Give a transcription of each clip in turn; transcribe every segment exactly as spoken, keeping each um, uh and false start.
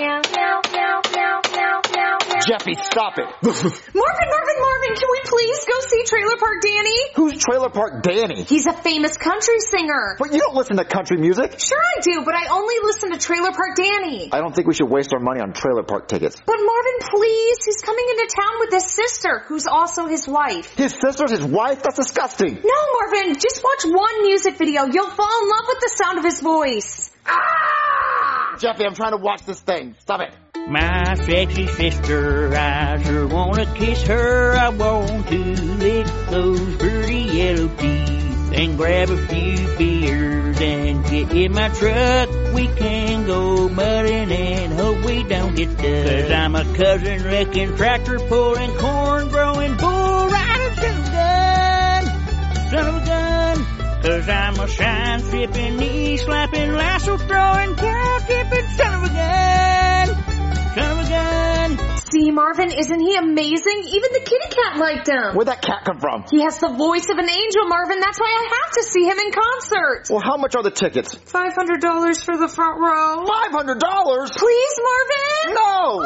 Jeffy, stop it. Marvin, Marvin, Marvin, can we please go see Trailer Park Danny? Who's Trailer Park Danny? He's a famous country singer. But you don't listen to country music. Sure I do, but I only listen to Trailer Park Danny. I don't think we should waste our money on Trailer Park tickets. But Marvin, please, he's coming into town with his sister, who's also his wife. His sister's his wife? That's disgusting. No, Marvin, just watch one music video. You'll fall in love with the sound of his voice. Ah! Jeffy, I'm trying to watch this thing. Stop it. My sexy sister, I sure wanna kiss her. I want to lick those pretty yellow teeth and grab a few beers and get in my truck. We can go mudding and hope we don't get stuck. Cause I'm a cousin wrecking, tractor pulling, corn growing, bull riding, son of a gun, son of a gun. Cause I'm a shine stripping, knee slapping, lasso throwing, cow tipping, son of a gun, son of a gun. See, Marvin, isn't he amazing? Even the kitty cat liked him. Where'd that cat come from? He has the voice of an angel, Marvin. That's why I have to see him in concert. Well, how much are the tickets? five hundred dollars for the front row. five hundred dollars? Please, Marvin? No!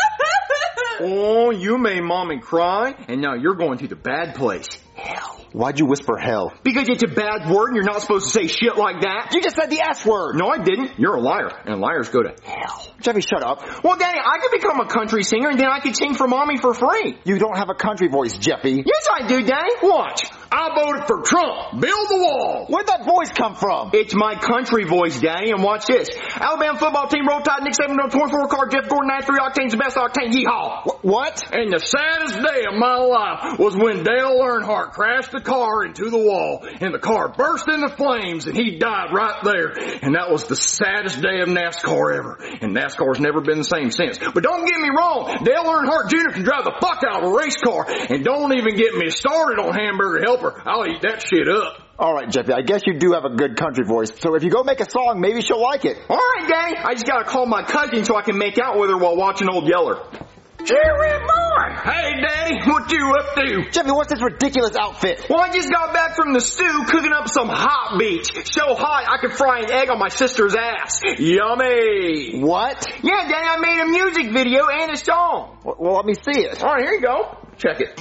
Oh, you made Mommy cry, and now you're going to the bad place. Hell. Why'd you whisper hell? Because it's a bad word and you're not supposed to say shit like that. You just said the S word. No, I didn't. You're a liar, and liars go to hell. Jeffy, shut up. Well, Daddy, I could become a country singer, and then I could sing for Mommy for free. You don't have a country voice, Jeffy. Yes, I do, Daddy. Watch. I voted for Trump. Build the wall. Where'd that voice come from? It's my country voice, Daddy, and watch this. Alabama football team, roll tide, Nick Saban, twenty-four car, Jeff Gordon, ninety-three octane's the best octane, yeehaw. Wh- what? And the saddest day of my life was when Dale Earnhardt crashed the car into the wall, and the car burst into flames, and he died right there. And that was the saddest day of NASCAR ever. And NASCAR's never been the same since. But don't get me wrong, Dale Earnhardt Junior can drive the fuck out of a race car, and don't even get me started on Hamburger Helper. I'll eat that shit up. All right, Jeffy, I guess you do have a good country voice. So if you go make a song, maybe she'll like it. All right, Daddy. I just gotta call my cousin so I can make out with her while watching Old Yeller. Jerry boy! Hey, Daddy, what you up to? Jeffy, what's this ridiculous outfit? Well, I just got back from the stew cooking up some hot beach. So hot I could fry an egg on my sister's ass. Yummy! What? Yeah, Daddy, I made a music video and a song. Well, well let me see it. All right, here you go. Check it.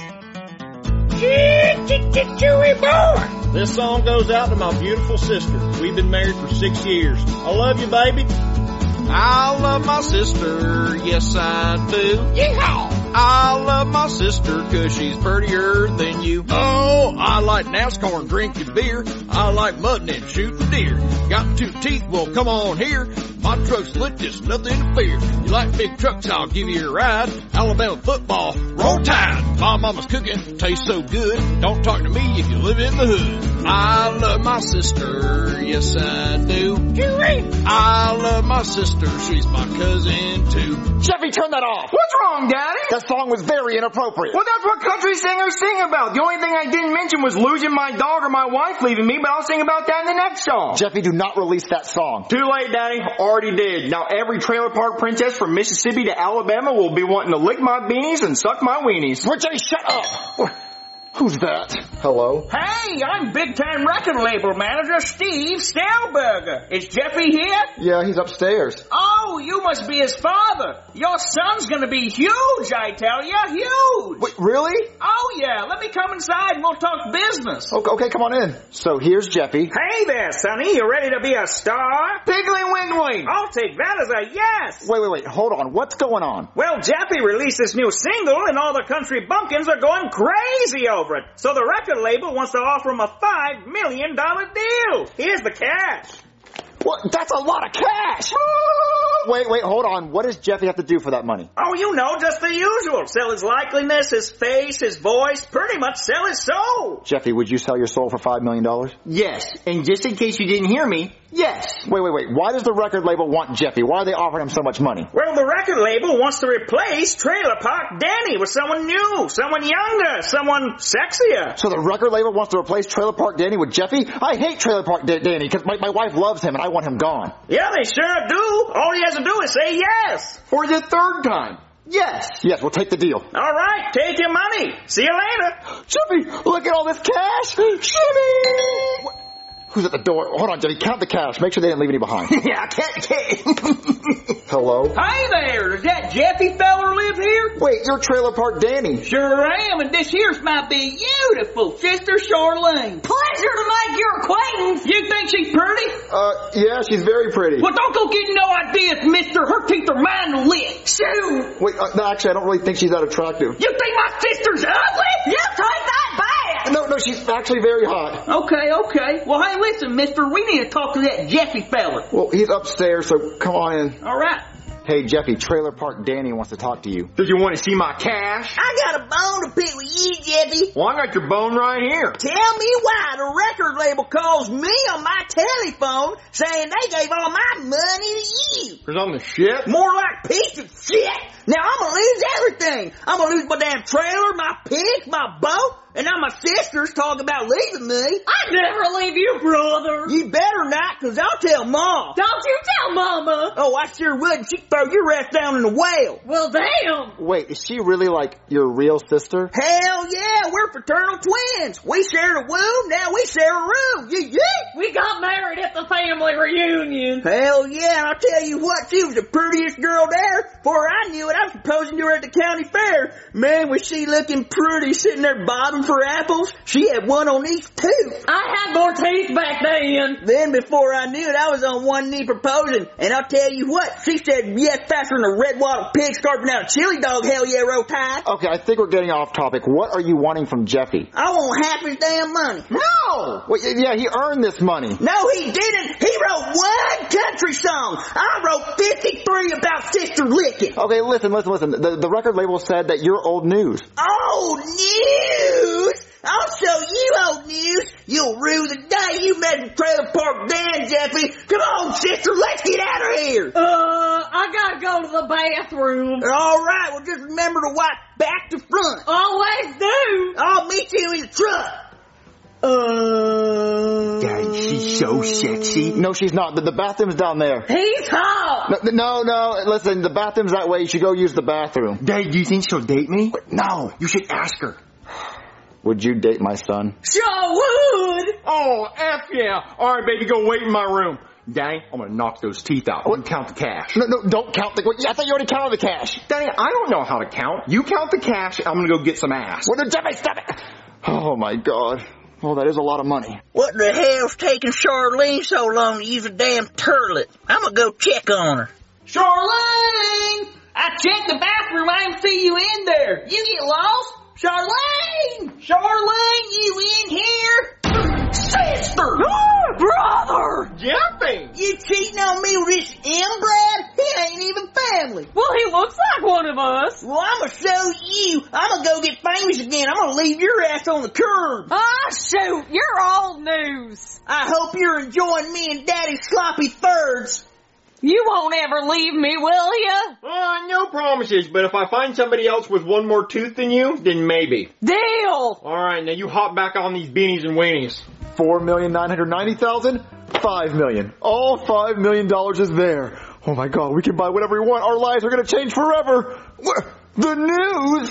Chewy boy. This song goes out to my beautiful sister. We've been married for six years. I love you, baby. I love my sister, yes I do. Yeehaw! I love my sister cause she's prettier than you. Oh, I like NASCAR and drinking beer. I like mudding and shooting deer. Got two teeth, well come on here. My truck's lit, just nothing to fear. You like big trucks, I'll give you a ride. Alabama football, roll tide. My mama's cooking, tastes so good. Don't talk to me if you live in the hood. I love my sister, yes I do. I love my sister, she's my cousin too. Jeffy, turn that off. What's wrong, Daddy? That song was very inappropriate. Well, that's what country singers sing about. The only thing I didn't mention was losing my dog or my wife leaving me, but I'll sing about that in the next song. Jeffy, do not release that song. Too late, Daddy. Already did. Now every trailer park princess from Mississippi to Alabama will be wanting to lick my beanies and suck my weenies. Jeffy, shut up. Who's that? Hello? Hey, I'm big time record label manager Steve Stahlberger. Is Jeffy here? Yeah, he's upstairs. Oh, you must be his father. Your son's gonna be huge, I tell ya, huge. Wait, really? Oh yeah, let me come inside and we'll talk business. Okay, okay, come on in. So here's Jeffy. Hey there, Sonny, you ready to be a star? Piggly Wiggly. I'll take that as a yes. Wait, wait, wait, hold on. What's going on? Well, Jeffy released this new single and all the country bumpkins are going crazy over it. So the record label wants to offer him a five million dollars deal. Here's the cash. What? That's a lot of cash! Wait, wait, hold on. What does Jeffy have to do for that money? Oh, you know, just the usual. Sell his likeliness, his face, his voice, pretty much sell his soul. Jeffy, would you sell your soul for five million dollars? Yes, and just in case you didn't hear me, yes. Wait, wait, wait. Why does the record label want Jeffy? Why are they offering him so much money? Well, the record label wants to replace Trailer Park Danny with someone new, someone younger, someone sexier. So the record label wants to replace Trailer Park Danny with Jeffy? I hate Trailer Park D- Danny because my, my wife loves him and I want him gone. Yeah, they sure do. All he has to do is say yes. For the third time. Yes. Yes, we'll take the deal. All right, take your money. See you later. Jeffy, look at all this cash. Jeffy! Who's at the door? Hold on, Jeffy. Count the cash. Make sure they didn't leave any behind. Yeah, I can't, can't. Hello? Hey there, does that Jeffy feller live here? Wait, you're Trailer Park Danny. Sure am, and this here's my beautiful sister Charlene. Pleasure to make your acquaintance. You think she's pretty? Uh, yeah, she's very pretty. Well, don't go getting no ideas, mister. Her teeth are mine to lick. Shoot. Wait, uh, no, actually, I don't really think she's that attractive. You think my sister's ugly? You take that back. No, no, she's actually very hot. Okay, okay. Well, hey, listen, mister, we need to talk to that Jeffy fella. Well, he's upstairs, so come on in. All right. Hey, Jeffy, Trailer Park Danny wants to talk to you. Did you want to see my cash? I got a bone to pick with you, Jeffy. Well, I got your bone right here. Tell me why the record label calls me on my telephone saying they gave all my money to you. Cause I'm the shit? More like piece of shit. Now I'm gonna lose everything. I'm gonna lose my damn trailer, my pigs, my boat, and now my sister's talking about leaving me. I'd never leave you, brother. You better not, cause I'll tell Mom. Don't you tell Mama. Oh, I sure would. She'd throw your ass down in the well. Well, damn. Wait, is she really like your real sister? Hell yeah, we're fraternal twins. We share a womb, now we share a room. Yeah, yeah. We got married at the family reunion. Hell yeah, I'll tell you what, she was the prettiest girl there. Before I knew it, I was proposing to her at the county fair. Man, was she looking pretty, sitting there bobbing for apples. She had one on each tooth. I had more teeth back then. Then before I knew it, I was on one knee proposing. And I'll tell you what, she said yes faster than a red wattle pig scarfing out a chili dog, hell yeah, roll tide. Okay, I think we're getting off topic. What are you wanting from Jeffy? I want half his damn money. No! Wait, yeah, he earned this money. No, he didn't. He wrote one country song. I wrote fifty-three about Sister Licking. Okay, listen, listen, listen. The, the record label said that you're old news. Old news? I'll show you old news. You'll rue the day you met in Trailer Park Dan, Jeffy. Come on, sister, let's get out of here. Uh, I gotta go to the bathroom. All right, well, just remember to wipe back to front. Always do. I'll meet you in the truck. Uh... Daddy, she's so sexy. No, she's not. The, the bathroom's down there. He's hot. No, no, no, listen, the bathroom's that way. You should go use the bathroom. Daddy, do you think she'll date me? No. You should ask her. Would you date my son? Sure would. Oh, F yeah. All right, baby, go wait in my room. Daddy, I'm gonna knock those teeth out. What? Count the cash. No, no, don't count the... I thought you already counted the cash. Daddy, I don't know how to count. You count the cash, I'm gonna go get some ass. What the... Jeffy, stop it! Oh, my God. Oh, that is a lot of money. What the hell's taking Charlene so long to use a damn turlet? I'm gonna go check on her. Charlene! I checked the bathroom. I didn't see you in there. You get lost? Charlene! Charlene, you in here? Sister! Brother! Jumping! You cheating on me with this inbred? He ain't even family. Well, he looks like one of us. Well, I'm gonna show you. I'm gonna go get famous again. I'm gonna leave your ass on the curb. Ah, shoot, you're old news. I hope you're enjoying me and Daddy's sloppy thirds. You won't ever leave me, will you? Uh, no promises, but if I find somebody else with one more tooth than you, then maybe. Deal! Alright, now you hop back on these beanies and weenies. Four million nine hundred ninety thousand? Five million. All five million dollars is there. Oh my God, we can buy whatever we want. Our lives are gonna change forever. The news!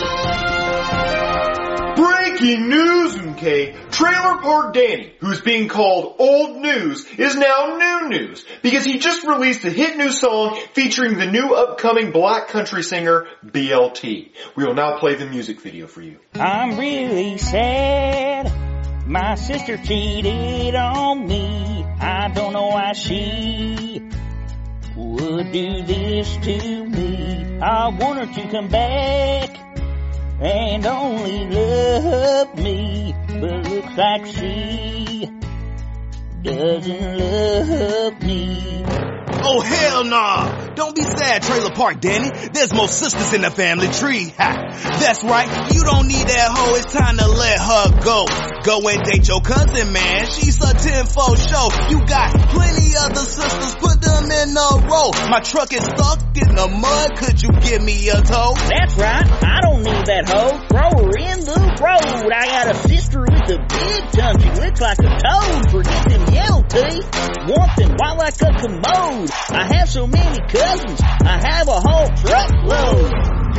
Breaking news, okay? Trailer Park Danny, who's being called old news, is now new news because he just released a hit new song featuring the new upcoming black country singer B L T. We will now play the music video for you. I'm really sad. My sister cheated on me. I don't know why she would do this to me. I want her to come back and only love me, but looks like she doesn't love me. Oh, hell nah. Don't be sad, Trailer Park Danny. There's more sisters in the family tree. Ha. That's right. You don't need that hoe. It's time to let her go. Go and date your cousin, man. She's a tenfold show. You got plenty other sisters. Put them in a row. My truck is stuck in the mud. Could you give me a tow? That's right. I don't need that hoe. Throw her in the road. I got a sister with a big tongue. She looks like a toad. Forget them yellow teeth. Warmth and white like a commode. I have so many cousins, I have a whole truckload.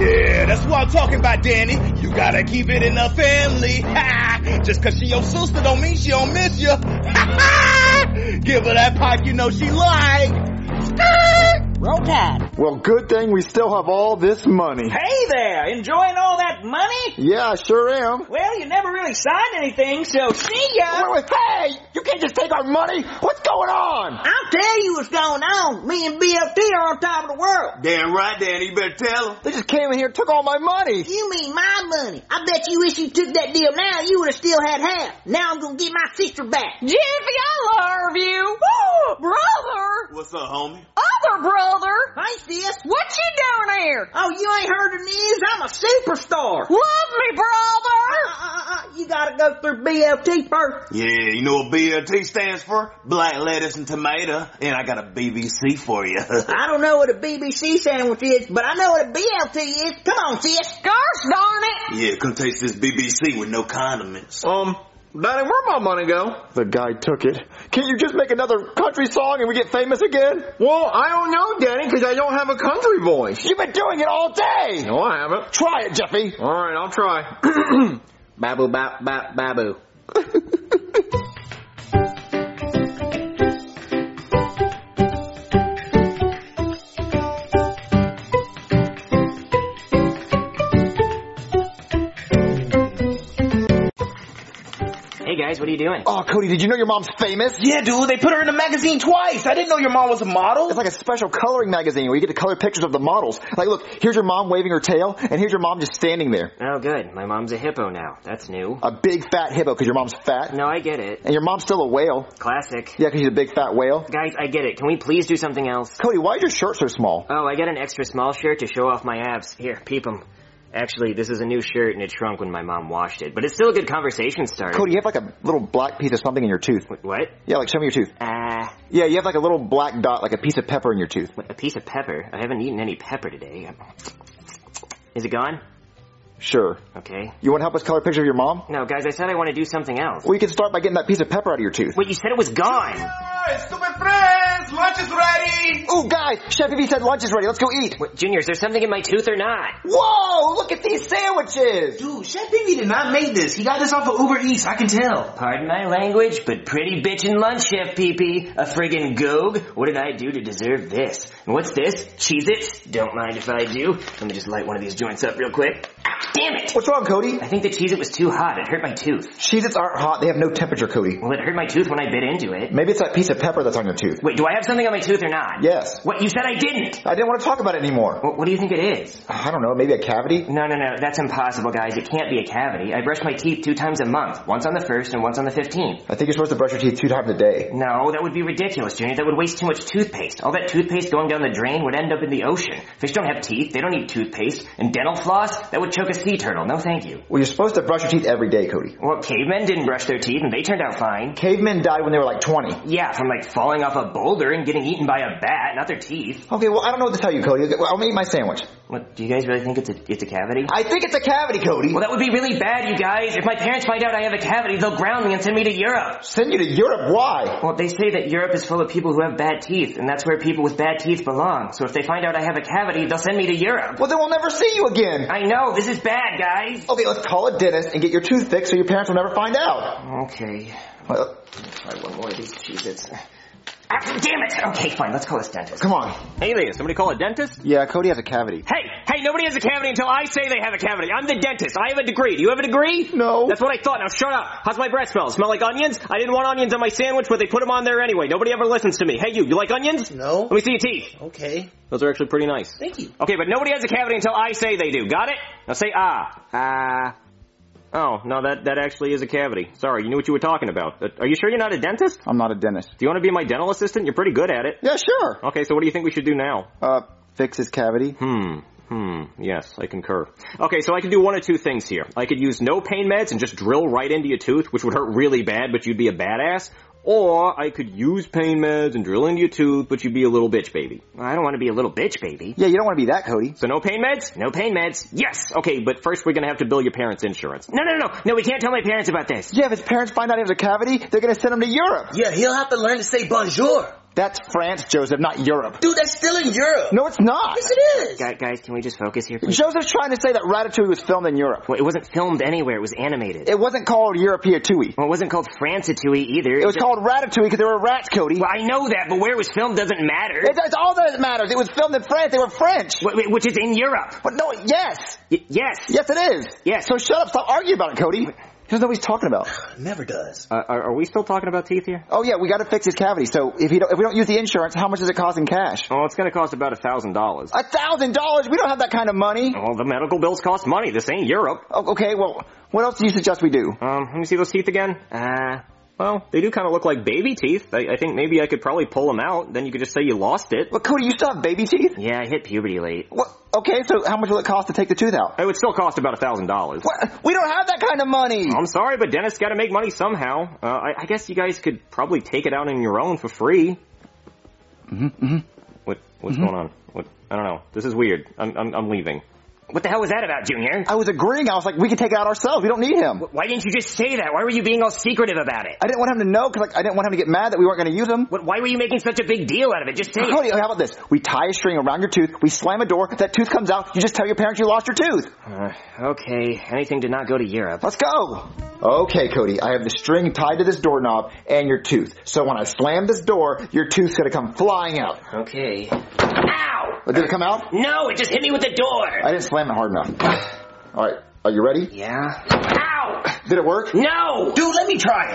Yeah, that's what I'm talking about, Danny. You gotta keep it in the family. Ha! Just cause she your sister don't mean she don't miss you. Give her that pipe you know she like. Roll Tide. Well, good thing we still have all this money. Hey there, enjoying all that money? Yeah, I sure am. Well, you never really signed anything, so see ya. Wait, wait, hey, you can't just take our money. What's going on? I'll tell you what's going on. Me and B F T are on top of the world. Damn right, Danny. You better tell them. They just came in here and took all my money. You mean my money? I bet you wish you took that deal now, you would have still had half. Now I'm gonna get my sister back. Jiffy, I love you. Woo, brother. What's up, homie? Other brother. Hey, sis. What you doing here? Oh, you ain't heard the news? I'm a superstar. Love me, brother. Uh, uh, uh, you gotta go through B F T first. Yeah, you know what B L T stands for? Black lettuce and tomato. And I got a B B C for you. I don't know what a B B C sandwich is, but I know what a B L T is. Come on, sis. Gosh darn it. Yeah, come taste this B B C with no condiments. Um, Daddy, where'd my money go? The guy took it. Can't you just make another country song and we get famous again? Well, I don't know, Daddy, because I don't have a country voice. You've been doing it all day. No, I haven't. Try it, Jeffy. All right, I'll try. Babu, bap, bap, babu. Hey guys, what are you doing? Oh, Cody, did you know your mom's famous? Yeah, dude, they put her in the magazine twice. I didn't know your mom was a model. It's like a special coloring magazine where you get to color pictures of the models. Like, look, here's your mom waving her tail, and here's your mom just standing there. Oh, good. My mom's a hippo now. That's new. A big fat hippo because your mom's fat. No, I get it. And your mom's still a whale. Classic. Yeah, because she's a big fat whale. Guys, I get it. Can we please do something else? Cody, why is your shirt so small? Oh, I got an extra small shirt to show off my abs. Here, peep 'em. Actually, this is a new shirt and it shrunk when my mom washed it. But it's still a good conversation starter. Cody, you have like a little black piece of something in your tooth. What? Yeah, like show me your tooth. Ah. Uh, yeah, you have like a little black dot, like a piece of pepper in your tooth. What, a piece of pepper? I haven't eaten any pepper today. Is it gone? Sure. Okay. You want to help us color a picture of your mom? No, guys, I said I want to do something else. Well, you can start by getting that piece of pepper out of your tooth. Wait, you said it was gone. Junior, stupid friends, lunch is ready. Ooh, guys, Chef B said lunch is ready. Let's go eat. What, Junior, is there something in my tooth or not? Whoa, look at these sandwiches. Dude, Chef B did not make this. He got this off of Uber Eats, I can tell. Pardon my language, but pretty bitchin' lunch, Chef Pee-Pee. A friggin' goog. What did I do to deserve this? And what's this? Cheez-Its? Don't mind if I do. Let me just light one of these joints up real quick. Damn it! What's wrong, Cody? I think the Cheez-It was too hot. It hurt my tooth. Cheez-Its aren't hot. They have no temperature, Cody. Well, it hurt my tooth when I bit into it. Maybe it's that piece of pepper that's on your tooth. Wait, do I have something on my tooth or not? Yes. What, you said I didn't? I didn't want to talk about it anymore. Well, what do you think it is? I don't know. Maybe a cavity? No, no, no. That's impossible, guys. It can't be a cavity. I brush my teeth two times a month. Once on the first and once on the fifteenth. I think you're supposed to brush your teeth two times a day. No, that would be ridiculous, Junior. That would waste too much toothpaste. All that toothpaste going down the drain would end up in the ocean. Fish don't have teeth. They don't need toothpaste. And dental floss? That would choke a sea turtle. No thank you. Well, you're supposed to brush your teeth every day, Cody. Well, cavemen didn't brush their teeth and they turned out fine. Cavemen died when they were like twenty. Yeah, from like falling off a boulder and getting eaten by a bat, not their teeth. Okay, well, I don't know what to tell you, Cody. Well, I'll eat my sandwich. What, do you guys really think it's a, it's a cavity? I think it's a cavity, Cody. Well, that would be really bad, you guys. If my parents find out I have a cavity, they'll ground me and send me to Europe. Send you to Europe? Why? Well, they say that Europe is full of people who have bad teeth, and that's where people with bad teeth belong. So if they find out I have a cavity, they'll send me to Europe. Well, then we'll never see you again. I know. This is bad, guys. Okay, let's call a dentist and get your tooth fixed so your parents will never find out. Okay. Well, let's try one more of these Cheez-Its. Ah, damn it! Okay, fine, let's call this dentist. Come on. Hey there, somebody call a dentist? Yeah, Cody has a cavity. Hey, hey, nobody has a cavity until I say they have a cavity. I'm the dentist. I have a degree. Do you have a degree? No. That's what I thought. Now shut up. How's my breath smell? Smell like onions? I didn't want onions on my sandwich, but they put them on there anyway. Nobody ever listens to me. Hey you, you like onions? No. Let me see your teeth. Okay. Those are actually pretty nice. Thank you. Okay, but nobody has a cavity until I say they do. Got it? Now say ah. Ah. Oh, no, that, that actually is a cavity. Sorry, you knew what you were talking about. Uh, are you sure you're not a dentist? I'm not a dentist. Do you want to be my dental assistant? You're pretty good at it. Yeah, sure. Okay, so what do you think we should do now? Uh, fix his cavity. Hmm. Hmm. Yes, I concur. Okay, so I could do one of two things here. I could use no pain meds and just drill right into your tooth, which would hurt really bad, but you'd be a badass. Or I could use pain meds and drill into your tooth, but you'd be a little bitch baby. I don't want to be a little bitch baby. Yeah, you don't want to be that, Cody. So no pain meds? No pain meds. Yes! Okay, but first we're gonna have to bill your parents' insurance. No, no, no, no, we can't tell my parents about this. Yeah, if his parents find out he has a cavity, they're gonna send him to Europe. Yeah, he'll have to learn to say bonjour. That's France, Joseph, not Europe. Dude, that's still in Europe. No, it's not. Yes, it is. Guys, guys, can we just focus here, please? Joseph's trying to say that Ratatouille was filmed in Europe. Well, it wasn't filmed anywhere. It was animated. It wasn't called Europeatouille. Well, it wasn't called Franceatouille either. It was just... called Ratatouille because there were rats, Cody. Well, I know that, but where it was filmed doesn't matter. It's, it's all that matters. It was filmed in France. They were French. Wh- which is in Europe. But no, yes. Y- yes. Yes, it is. Yes. So shut up. Stop arguing about it, Cody. He doesn't know what he's talking about. Never does. Uh, are, are we still talking about teeth here? Oh yeah, we got to fix his cavity. So if, you don't, if we don't use the insurance, how much does it cost in cash? Oh, it's going to cost about a thousand dollars. A thousand dollars? We don't have that kind of money. Oh, the medical bills cost money. This ain't Europe. Oh, okay, well, what else do you suggest we do? Um, let me see those teeth again. Uh, well, they do kind of look like baby teeth. I, I think maybe I could probably pull them out. Then you could just say you lost it. But Cody, you still have baby teeth? Yeah, I hit puberty late. What? Okay, so how much will it cost to take the tooth out? It would still cost about a thousand dollars. We don't have that kind of money. I'm sorry, but dentists got to make money somehow. Uh, I, I guess you guys could probably take it out on your own for free. Mm-hmm. mm-hmm. What? What's mm-hmm. going on? What? I don't know. This is weird. I'm, I'm, I'm leaving. What the hell was that about, Junior? I was agreeing. I was like, we can take it out ourselves. We don't need him. Why didn't you just say that? Why were you being all secretive about it? I didn't want him to know because like, I didn't want him to get mad that we weren't going to use him. What, why were you making such a big deal out of it? Just say Cody, it. how about this? We tie a string around your tooth, we slam a door, that tooth comes out, you just tell your parents you lost your tooth. Uh, okay, anything to not go to Europe. Let's go. Okay, Cody, I have the string tied to this doorknob and your tooth. So when I slam this door, your tooth's going to come flying out. Okay. Ow! Did it come out? No, it just hit me with the door. I didn't slam it hard enough. All right, are you ready? Yeah. Ow! Did it work? No! Dude, let me try it.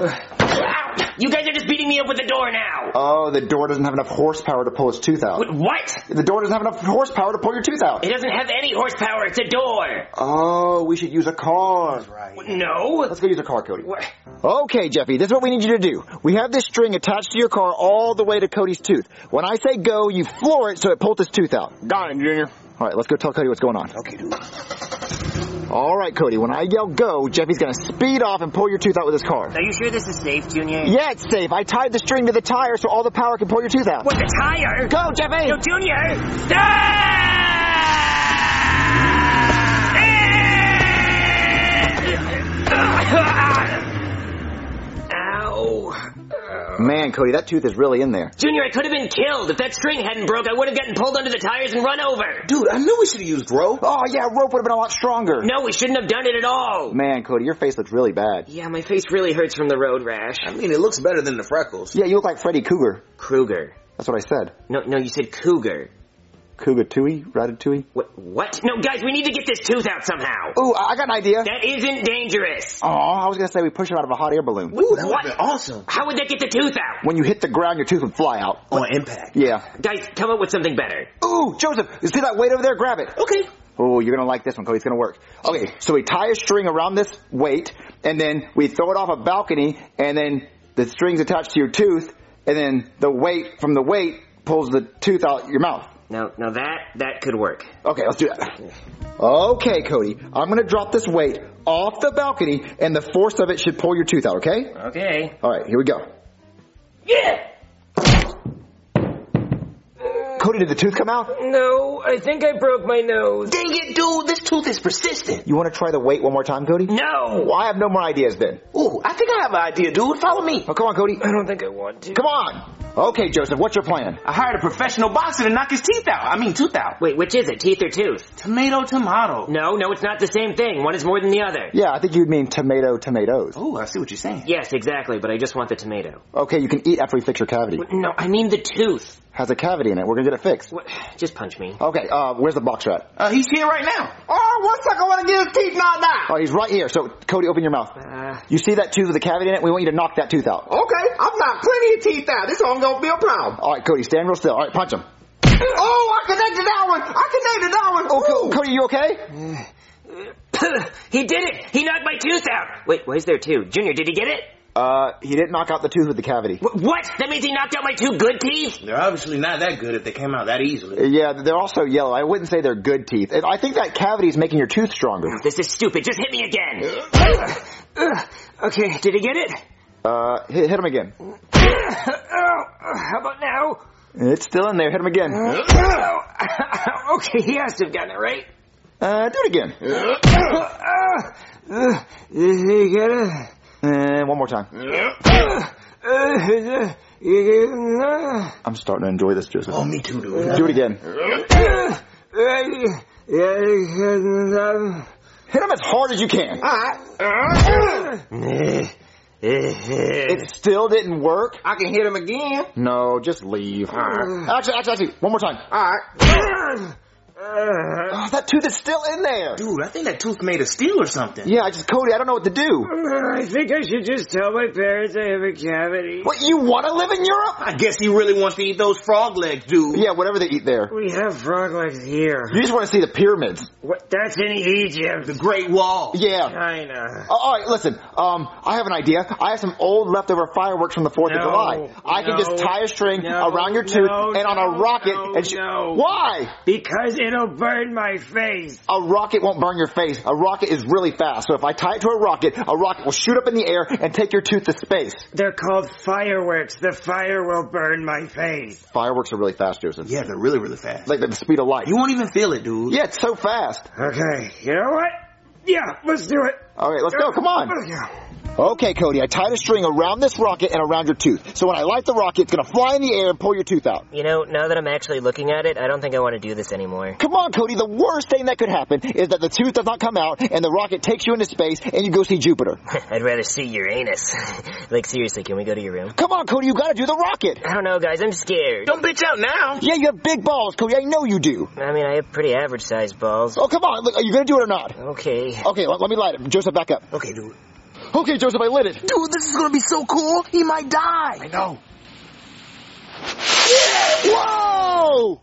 Ow! You guys are just beating me up with the door now. Oh, the door doesn't have enough horsepower to pull his tooth out. What? The door doesn't have enough horsepower to pull your tooth out. It doesn't have any horsepower. It's a door. Oh, we should use a car. That's right. No. Let's go use a car, Cody. What? Okay, Jeffy, this is what we need you to do. We have this string attached to your car all the way to Cody's tooth. When I say go, you floor it so it pulls his tooth out. Got it, Junior. All right, let's go tell Cody what's going on. Okay, dude. All right, Cody, when I yell go, Jeffy's going to speed off and pull your tooth out with his car. Are you sure this is safe, Junior? Yeah, it's safe. I tied the string to the tire so all the power can pull your tooth out. What, the tire? Go, Jeffy! No, Junior! Ah! Ow. Man, Cody, that tooth is really in there. Junior, I could have been killed. If that string hadn't broke, I would have gotten pulled under the tires and run over. Dude, I knew we should have used rope. Oh, yeah, rope would have been a lot stronger. No, we shouldn't have done it at all. Man, Cody, your face looks really bad. Yeah, my face really hurts from the road rash. I mean, it looks better than the freckles. Yeah, you look like Freddy Cougar. Krueger. That's what I said. No, no, you said cougar. Cougatouille? Ratatouille? What? What? No, guys, we need to get this tooth out somehow. Ooh, I got an idea. That isn't dangerous. Oh, I was going to say we push it out of a hot air balloon. Ooh, that would have been awesome. How would that get the tooth out? When you hit the ground, your tooth would fly out. On impact. Yeah. Guys, come up with something better. Ooh, Joseph, you see that weight over there? Grab it. Okay. Oh, you're going to like this one, Cody. It's going to work. Okay, so we tie a string around this weight, and then we throw it off a balcony, and then the string's attached to your tooth, and then the weight from the weight pulls the tooth out your mouth. Now, now that, that could work. Okay, let's do that. Okay, Cody, I'm going to drop this weight off the balcony, and the force of it should pull your tooth out, okay? Okay. All right, here we go. Yeah! Cody, did the tooth come out? No, I think I broke my nose. Dang it, dude, this tooth is persistent. You want to try the weight one more time, Cody? No! Well, I have no more ideas then. Ooh, I think I have an idea, dude. Follow me. Oh, come on, Cody. I don't think I want to. Come on. Okay, Joseph, what's your plan? I hired a professional boxer to knock his teeth out. I mean, tooth out. Wait, which is it, teeth or tooth? Tomato, tomato. No, no, it's not the same thing. One is more than the other. Yeah, I think you'd mean tomato, tomatoes. Oh, I see what you're saying. Yes, exactly, but I just want the tomato. Okay, you can eat after we fix your cavity. No, I mean the tooth. Has a cavity in it. We're going to get it fixed. What? Just punch me. Okay, uh, where's the boxer at? Uh, he's here right now. Oh, one second, I want to get his teeth knocked out. Oh, he's right here. So, Cody, open your mouth. Uh, you see that tooth with a cavity in it? We want you to knock that tooth out. Okay, I've knocked plenty of teeth out. This ain't gonna be a problem. All right, Cody, stand real still. All right, punch him. Oh, I connected that one. I connected that one. Oh, Cody, you okay? He did it! He knocked my tooth out! Wait, why is there two? Junior, did he get it? Uh, he didn't knock out the tooth with the cavity. Wh- what? That means he knocked out my two good teeth? They're obviously not that good if they came out that easily. Uh, yeah, they're also yellow. I wouldn't say they're good teeth. I think that cavity is making your tooth stronger. This is stupid. Just hit me again. uh, uh, okay, did he get it? Uh, hit, hit him again. How about now? It's still in there. Hit him again. Okay, he has to have gotten it right. Uh, do it again. Did he get it? And one more time. I'm starting to enjoy this, Joseph. Oh, me too, dude. Do it again. Hit him as hard as you can. It still didn't work? I can hit him again. No, just leave. Alright. Actually, actually, actually, one more time. Alright. Oh, that tooth is still in there. Dude, I think that tooth made of steel or something. Yeah, I just, Cody, I don't know what to do. I think I should just tell my parents I have a cavity. What, you want to live in Europe? I guess he really wants to eat those frog legs, dude. Yeah, whatever they eat there. We have frog legs here. You just want to see the pyramids. What? That's in Egypt. The Great Wall. Yeah. China. Uh, all right, listen. Um, I have an idea. I have some old leftover fireworks from the Fourth No, of July. I can no, just tie a string no, around your tooth no, and on a no, rocket no, and sh- no. Why? Because it'll burn my face. A rocket won't burn your face. A rocket is really fast. So if I tie it to a rocket, a rocket will shoot up in the air and take your tooth to space. They're called fireworks. The fire will burn my face. Fireworks are really fast, Joseph. Yeah, they're really, really fast. Like the speed of light. You won't even feel it, dude. Yeah, it's so fast. Okay, you know what? Yeah, let's do it. Okay, let's go. Come on. Okay, Cody, I tied a string around this rocket and around your tooth. So when I light the rocket, it's going to fly in the air and pull your tooth out. You know, now that I'm actually looking at it, I don't think I want to do this anymore. Come on, Cody. The worst thing that could happen is that the tooth does not come out and the rocket takes you into space and you go see Jupiter. I'd rather see Uranus. Like, seriously, can we go to your room? Come on, Cody. You got to do the rocket. I don't know, guys. I'm scared. Don't bitch out now. Yeah, you have big balls, Cody. I know you do. I mean, I have pretty average-sized balls. Oh, come on. Look, are you going to do it or not? Okay. Okay, let, let me light it. Joseph, back up. Okay, dude. Okay, Joseph, I lit it. Dude, this is gonna be so cool. He might die. I know. Whoa!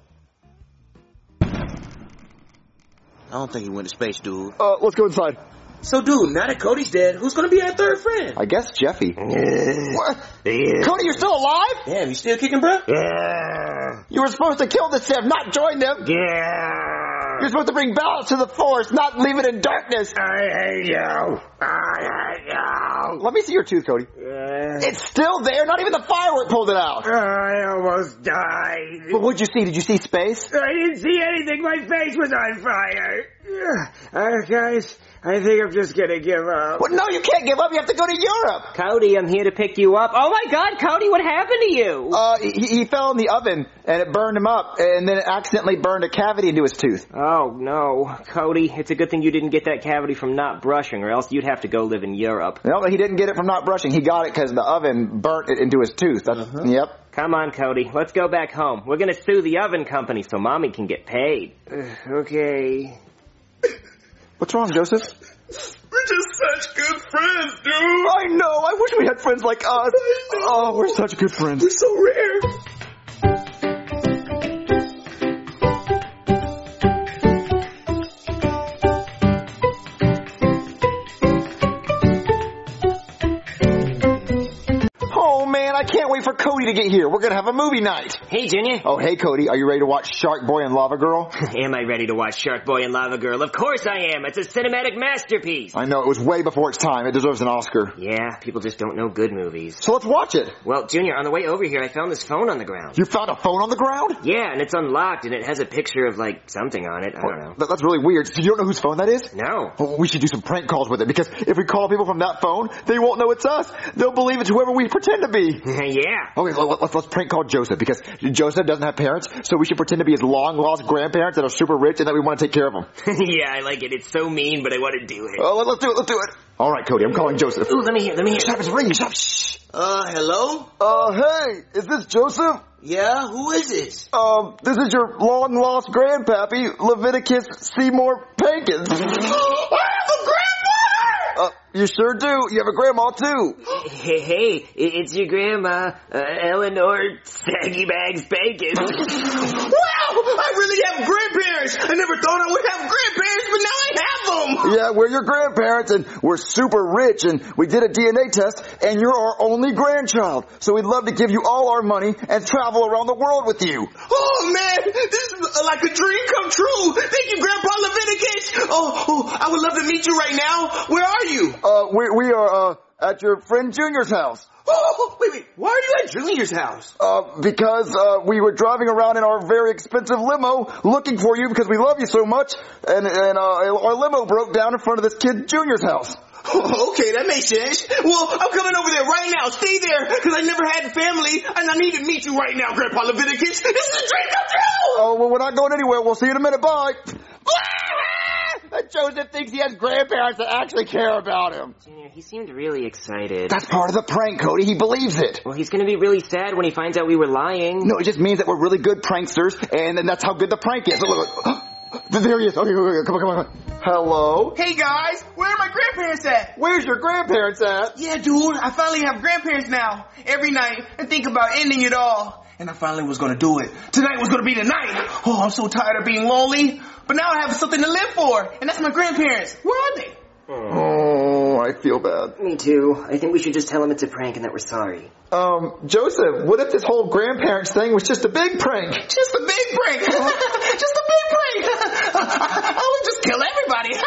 I don't think he went to space, dude. Uh, let's go inside. So, dude, now that Cody's dead, who's gonna be our third friend? I guess Jeffy. What? Cody, you're still alive? Damn, you still kicking, bro? Yeah. You were supposed to kill the Sith, not join them. Yeah. You're supposed to bring balance to the Force, not leave it in darkness. I hate you. I hate you. Let me see your tooth, Cody. Uh, It's still there. Not even the firework pulled it out. I almost died. But what'd you see? Did you see space? I didn't see anything. My face was on fire. Uh, guys, I think I'm just gonna give up. Well, no, you can't give up. You have to go to Europe. Cody, I'm here to pick you up. Oh my God, Cody, what happened to you? Uh, he, he fell in the oven and it burned him up, and then it accidentally burned a cavity into his tooth. Oh no, Cody, it's a good thing you didn't get that cavity from not brushing, or else you'd have to go live in Europe. No, he didn't get it from not brushing. He got it because the oven burnt it into his tooth. That's, uh-huh. Yep. Come on, Cody, let's go back home. We're gonna sue the oven company so Mommy can get paid. Uh, okay. What's wrong, Joseph? We're just such good friends, dude. I know. I wish we had friends like us. Oh, we're such good friends. We're so rare. I can't wait for Cody to get here. We're going to have a movie night. Hey, Junior. Oh, hey, Cody. Are you ready to watch Shark Boy and Lava Girl? Am I ready to watch Shark Boy and Lava Girl? Of course I am. It's a cinematic masterpiece. I know. It was way before its time. It deserves an Oscar. Yeah, people just don't know good movies. So let's watch it. Well, Junior, on the way over here, I found this phone on the ground. You found a phone on the ground? Yeah, and it's unlocked, and it has a picture of, like, something on it. I don't know. That's really weird. So you don't know whose phone that is? No. Well, we should do some prank calls with it, because if we call people from that phone, they won't know it's us. They'll believe it's whoever we pretend to be. Yeah. Okay, let's, let's prank call Joseph, because Joseph doesn't have parents, so we should pretend to be his long-lost grandparents that are super rich and that we want to take care of them. Yeah, I like it. It's so mean, but I want to do it. Oh, let's do it, let's do it. All right, Cody, I'm calling Joseph. Ooh, let me hear, let me hear. Stop, it's ringing, stop, shh. Uh, hello? Uh, hey, is this Joseph? Yeah, who is this? Um, this is your long-lost grandpappy, Leviticus Seymour Pankins. I have a grandmother! Uh, you sure do. You have a grandma, too. Hey, hey, it's your grandma, uh, Eleanor Saggy Bags Bacon. Wow! I really have grandparents! I never thought I would have grandparents, but now I have them! Yeah, we're your grandparents, and we're super rich, and we did a D N A test, and you're our only grandchild. So we'd love to give you all our money and travel around the world with you. Oh, man! This is like a dream come true! Thank you, Grandpa Leviticus! Oh, oh, I would love to meet you right now. Where are you? Uh, we, we are, uh, at your friend Junior's house. Oh, wait, wait, why are you at Junior's house? Uh, because, uh, we were driving around in our very expensive limo looking for you because we love you so much, and, and, uh, our limo broke down in front of this kid Junior's house. Oh, okay, that makes sense. Well, I'm coming over there right now. Stay there, because I never had family, and I need to meet you right now, Grandpa Leviticus. This is a dream come true! Oh, well, we're not going anywhere. We'll see you in a minute. Bye. Joseph thinks he has grandparents that actually care about him. Junior, he seemed really excited. That's part of the prank, Cody. He believes it. Well, he's gonna be really sad when he finds out we were lying. No, it just means that we're really good pranksters, and then that's how good the prank is. Look, look, look. There he is. Okay, okay, okay, come on, come on, come on. Hello? Hey guys, where are my grandparents at? Where's your grandparents at? Yeah, dude, I finally have grandparents now. Every night, I think about ending it all. And I finally was gonna do it. Tonight was gonna be the night. Oh, I'm so tired of being lonely. But now I have something to live for, and that's my grandparents. Where are they? Oh, I feel bad. Me too. I think we should just tell him it's a prank and that we're sorry. Um, Joseph, what if this whole grandparents thing was just a big prank? Just a big prank. Just a big prank. I would just kill everybody.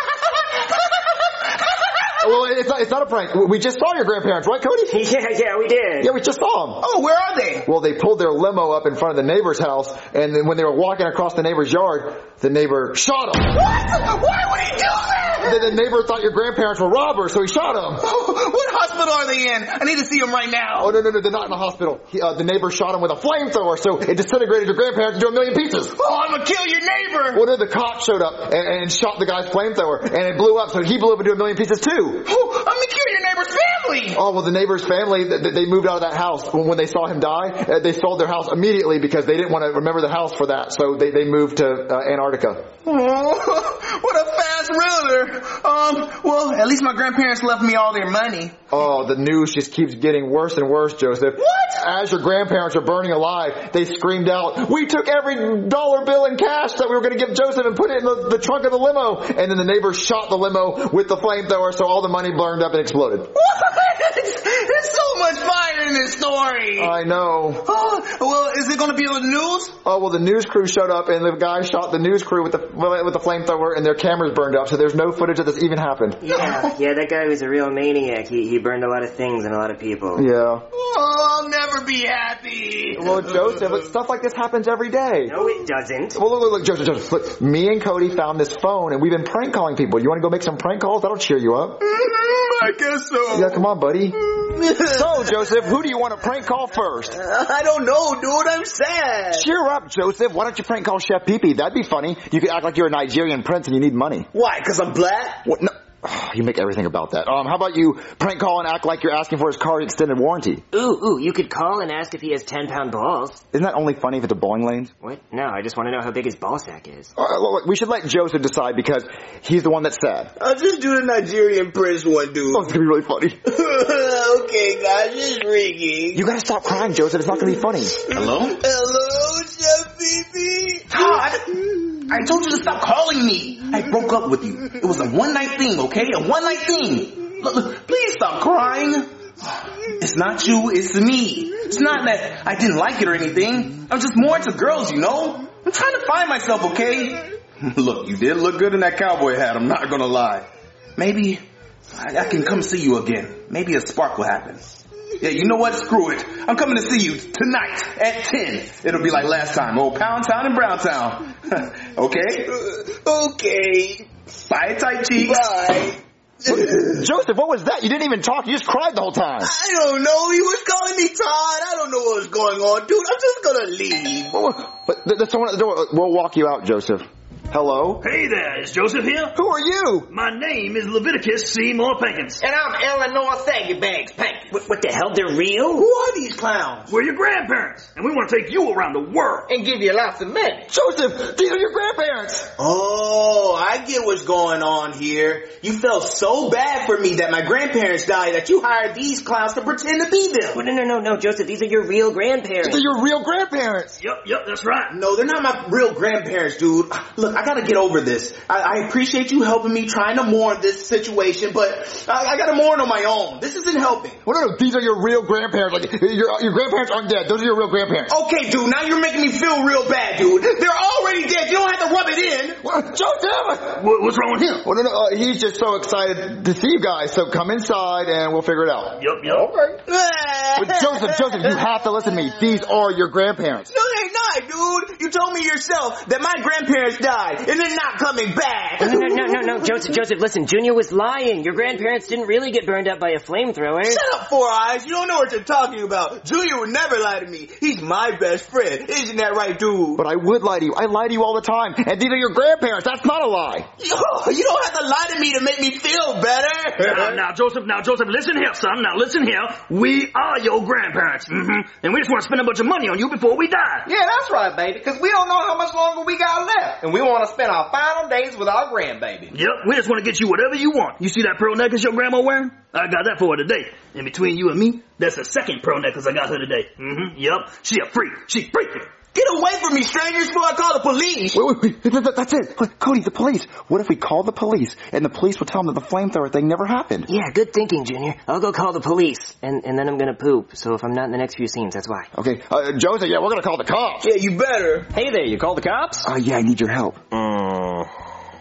Well, it's not, it's not a prank. We just saw your grandparents, right, Cody? Yeah, yeah, we did. Yeah, we just saw them. Oh, where are they? Well, they pulled their limo up in front of the neighbor's house, and then when they were walking across the neighbor's yard, the neighbor shot them. What? Why would he do that? The, the neighbor thought your grandparents were robbers, so he shot them. Oh, what hospital are they in? I need to see them right now. Oh, no, no, no, they're not in the hospital. He, uh, the neighbor shot him with a flamethrower, so it disintegrated your grandparents into a million pieces. Oh, I'm gonna kill your neighbor. Well, no, the cops showed up and, and shot the guy's flamethrower, and it blew up, so he blew up into a million pieces too. Oh, I'm gonna kill your neighbor's family. Oh, well, the neighbor's family, they, they moved out of that house. When, when they saw him die, uh, they sold their house immediately because they didn't want to remember the house for that, so they, they moved to uh, Antarctica. Oh, what a fast realtor. Um, well, at least my grandparents left me all their money. Oh, the news just keeps getting worse and worse, Joseph. What? As your grandparents are burning alive, they screamed out, "We took every dollar bill in cash that we were going to give Joseph and put it in the, the trunk of the limo." And then the neighbors shot the limo with the flamethrower, so all the money burned up and exploded. What? There's so much fire in this story. I know. Oh, well, is it going to be on the news? Oh, well, the news crew showed up, and the guy shot the news crew with the with the flamethrower, and their cameras burned up, so there's no footage that this even happened. Yeah, yeah, that guy was a real maniac. He he burned a lot of things and a lot of people. Yeah. Oh, I'll never be happy. Well, Joseph, but stuff like this happens every day. No, it doesn't. Well, look, look, look, Joseph, Joseph, look, me and Cody found this phone, and we've been prank calling people. You want to go make some prank calls? That'll cheer you up. Mm-hmm, I guess so. Yeah, come on, buddy. So, Joseph, who do you want to prank call first? Uh, I don't know, dude. I'm sad. Cheer up, Joseph. Why don't you prank call Chef Pee Pee? That'd be funny. You could act like you're a Nigerian prince and you need money. Why? Because I'm black? What? No. You make everything about that. Um, how about you prank call and act like you're asking for his car's extended warranty? Ooh, ooh, you could call and ask if he has ten pound balls. Isn't that only funny if it's a bowling lane? What? No, I just want to know how big his ball sack is. Uh, look, we should let Joseph decide because he's the one that's sad. I'll just do the Nigerian prince one, dude. Oh, it's gonna be really funny. Okay, guys, it's ringing. You gotta stop crying, Joseph. It's not gonna be funny. Hello? Hello, Chef Pee Pee. Todd! I told you to stop calling me. I broke up with you. It was a one-night thing, okay? A one-night thing. Look, look, please stop crying. It's not you, it's me. It's not that I didn't like it or anything. I'm just more into girls, you know? I'm trying to find myself, okay? Look, you did look good in that cowboy hat, I'm not gonna lie. Maybe I, I can come see you again. Maybe a spark will happen. Yeah, you know what? Screw it. I'm coming to see you tonight at ten. It'll be like last time. Old Pound Town and Brown Town. Okay? Uh, okay. Bye, tight cheeks. Bye. Joseph, what was that? You didn't even talk. You just cried the whole time. I don't know. He was calling me Todd. I don't know what was going on. Dude, I'm just gonna leave. Well, but there's someone at the door. We'll walk you out, Joseph. Hello? Hey there, is Joseph here? Who are you? My name is Leviticus Seymour Pankins. And I'm Eleanor Thangybags Pankins. What, what the hell? They're real? Who are these clowns? We're your grandparents, and we want to take you around the world. And give you lots of money. Joseph, these are your grandparents. Oh, I get what's going on here. You felt so bad for me that my grandparents died that you hired these clowns to pretend to be them. Oh, no, no, no, no, Joseph, these are your real grandparents. These are your real grandparents. Yep, yep, that's right. No, they're not my real grandparents, dude. Look, I gotta get over this. I, I appreciate you helping me trying to mourn this situation, but I, I gotta mourn on my own. This isn't helping. Well, no, no, these are your real grandparents. Like, your, your grandparents aren't dead. Those are your real grandparents. Okay, dude, now you're making me feel real bad, dude. They're already dead. You don't have to rub it in. Well, Joseph! What, what's wrong with him? Well, no, no, uh, he's just so excited to see you guys, so come inside and we'll figure it out. Yep, yep. Okay. But Joseph, Joseph, you have to listen to me. These are your grandparents. No, they're not. lie, dude. You told me yourself that my grandparents died and they're not coming back. No, no, no, no, no, Joseph, Joseph, listen, Junior was lying. Your grandparents didn't really get burned up by a flamethrower. Shut up, Four Eyes. You don't know what you're talking about. Junior would never lie to me. He's my best friend. Isn't that right, dude? But I would lie to you. I lie to you all the time. And these are your grandparents. That's not a lie. Yo, you don't have to lie to me to make me feel better. Now, now, Joseph, now, Joseph, listen here, son. Now, listen here. We are your grandparents. Mm-hmm. And we just want to spend a bunch of money on you before we die. Yeah, that's right, baby, because we don't know how much longer we got left. And we want to spend our final days with our grandbaby. Yep, we just want to get you whatever you want. You see that pearl necklace your grandma wearing? I got that for her today. And between you and me, that's the second pearl necklace I got her today. Mm-hmm, yep. She a freak. She freaking. Get away from me, strangers, before I call the police. Wait, wait, wait. That, that's it. Wait, Cody, the police. What if we call the police and the police would tell them that the flamethrower thing never happened? Yeah, good thinking, Junior. I'll go call the police, and, and then I'm gonna poop. So if I'm not in the next few scenes, that's why. Okay, uh, Joseph, yeah, we're gonna call the cops. Yeah, you better. Hey there, you called the cops? Uh, yeah, I need your help. Mm,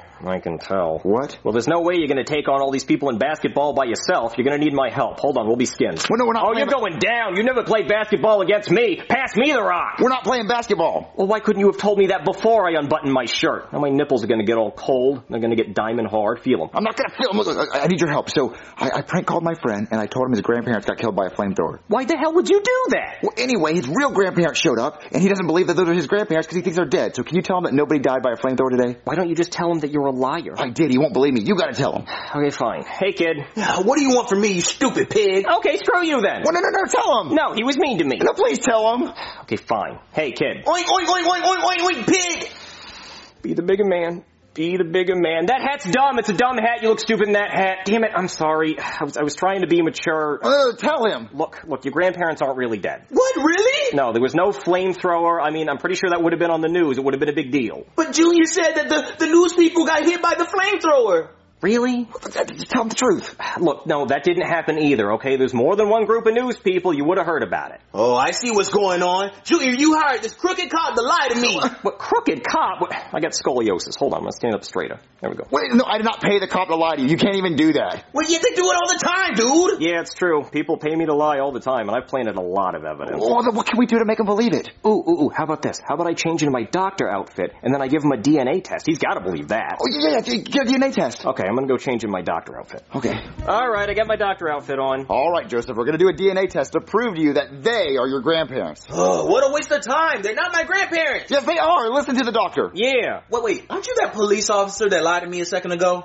I can tell. What? Well, there's no way you're gonna take on all these people in basketball by yourself. You're gonna need my help. Hold on, we'll be skins. Well, no, we're not oh, you're going down. You never played basketball against me. Pass me the rock. We're not playing basketball. Well, why couldn't you have told me that before I unbuttoned my shirt? Now my nipples are gonna get all cold. They're gonna get diamond hard. Feel them. I'm not gonna feel them. Look, I, I need your help. So, I, I prank called my friend, and I told him his grandparents got killed by a flamethrower. Why the hell would you do that? Well, anyway, his real grandparents showed up, and he doesn't believe that those are his grandparents because he thinks they're dead. So can you tell him that nobody died by a flamethrower today? Why don't you just tell him that you're a liar? I did. He won't believe me. You gotta tell him. Okay, fine. Hey, kid. What do you want from me, you stupid pig? Okay, screw you then. Well, no, no, no, tell him. No, he was mean to me. No, please tell him. Okay, fine. Hey, kid. Oink, oink, oink, oink, oink, oink, oink, pig. Be the bigger man. Be the bigger man. That hat's dumb. It's a dumb hat. You look stupid in that hat. Damn it. I'm sorry. I was, I was trying to be mature. Uh, tell him. Look, look, your grandparents aren't really dead. What, really? No, there was no flamethrower. I mean, I'm pretty sure that would have been on the news. It would have been a big deal. But Junior said that the, the news people got hit by the flamethrower. Really? Just tell him the truth. Look, no, that didn't happen either, okay? There's more than one group of news people. You would have heard about it. Oh, I see what's going on. Junior, you hired this crooked cop to lie to me. What, crooked cop? What, I got scoliosis. Hold on, I'm gonna stand up straighter. There we go. Wait, no, I did not pay the cop to lie to you. You can't even do that. Well, you have to do it all the time, dude. Yeah, it's true. People pay me to lie all the time, and I've planted a lot of evidence. Well, then what can we do to make him believe it? Ooh, ooh, ooh, how about this? How about I change into my doctor outfit, and then I give him a D N A test? He's gotta believe that. Oh, yeah, yeah, get a D N A test. Okay, I'm gonna go change in my doctor outfit. Okay. All right, I got my doctor outfit on. All right, Joseph, we're going to do a D N A test to prove to you that they are your grandparents. Oh, what a waste of time. They're not my grandparents. Yes, they are. Listen to the doctor. Yeah. Wait, wait, aren't you that police officer that lied to me a second ago?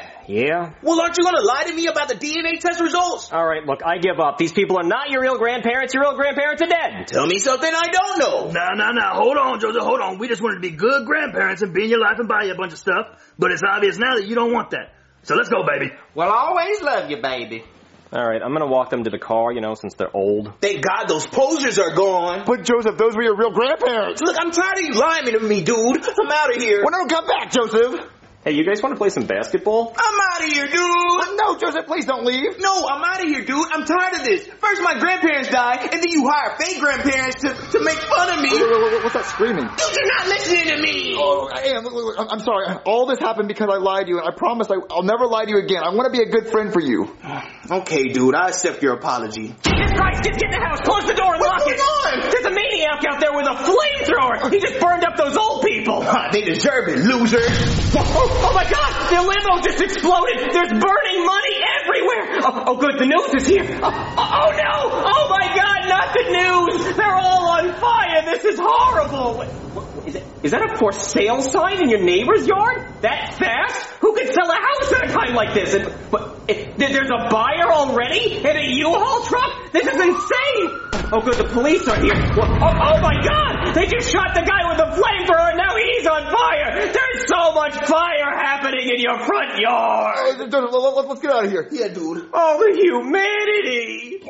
Yeah? Well, aren't you going to lie to me about the D N A test results? All right, look, I give up. These people are not your real grandparents. Your real grandparents are dead. Tell me something I don't know. No, no, no. Hold on, Joseph. Hold on. We just wanted to be good grandparents and be in your life and buy you a bunch of stuff. But it's obvious now that you don't want that. So let's go, baby. Well, I always love you, baby. All right, I'm going to walk them to the car, you know, since they're old. Thank God those posers are gone. But, Joseph, those were your real grandparents. Look, I'm tired of you lying to me, dude. I'm out of here. Well, no, come back, Joseph. Hey, you guys want to play some basketball? I'm out of here, dude. Well, no, Joseph, please don't leave. No, I'm out of here, dude. I'm tired of this. First my grandparents die, and then you hire fake grandparents to, to make fun of me. Wait, wait, wait, what's that screaming? Dude, you're not listening to me. Oh, I am. Look, look, look, I'm sorry. All this happened because I lied to you, and I promise I, I'll never lie to you again. I want to be a good friend for you. Okay, dude, I accept your apology. Jesus Christ, get, get in the house, close the door and What's lock it. going on? There's a maniac out there with a flamethrower. He just burned up those old people. They deserve it, losers. Oh, oh my God, the limo just exploded. There's burning money everywhere. Oh, oh good, the news is here. Oh, oh, oh no, oh my God, not the news. They're all on fire. This is horrible. What, what, is, it, is that a for sale sign in your neighbor's yard? That fast? Who could sell a house at a time like this? And, but it, there's a buyer already in a U-Haul truck? This is insane. Oh good, the police are here. Oh, oh my God! They just shot the guy with the flamethrower and now he's on fire! There's so much fire happening in your front yard! Uh, let's get out of here. Yeah, dude. Oh, the humanity!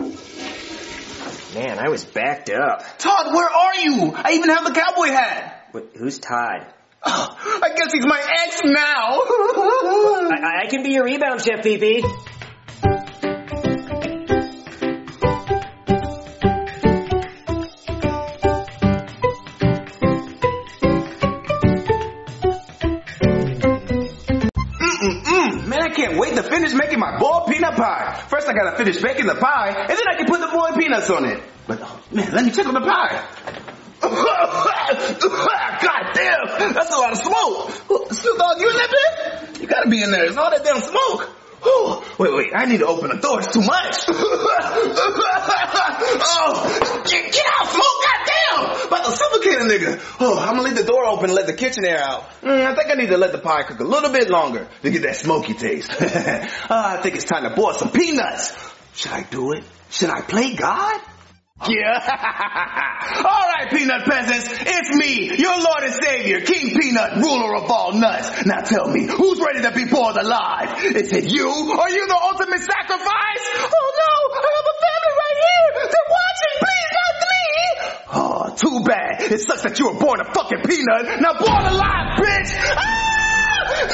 Man, I was backed up. Todd, where are you? I even have the cowboy hat. What, who's Todd? Oh, I guess he's my ex now. I, I can be your rebound chef, P P. Wait to finish making my boiled peanut pie. First I gotta finish baking the pie, and then I can put the boiled peanuts on it. But, oh, man, let me check on the pie. Oh, God damn, that's a lot of smoke. Snoop Dogg, you in that bit? You gotta be in there. There's all that damn smoke. Whew. Wait, wait, I need to open the door. It's too much. Oh, get, get out, smoke, goddamn. About to suffocate a nigga. Oh, I'm gonna leave the door open and let the kitchen air out. Mm, I think I need to let the pie cook a little bit longer to get that smoky taste. uh, I think it's time to boil some peanuts. Should I do it? Should I play God? Yeah. All right, peanut peasants, it's me, your Lord and Savior, King Peanut, ruler of all nuts. Now tell me, who's ready to be boiled alive? Is it you? Are you the ultimate sacrifice? Oh no, I have a family right here. They're watching. Please, not me. Oh, too bad. It sucks that you were born a fucking peanut. Now boil alive, bitch. Ah!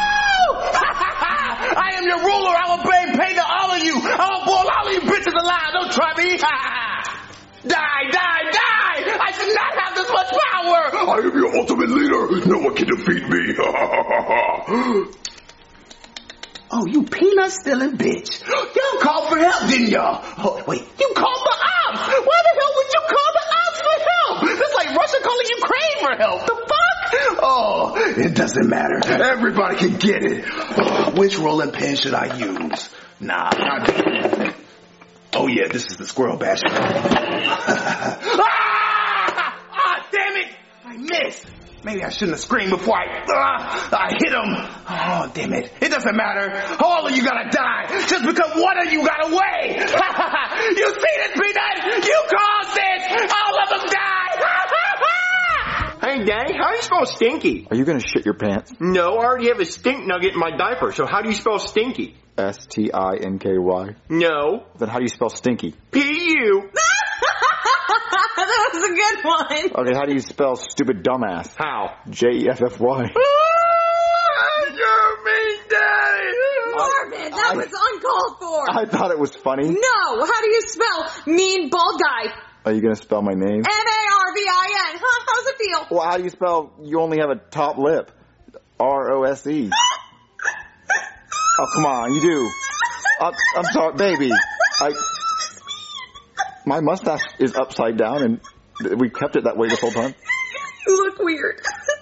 No! I am your ruler. I will bring pain to all of you. I will boil all of you bitches alive. Don't try me. Die, die, die! I should not have this much power! I am your ultimate leader. No one can defeat me. Oh, you peanut stealing bitch. Y'all called for help, didn't y'all? Oh, wait, you called for ops! Why the hell would you call the ops for help? That's like Russia calling Ukraine for help. The fuck? Oh, it doesn't matter. Everybody can get it. Which rolling pin should I use? Nah, not this. Oh yeah, this is the squirrel basher. ah! Ah, damn it! I missed. Maybe I shouldn't have screamed before I, uh, I hit him. Oh, damn it. It doesn't matter. All of you gotta die just because one of you got away. You see this, Peanut? You caused this. All of them died. Hey, Daddy, how do you spell stinky? Are you gonna shit your pants? No, I already have a stink nugget in my diaper, so how do you spell stinky? S T I N K Y. No. Then how do you spell stinky? P U. That was a good one. Okay, how do you spell stupid dumbass? How? J E F F Y. You're mean, Daddy. Marvin, that I, was uncalled for. I thought it was funny. No, how do you spell mean bald guy? Are you gonna spell my name? M A R V I N. Huh? How's it feel? Well, how do you spell you only have a top lip? R O S E. Oh, come on, you do. I'm, I'm sorry, baby. I, my mustache is upside down, and we kept it that way this whole time. You look weird.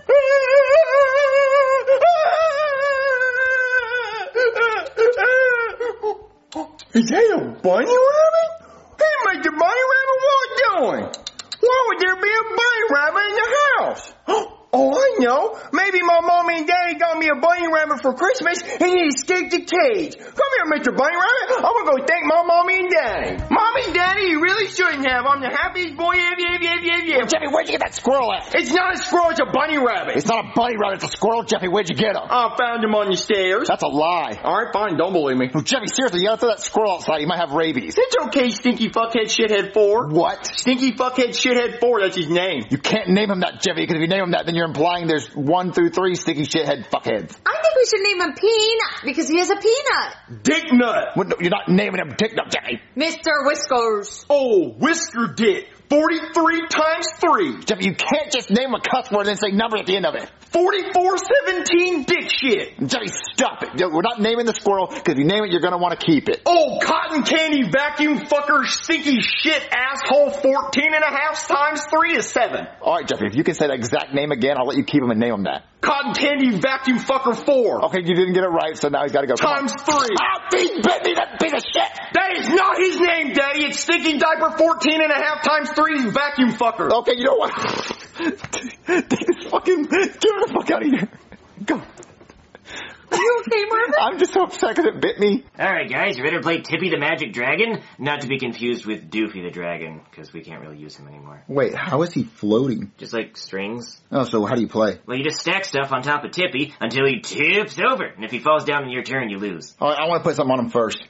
Is that a bunny rabbit? Hey, Mister Bunny Rabbit, what doing? Why would there be a bunny rabbit in the house? Oh, I know. Maybe my mommy and daddy got me a bunny rabbit for Christmas and he escaped the cage. Come here, Mister Bunny Rabbit. I'm gonna go thank my mommy and daddy. Mommy and daddy, you really shouldn't have. I'm the happiest boy ever, ever, ever, ever. Jeffy, where'd you get that squirrel at? It's not a squirrel, it's a bunny rabbit. It's not a bunny rabbit, it's a squirrel. Jeffy, where'd you get him? I found him on the stairs. That's a lie. Alright, fine, don't believe me. No, Jeffy, seriously, you gotta throw that squirrel outside. You might have rabies. It's okay, Stinky Fuckhead Shithead four. What? Stinky Fuckhead Shithead four, that's his name. You can't name him that, Jeffy, because if you name him that, then you're implying there's one through three stinky shithead fuckheads. I think we should name him Peanut because he has a peanut. Dick Nut. Well, no, you're not naming him Dick Nut, Jeffy. Mister Whiskers. Oh, Whisker Dick. forty-three times three. Jeffy, you can't just name a cuss word and then say numbers at the end of it. forty-four seventeen dick shit. Jeffy, stop it. We're not naming the squirrel, because if you name it, you're going to want to keep it. Oh, cotton candy vacuum fucker stinky shit asshole fourteen and a half times three is seven. All right, Jeffy, if you can say that exact name again, I'll let you keep him and name him that. Cotton candy vacuum fucker four. Okay, you didn't get it right, so now he's got to go. Times three. Stop being bit me, that piece of shit. That is not his name, Daddy. It's stinking diaper fourteen and a half times three vacuum fucker. Okay, you know what? Take this fucking, get the fuck out of here. Go. Are you okay, Marvin? I'm just so upset because it bit me. Alright guys, you ready to play Tippy the Magic Dragon? Not to be confused with Doofy the Dragon, because we can't really use him anymore. Wait, how is he floating? Just like strings. Oh, so how do you play? Well, you just stack stuff on top of Tippy until he tips over, and if he falls down in your turn, you lose. All right, I want to put something on him first.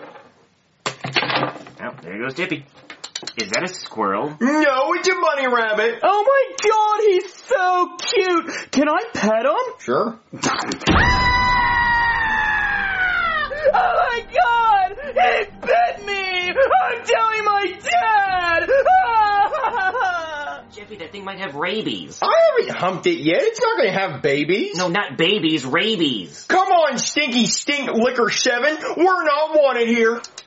Oh, there goes Tippy. Is that a squirrel? No, it's a bunny rabbit. Oh my god, he's so cute. Can I pet him? Sure. Oh my god! He bit me! I'm telling my dad! Jeffy, that thing might have rabies. I haven't humped it yet. It's not gonna have babies. No, not babies, rabies. Come on, Stinky Stink Liquor seven. We're not wanted here.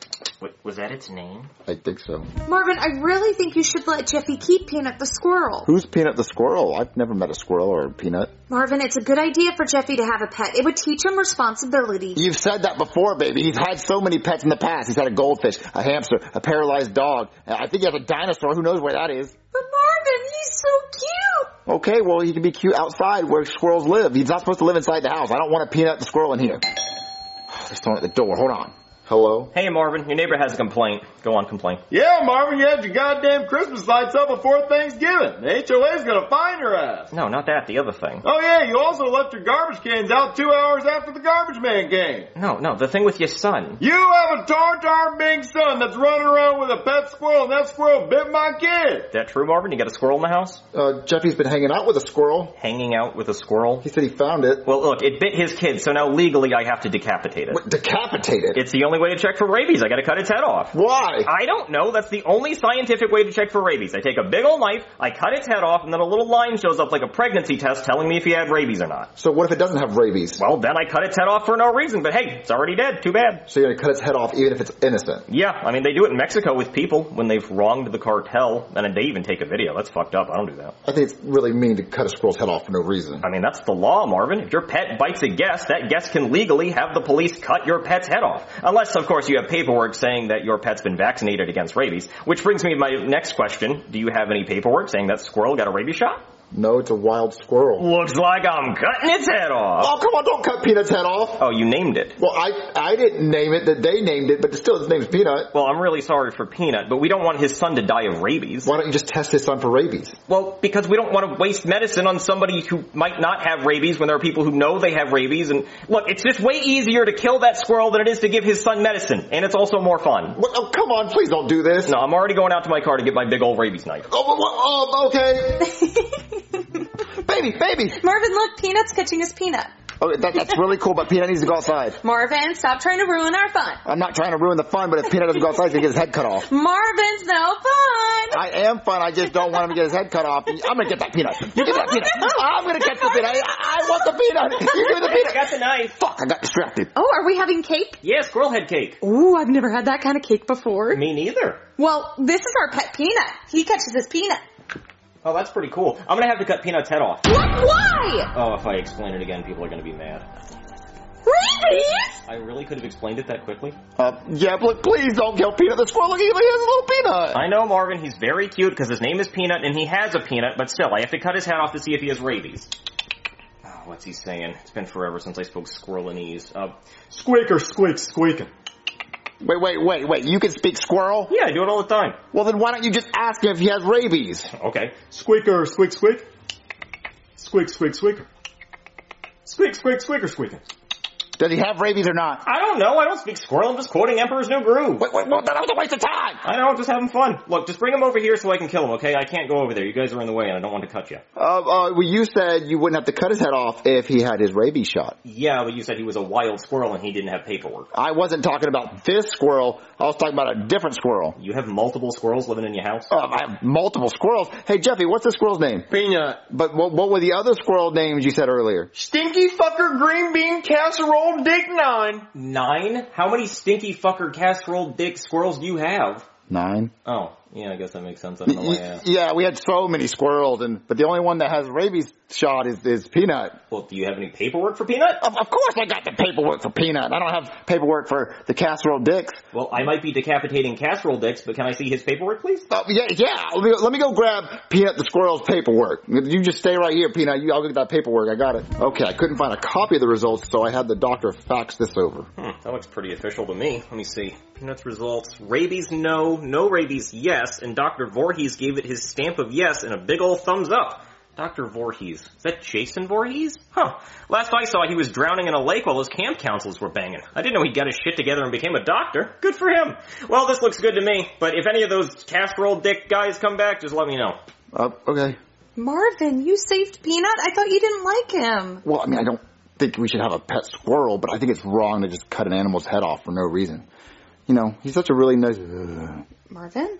What, was that its name? I think so. Marvin, I really think you should let Jeffy keep Peanut the squirrel. Who's Peanut the squirrel? I've never met a squirrel or a peanut. Marvin, it's a good idea for Jeffy to have a pet. It would teach him responsibility. You've said that before, baby. He's had so many pets in the past. He's had a goldfish, a hamster, a paralyzed dog. I think he has a dinosaur. Who knows where that is? But Marvin, he's so cute. Okay, well, he can be cute outside where squirrels live. He's not supposed to live inside the house. I don't want a Peanut the squirrel in here. There's someone at the door. Hold on. Hello? Hey, Marvin, your neighbor has a complaint. Go on, complain. Yeah, Marvin, you had your goddamn Christmas lights up before Thanksgiving. The H O A's gonna fine your ass. No, not that, the other thing. Oh yeah, you also left your garbage cans out two hours after the garbage man came. No, no, the thing with your son. You have a tartar big son that's running around with a pet squirrel, and that squirrel bit my kid. Is that true, Marvin? You got a squirrel in the house? Uh, Jeffy's been hanging out with a squirrel. Hanging out with a squirrel? He said he found it. Well, look, it bit his kid, so now legally I have to decapitate it. What, decapitate it? It's the only way to check for rabies. I gotta cut its head off. Why? I don't know. That's the only scientific way to check for rabies. I take a big old knife, I cut its head off, and then a little line shows up like a pregnancy test telling me if he had rabies or not. So what if it doesn't have rabies? Well, then I cut its head off for no reason, but hey, it's already dead. Too bad. So you're gonna cut its head off even if it's innocent? Yeah, I mean, they do it in Mexico with people when they've wronged the cartel, and they even take a video. That's fucked up. I don't do that. I think it's really mean to cut a squirrel's head off for no reason. I mean, that's the law, Marvin. If your pet bites a guest, that guest can legally have the police cut your pet's head off. Unless, of course, you have paperwork saying that your pet's been vaccinated against rabies. Which brings me to my next question. Do you have any paperwork saying that squirrel got a rabies shot? No, it's a wild squirrel. Looks like I'm cutting its head off. Oh, come on, don't cut Peanut's head off. Oh, you named it. Well, I I didn't name it, that they named it, but still his name's Peanut. Well, I'm really sorry for Peanut, but we don't want his son to die of rabies. Why don't you just test his son for rabies? Well, because we don't want to waste medicine on somebody who might not have rabies when there are people who know they have rabies. And look, it's just way easier to kill that squirrel than it is to give his son medicine. And it's also more fun. What? Oh, come on, please don't do this. No, I'm already going out to my car to get my big old rabies knife. Oh, oh, oh okay. Baby, baby! Marvin, look, Peanut's catching his peanut. Okay, that, that's really cool, but Peanut needs to go outside. Marvin, stop trying to ruin our fun. I'm not trying to ruin the fun, but if Peanut doesn't go outside, he's going to get his head cut off. Marvin's no fun. I am fun, I just don't want him to get his head cut off. I'm going to get that Peanut. You get that Peanut. I'm going to catch the Peanut. I, I want the Peanut. You give me the Peanut. I got the knife. Fuck, I got distracted. Oh, are we having cake? Yeah, squirrel head cake. Ooh, I've never had that kind of cake before. Me neither. Well, this is our pet Peanut. He catches his peanut. Oh, that's pretty cool. I'm going to have to cut Peanut's head off. What? Why? Oh, if I explain it again, people are going to be mad. Rabies? I really could have explained it that quickly? Uh, yeah, but please don't kill Peanut the squirrel. Look, he has a little peanut. I know, Marvin. He's very cute because his name is Peanut and he has a peanut, but still, I have to cut his head off to see if he has rabies. Oh, what's he saying? It's been forever since I spoke squirrelinese. Uh, Squeaker, squeak, squeaking. Wait, wait, wait, wait. You can speak squirrel? Yeah, I do it all the time. Well, then why don't you just ask him if he has rabies? Okay. Squeaker, squeak, squeak. Squeak, squeak, squeaker. Squeak, squeak, squeaker, squeaking. Does he have rabies or not? I don't know. I don't speak squirrel. I'm just quoting Emperor's New Groove. Wait, wait, well, that was a waste of time. I know. I'm just having fun. Look, just bring him over here so I can kill him, okay? I can't go over there. You guys are in the way and I don't want to cut you. Uh, uh, well, you said you wouldn't have to cut his head off if he had his rabies shot. Yeah, but you said he was a wild squirrel and he didn't have paperwork. I wasn't talking about this squirrel. I was talking about a different squirrel. You have multiple squirrels living in your house? Uh, I have multiple squirrels. Hey, Jeffy, what's the squirrel's name? Peanut. But what, what were the other squirrel names you said earlier? Stinky fucker green bean casserole dick nine. Nine? How many stinky fucker casserole dick squirrels do you have? Nine. Oh, yeah, I guess that makes sense. I don't know why I asked. Yeah, we had so many squirrels, and but the only one that has rabies shot is, is Peanut. Well, do you have any paperwork for Peanut? Of, of course I got the paperwork for Peanut. I don't have paperwork for the casserole dicks. Well, I might be decapitating casserole dicks, but can I see his paperwork, please? Uh, yeah, yeah. Let me, let me go grab Peanut the squirrel's paperwork. You just stay right here, Peanut. You, I'll get that paperwork. I got it. Okay, I couldn't find a copy of the results, so I had the doctor fax this over. Hmm, that looks pretty official to me. Let me see. Peanut's results. Rabies, no. No rabies, yes. And Doctor Voorhees gave it his stamp of yes and a big old thumbs up. Doctor Voorhees. Is that Jason Voorhees? Huh. Last I saw, he was drowning in a lake while his camp counselors were banging. I didn't know he got his shit together and became a doctor. Good for him. Well, this looks good to me, but if any of those casserole dick guys come back, just let me know. Uh, okay. Marvin, you saved Peanut? I thought you didn't like him. Well, I mean, I don't think we should have a pet squirrel, but I think it's wrong to just cut an animal's head off for no reason. You know, he's such a really nice... Uh... Marvin?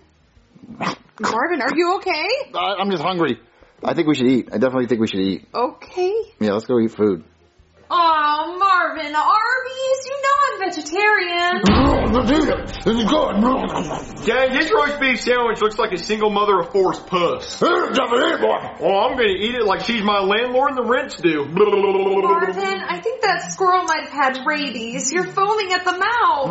Marvin, are you okay? I, I'm just hungry. I think we should eat. I definitely think we should eat. Okay. Yeah, let's go eat food. Oh, Marvin, Arby's, you know I'm vegetarian. This is good. Dang, this roast beef sandwich looks like a single mother of four's puss. Well, I'm gonna eat it like she's my landlord and the rents do. Marvin, I think that squirrel might have had rabies. You're foaming at the mouth.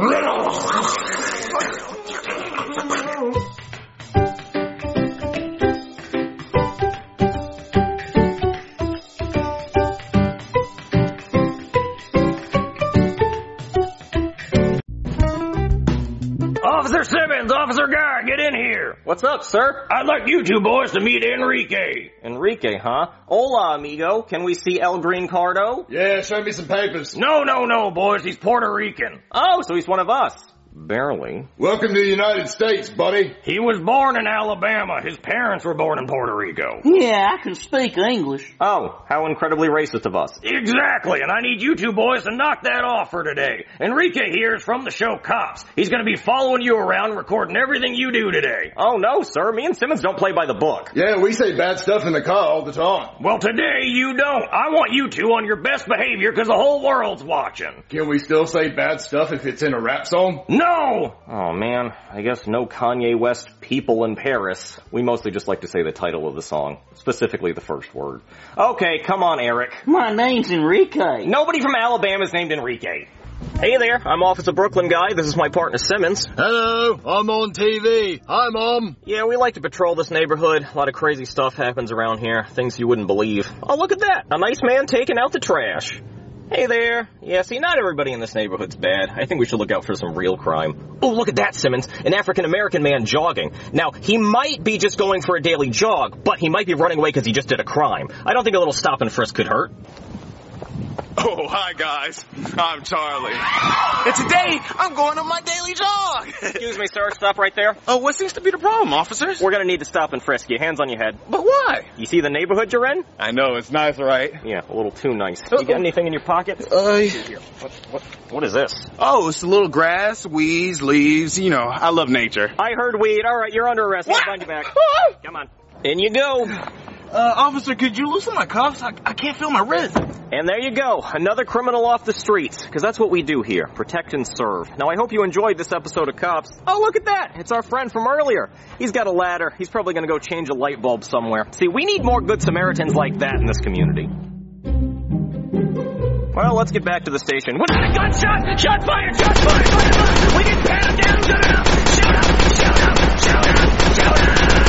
Officer Simmons, Officer Guy, get in here. What's up, sir? I'd like you two boys to meet Enrique. Enrique, huh? Hola, amigo. Can we see El Green Cardo? Yeah, show me some papers. No, no, no, boys. He's Puerto Rican. Oh, so he's one of us. Barely. Welcome to the United States, buddy. He was born in Alabama. His parents were born in Puerto Rico. Yeah, I can speak English. Oh, how incredibly racist of us. Exactly, and I need you two boys to knock that off for today. Enrique here is from the show Cops. He's going to be following you around, recording everything you do today. Oh, no, sir. Me and Simmons don't play by the book. Yeah, we say bad stuff in the car all the time. Well, today you don't. I want you two on your best behavior because the whole world's watching. Can we still say bad stuff if it's in a rap song? No! Oh, man. I guess no Kanye West People in Paris. We mostly just like to say the title of the song, specifically the first word. Okay, come on, Eric. My name's Enrique. Nobody from Alabama is named Enrique. Hey there, I'm Officer Brooklyn Guy. This is my partner, Simmons. Hello, I'm on T V. Hi, Mom. Yeah, we like to patrol this neighborhood. A lot of crazy stuff happens around here. Things you wouldn't believe. Oh, look at that. A nice man taking out the trash. Hey there. Yeah, see, not everybody in this neighborhood's bad. I think we should look out for some real crime. Oh, look at that, Simmons. An African-American man jogging. Now, he might be just going for a daily jog, but he might be running away because he just did a crime. I don't think a little stop and frisk could hurt. Oh, hi, guys. I'm Charlie. And today, I'm going on my daily jog. Excuse me, sir. Stop right there. Oh, what seems to be the problem, officers? We're going to need to stop and frisk you. Hands on your head. But why? You see the neighborhood you're in? I know. It's nice, right? Yeah, a little too nice. You got anything in your pocket? Uh, Here. What, what, what is this? Oh, it's a little grass, weeds, leaves. You know, I love nature. I heard weed. All right, you're under arrest. Hands on your back. Come on. In you go. Uh, officer, could you loosen my cuffs? I, I can't feel my wrist. And there you go. Another criminal off the streets. Because that's what we do here. Protect and serve. Now, I hope you enjoyed this episode of Cops. Oh, look at that. It's our friend from earlier. He's got a ladder. He's probably going to go change a light bulb somewhere. See, we need more good Samaritans like that in this community. Well, let's get back to the station. What is it? Gunshot! Shot fired! Shot fired! Fire, fire. We get patted down! Shut up! Shut up! Shut up! Shut up! Shut up!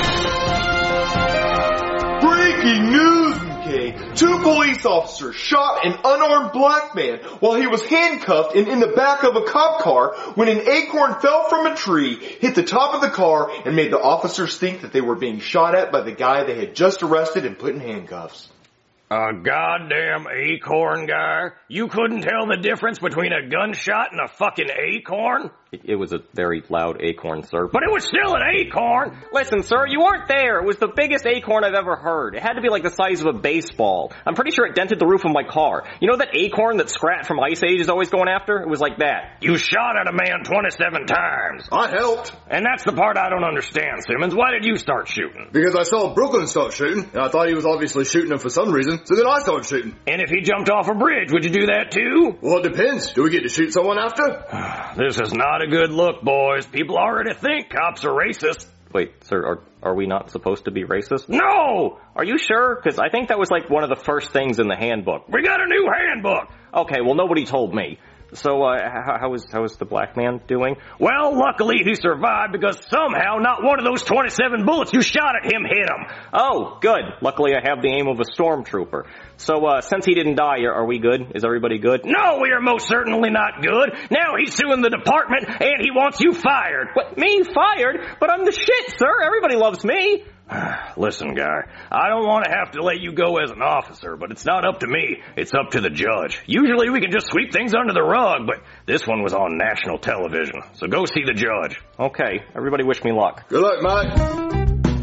Breaking news, okay? Two police officers shot an unarmed black man while he was handcuffed and in the back of a cop car when an acorn fell from a tree, hit the top of the car, and made the officers think that they were being shot at by the guy they had just arrested and put in handcuffs. A goddamn acorn guy? You couldn't tell the difference between a gunshot and a fucking acorn? It, it was a very loud acorn, sir. But it was still an acorn! Listen, sir, you weren't there. It was the biggest acorn I've ever heard. It had to be like the size of a baseball. I'm pretty sure it dented the roof of my car. You know that acorn that Scrat from Ice Age is always going after? It was like that. You shot at a man twenty-seven times. I helped. And that's the part I don't understand, Simmons. Why did you start shooting? Because I saw Brooklyn start shooting, and I thought he was obviously shooting him for some reason, so then I started shooting. And if he jumped off a bridge, would you do that too? Well, it depends. Do we get to shoot someone after? This is not a good look, boys. People already think cops are racist. Wait, sir, are are we not supposed to be racist? No! Are you sure? Because I think that was like one of the first things in the handbook. We got a new handbook! Okay, well, nobody told me. So, uh, how, how is how is the black man doing? Well, luckily he survived because somehow not one of those twenty-seven bullets you shot at him hit him. Oh, good. Luckily I have the aim of a stormtrooper. So, uh, since he didn't die, are, are we good? Is everybody good? No, we are most certainly not good. Now he's suing the department and he wants you fired. What, me fired? But I'm the shit, sir. Everybody loves me. Listen, guy, I don't want to have to let you go as an officer, but it's not up to me. It's up to the judge. Usually we can just sweep things under the rug, but this one was on national television. So go see the judge. Okay, everybody wish me luck. Good luck, mate.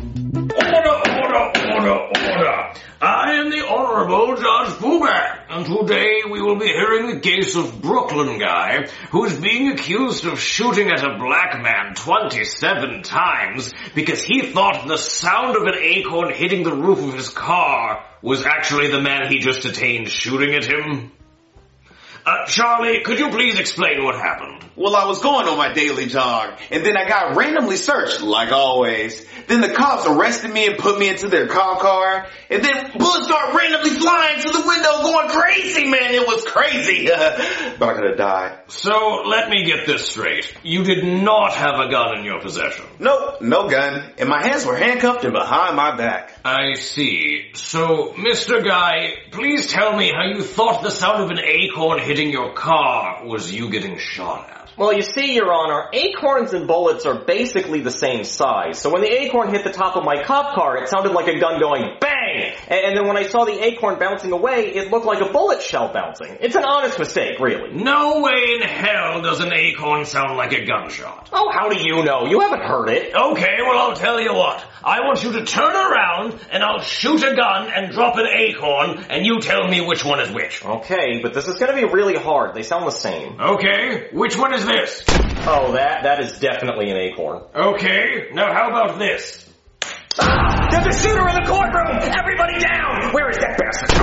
Order, order, order, order. I am the Honorable Judge Fuback, and today we will be hearing the case of Brooklyn Guy, who is being accused of shooting at a black man twenty-seven times because he thought the sound of an acorn hitting the roof of his car was actually the man he just detained shooting at him. Uh, Charlie, could you please explain what happened? Well, I was going on my daily jog, and then I got randomly searched, like always. Then the cops arrested me and put me into their cop car, and then bullets started randomly flying through the window going crazy, man. It was crazy. But I could have died. So, let me get this straight. You did not have a gun in your possession. Nope, no gun. And my hands were handcuffed and behind my back. I see. So, Mister Guy, please tell me how you thought the sound of an acorn hitting your car was you getting shot at. Well, you see, Your Honor, acorns and bullets are basically the same size. So when the acorn hit the top of my cop car, it sounded like a gun going bang! And then when I saw the acorn bouncing away, it looked like a bullet shell bouncing. It's an honest mistake, really. No way in hell does an acorn sound like a gunshot. Oh, how do you know? You haven't heard it. Okay, well, I'll tell you what. I want you to turn around, and I'll shoot a gun and drop an acorn, and you tell me which one is which. Okay, but this is gonna be really hard. They sound the same. Okay, which one is this? Oh, that, that is definitely an acorn. Okay, now how about this? Ah, there's a shooter in the courtroom! Everybody down! Where is that bastard?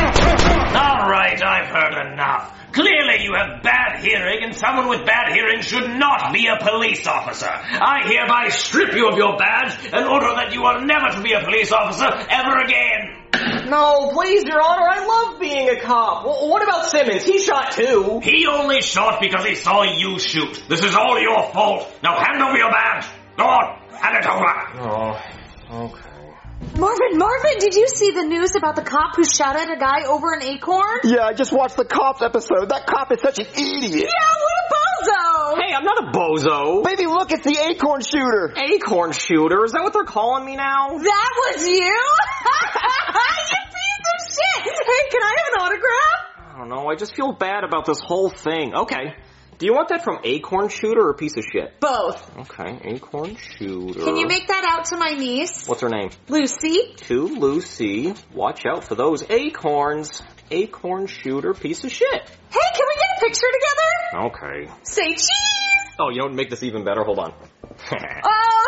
All right, I've heard enough. Clearly you have bad hearing, and someone with bad hearing should not be a police officer. I hereby strip you of your badge and order that you are never to be a police officer ever again. No, please, Your Honor, I love being a cop. Well, what about Simmons? He shot too. He only shot because he saw you shoot. This is all your fault. Now hand over your badge. Go on, hand it over. Oh, okay. Marvin, Marvin, did you see the news about the cop who shot at a guy over an acorn? Yeah, I just watched the Cops episode. That cop is such an idiot. Yeah, what a bozo! Hey, I'm not a bozo. Baby, look, it's the acorn shooter. Acorn shooter? Is that what they're calling me now? That was you? You piece of shit! Hey, can I have an autograph? I don't know, I just feel bad about this whole thing. Okay. Do you want that from Acorn Shooter or Piece of Shit? Both. Okay, Acorn Shooter. Can you make that out to my niece? What's her name? Lucy. To Lucy. Watch out for those acorns. Acorn Shooter, Piece of Shit. Hey, can we get a picture together? Okay. Say cheese! Oh, you know what would make this even better? Hold on. Oh,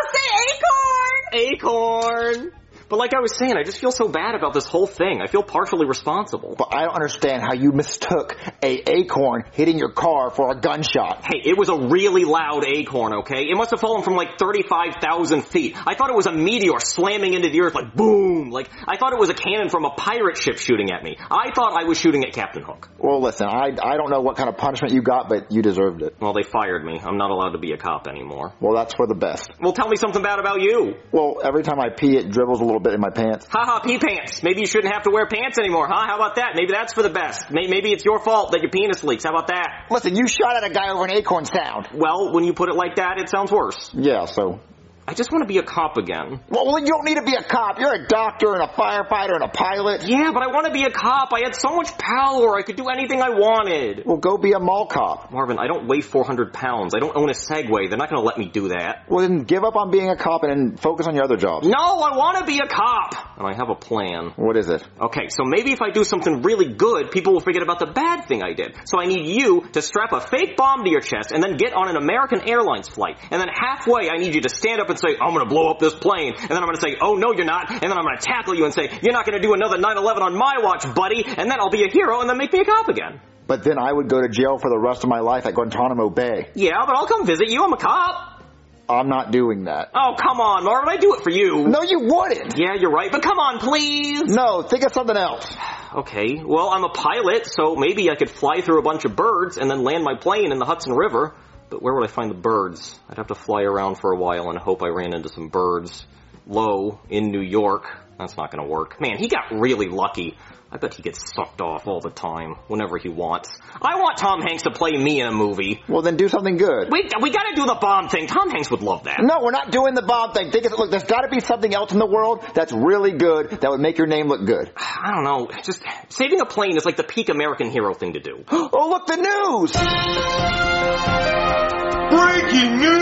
say acorn! Acorn! But like I was saying, I just feel so bad about this whole thing. I feel partially responsible. But I don't understand how you mistook a acorn hitting your car for a gunshot. Hey, it was a really loud acorn, okay? It must have fallen from like thirty-five thousand feet. I thought it was a meteor slamming into the earth like boom. Like, I thought it was a cannon from a pirate ship shooting at me. I thought I was shooting at Captain Hook. Well, listen, I, I don't know what kind of punishment you got, but you deserved it. Well, they fired me. I'm not allowed to be a cop anymore. Well, that's for the best. Well, tell me something bad about you. Well, every time I pee, it dribbles a little bit in my pants. Haha, pee pants. Maybe you shouldn't have to wear pants anymore, huh? How about that? Maybe that's for the best. Maybe it's your fault that your penis leaks. How about that? Listen, you shot at a guy over an acorn sound. Well, when you put it like that, it sounds worse. Yeah, so... I just want to be a cop again. Well, well, you don't need to be a cop. You're a doctor and a firefighter and a pilot. Yeah, but I want to be a cop. I had so much power. I could do anything I wanted. Well, go be a mall cop. Marvin, I don't weigh four hundred pounds. I don't own a Segway. They're not going to let me do that. Well, then give up on being a cop and focus on your other jobs. No, I want to be a cop. And I have a plan. What is it? Okay, so maybe if I do something really good, people will forget about the bad thing I did. So I need you to strap a fake bomb to your chest and then get on an American Airlines flight. And then halfway, I need you to stand up and say, I'm going to blow up this plane, and then I'm going to say, oh no you're not, and then I'm going to tackle you and say, you're not going to do another nine eleven on my watch, buddy, and then I'll be a hero and then make me a cop again. But then I would go to jail for the rest of my life at Guantanamo Bay. Yeah, but I'll come visit you, I'm a cop. I'm not doing that. Oh, come on, Marvin, I'd do it for you. No, you wouldn't. Yeah, you're right, but come on, please. No, think of something else. Okay, well, I'm a pilot, so maybe I could fly through a bunch of birds and then land my plane in the Hudson River. But where would I find the birds? I'd have to fly around for a while and hope I ran into some birds. Low, in New York. That's not gonna work. Man, he got really lucky. I bet he gets sucked off all the time, whenever he wants. I want Tom Hanks to play me in a movie. Well, then do something good. We, we gotta do the bomb thing. Tom Hanks would love that. No, we're not doing the bomb thing. Think of, look, there's gotta be something else in the world that's really good that would make your name look good. I don't know. Just saving a plane is like the peak American hero thing to do. Oh, look, the news! Breaking news!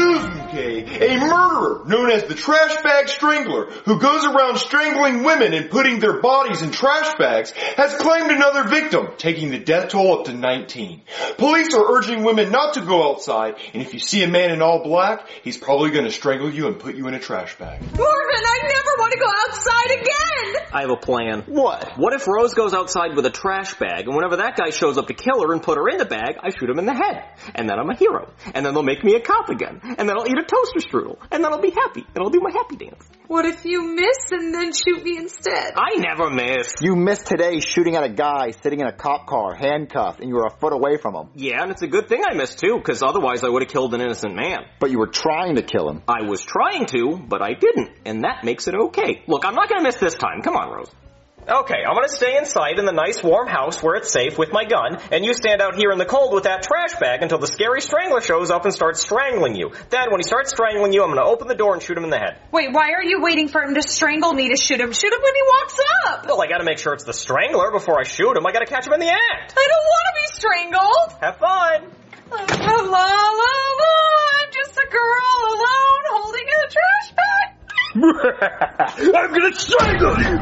okay? A murderer known as the Trash Bag Strangler, who goes around strangling women and putting their bodies in trash bags, has claimed another victim, taking the death toll up to nineteen. Police are urging women not to go outside, and if you see a man in all black, he's probably going to strangle you and put you in a trash bag. Marvin, I never want to go outside again! I have a plan. What? What if Rose goes outside with a trash bag, and whenever that guy shows up to kill her and put her in the bag, I shoot him in the head. And then I'm a hero. And then they'll make me a cop again. And then I'll eat a toaster strudel. And then I'll be happy. And I'll do my happy dance. What if you miss and then shoot me instead? I never miss. You missed today shooting at a guy sitting in a cop car, handcuffed, and you were a foot away from him. Yeah, and it's a good thing I missed too, because otherwise I would have killed an innocent man. But you were trying to kill him. I was trying to, but I didn't. And that makes it okay. Look, I'm not gonna miss this time. Come on, Rose. Okay, I'm gonna stay inside in the nice warm house where it's safe with my gun, and you stand out here in the cold with that trash bag until the scary strangler shows up and starts strangling you. Then, when he starts strangling you, I'm gonna open the door and shoot him in the head. Wait, why are you waiting for him to strangle me to shoot him? Shoot him when he walks up! Well, I gotta make sure it's the strangler before I shoot him. I gotta catch him in the act. I don't want to be strangled! Have fun! La la la la, I'm just a girl alone holding a trash bag. I'm gonna strangle you!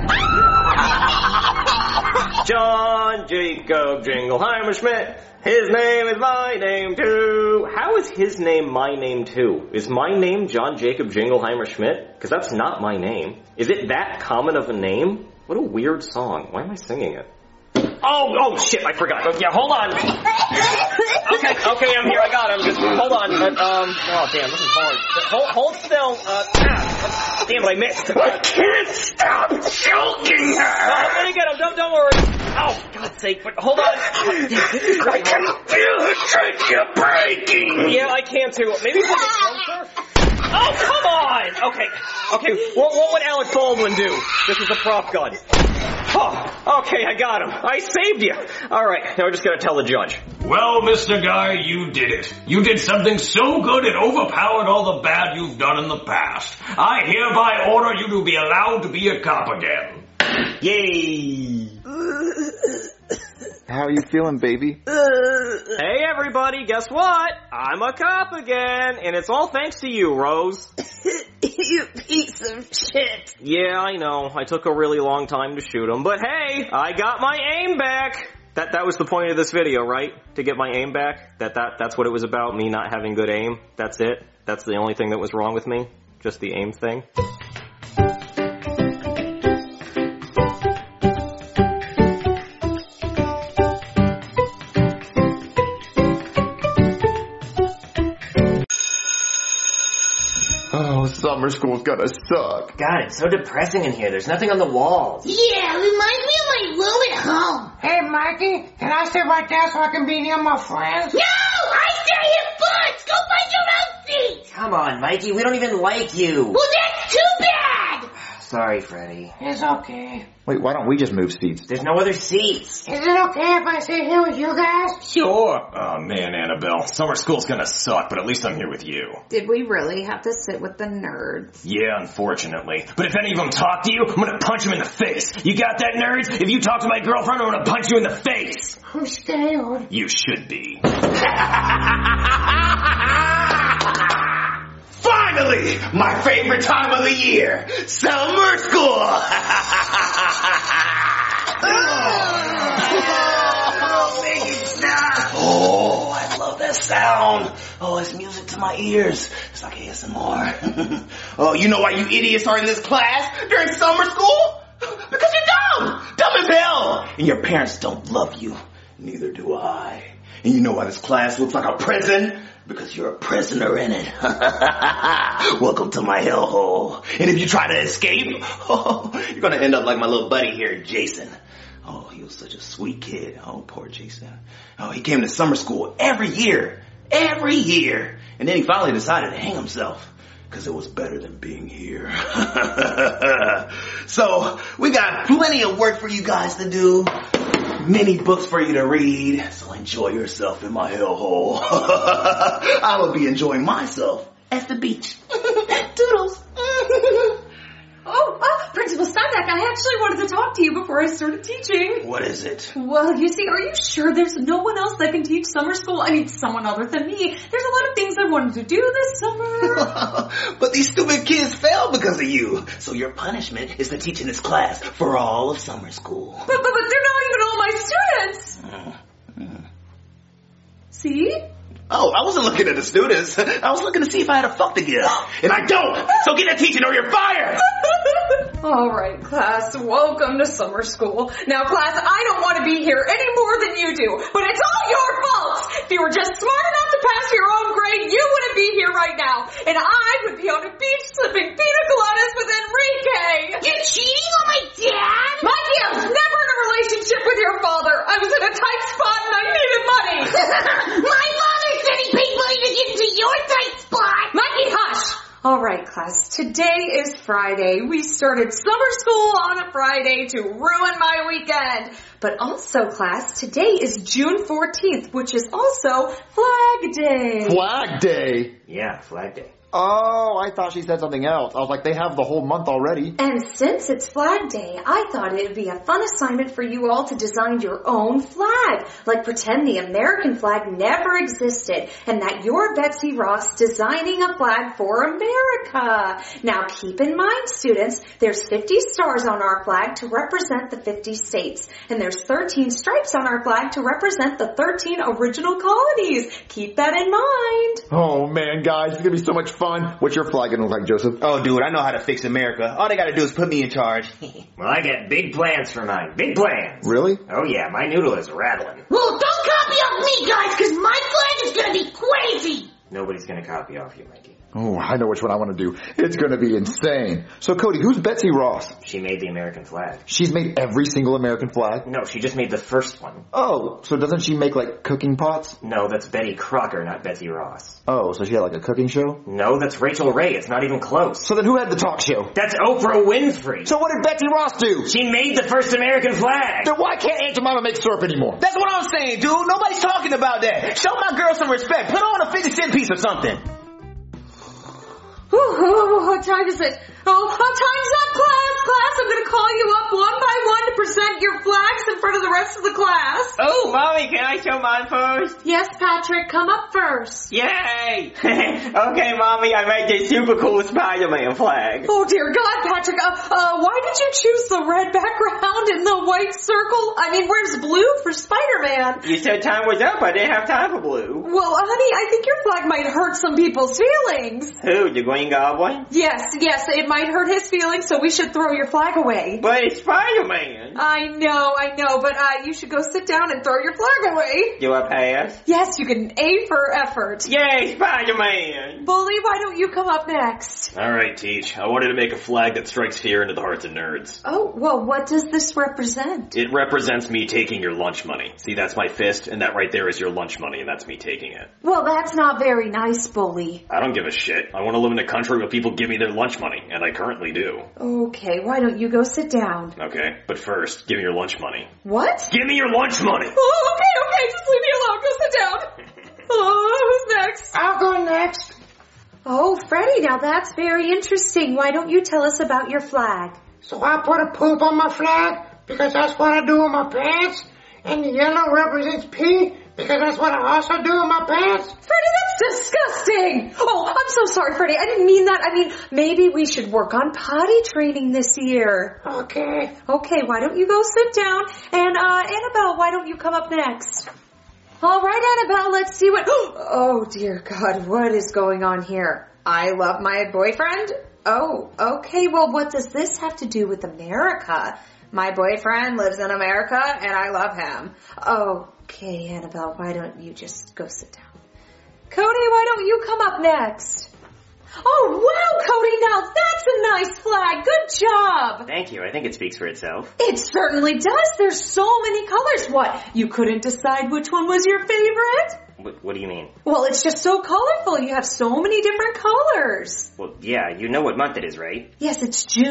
John Jacob Jingleheimer Schmidt. His name is my name too. How is his name my name too? Is my name John Jacob Jingleheimer Schmidt? Because that's not my name. Is it that common of a name? What a weird song. Why am I singing it? Oh, oh shit, I forgot. Oh, yeah, hold on. Okay, okay, I'm here. I got him. Just hold on. Uh, um, oh, damn, this is hard. Hold, hold still. Uh, ah, damn it, I missed. I can't stop choking her. No, I'm gonna get him. Don't, don't worry. Oh, God's sake, but hold on. Damn, this is I can feel the trachea breaking. Yeah, I can too. Maybe put it closer. Oh, come on! Okay, okay, what, what would Alec Baldwin do? This is a prop gun. Oh, okay, I got him. I saved you. All right, now we're just gonna tell the judge. Well, Mister Guy, you did it. You did something so good it overpowered all the bad you've done in the past. I hereby order you to be allowed to be a cop again. Yay! How are you feeling, baby? Hey, everybody, guess what? I'm a cop again, and it's all thanks to you, Rose. You piece of shit. Yeah, I know. I took a really long time to shoot him, but hey, I got my aim back. That that was the point of this video, right? To get my aim back? That that that's what it was about, me not having good aim? That's it? That's the only thing that was wrong with me? Just the aim thing? Oh, summer school's gonna suck. God, it's so depressing in here. There's nothing on the walls. Yeah, reminds me of my room at home. Hey, Mikey, can I sit right there so I can be near my friends? No! I stay here first! Go find your own seat! Come on, Mikey, we don't even like you. Well, that's too bad! Sorry, Freddy. It's okay. Wait, why don't we just move seats? There's no other seats. Is it okay if I sit here with you guys? Sure. Oh, man, Annabelle. Summer school's gonna suck, but at least I'm here with you. Did we really have to sit with the nerds? Yeah, unfortunately. But if any of them talk to you, I'm gonna punch them in the face. You got that, nerds? If you talk to my girlfriend, I'm gonna punch you in the face. I'm scared. You should be. Finally! My favorite time of the year! Summer school! Oh, I love that sound. Oh, it's music to my ears. It's like A S M R. Oh, you know why you idiots are in this class during summer school? Because you're dumb! Dumb as hell! And your parents don't love you. Neither do I. And you know why this class looks like a prison? Because you're a prisoner in it. Welcome to my hellhole. And if you try to escape, oh, you're gonna end up like my little buddy here, Jason. Oh, he was such a sweet kid. Oh, poor Jason. Oh, he came to summer school every year. Every year. And then he finally decided to hang himself. Because it was better than being here. So, we got plenty of work for you guys to do. Many books for you to read. So enjoy yourself in my hellhole. I will be enjoying myself at the beach. Toodles. Oh, oh, Principal Steinbeck, I have actually wanted to talk to you before I started teaching. What is it? Well, you see, are you sure there's no one else that can teach summer school? I mean, someone other than me. There's a lot of things I wanted to do this summer. But these stupid kids failed because of you. So your punishment is to teach in this class for all of summer school. But, but, but they're not even all my students. Mm-hmm. See? Oh, I wasn't looking at the students. I was looking to see if I had a fuck to give. And I don't! So get a teaching or you're fired! All right, class, welcome to summer school. Now, class, I don't want to be here any more than you do, but it's all your fault. If you were just smart enough to pass your own grade, you wouldn't be here right now, and I would be on a beach slipping pina coladas with Enrique. You're cheating on my dad? Mikey, I was never in a relationship with your father. I was in a tight spot and I needed money. My father said he paid money to get into your tight spot. Mikey, hush. All right, class, today is Friday. We started summer school on a Friday to ruin my weekend. But also, class, today is June fourteenth, which is also Flag Day. Flag Day? Yeah, Flag Day. Oh, I thought she said something else. I was like, they have the whole month already. And since it's Flag Day, I thought it would be a fun assignment for you all to design your own flag. Like pretend the American flag never existed and that you're Betsy Ross designing a flag for America. Now keep in mind, students, there's fifty stars on our flag to represent the fifty states. And there's thirteen stripes on our flag to represent the thirteen original colonies. Keep that in mind. Oh man, guys, it's gonna be so much fun. What's your flag gonna look like, Joseph? Oh, dude, I know how to fix America. All they gotta do is put me in charge. Well, I got big plans for mine. Big plans. Really? Oh, yeah, my noodle is rattling. Well, don't copy off me, guys, because my flag is gonna be crazy. Nobody's gonna copy off you, Mikey. Oh, I know which one I want to do. It's going to be insane. So, Cody, who's Betsy Ross? She made the American flag. She's made every single American flag? No, she just made the first one. Oh, so doesn't she make, like, cooking pots? No, that's Betty Crocker, not Betsy Ross. Oh, so she had, like, a cooking show? No, that's Rachel Ray. It's not even close. So then who had the talk show? That's Oprah Winfrey. So what did Betsy Ross do? She made the first American flag. Then why can't Aunt Jemima make syrup anymore? That's what I'm saying, dude. Nobody's talking about that. Show my girl some respect. Put on a fifty cent piece or something. Ooh, ooh, what time is it? Oh, oh, time's up, class! Class, I'm gonna call you up one by one to present your flags in front of the rest of the class. Oh, Mommy, can I show mine first? Yes, Patrick, come up first. Yay! Okay, Mommy, I made this super cool Spider-Man flag. Oh, dear God, Patrick, uh, uh, why did you choose the red background and the white circle? I mean, where's blue for Spider-Man? You said time was up. I didn't have time for blue. Well, honey, I think your flag might hurt some people's feelings. Who, the Green Goblin? Yes, yes, it might hurt his feelings, so we should throw your flag away. But it's Spider-Man. I know, I know, but uh, you should go sit down and throw your flag away. Do I pass? Yes, you can A for effort. Yay, Spider-Man! Bully, why don't you come up next? All right, Teach. I wanted to make a flag that strikes fear into the hearts of nerds. Oh, well, what does this represent? It represents me taking your lunch money. See, that's my fist, and that right there is your lunch money, and that's me taking it. Well, that's not very nice, Bully. I don't give a shit. I want to live in a country where people give me their lunch money, and I currently do. Okay, why don't you go sit down? Okay, but first, give me your lunch money. What? Give me your lunch money! Oh, okay, okay, just leave me alone. Go sit down. Oh, who's next? I'll go next. Oh, Freddie, now that's very interesting. Why don't you tell us about your flag? So I put a poop on my flag because that's what I do with my pants. And the yellow represents pee because that's what I also do with my pants. Freddie, that's disgusting. Oh, I'm so sorry, Freddie. I didn't mean that. I mean, maybe we should work on potty training this year. Okay. Okay, why don't you go sit down? And, uh, Annabelle, why don't you come up next? All right, Annabelle, let's see what... Oh, dear God, what is going on here? I love my boyfriend? Oh, okay, well, what does this have to do with America? My boyfriend lives in America, and I love him. Okay, Annabelle, why don't you just go sit down? Cody, why don't you come up next? Oh, wow, Cody, now that's a nice flag. Good job. Thank you. I think it speaks for itself. It certainly does. There's so many colors. What, you couldn't decide which one was your favorite? What, what do you mean? Well, it's just so colorful. You have so many different colors. Well, yeah, you know what month it is, right? Yes, it's June.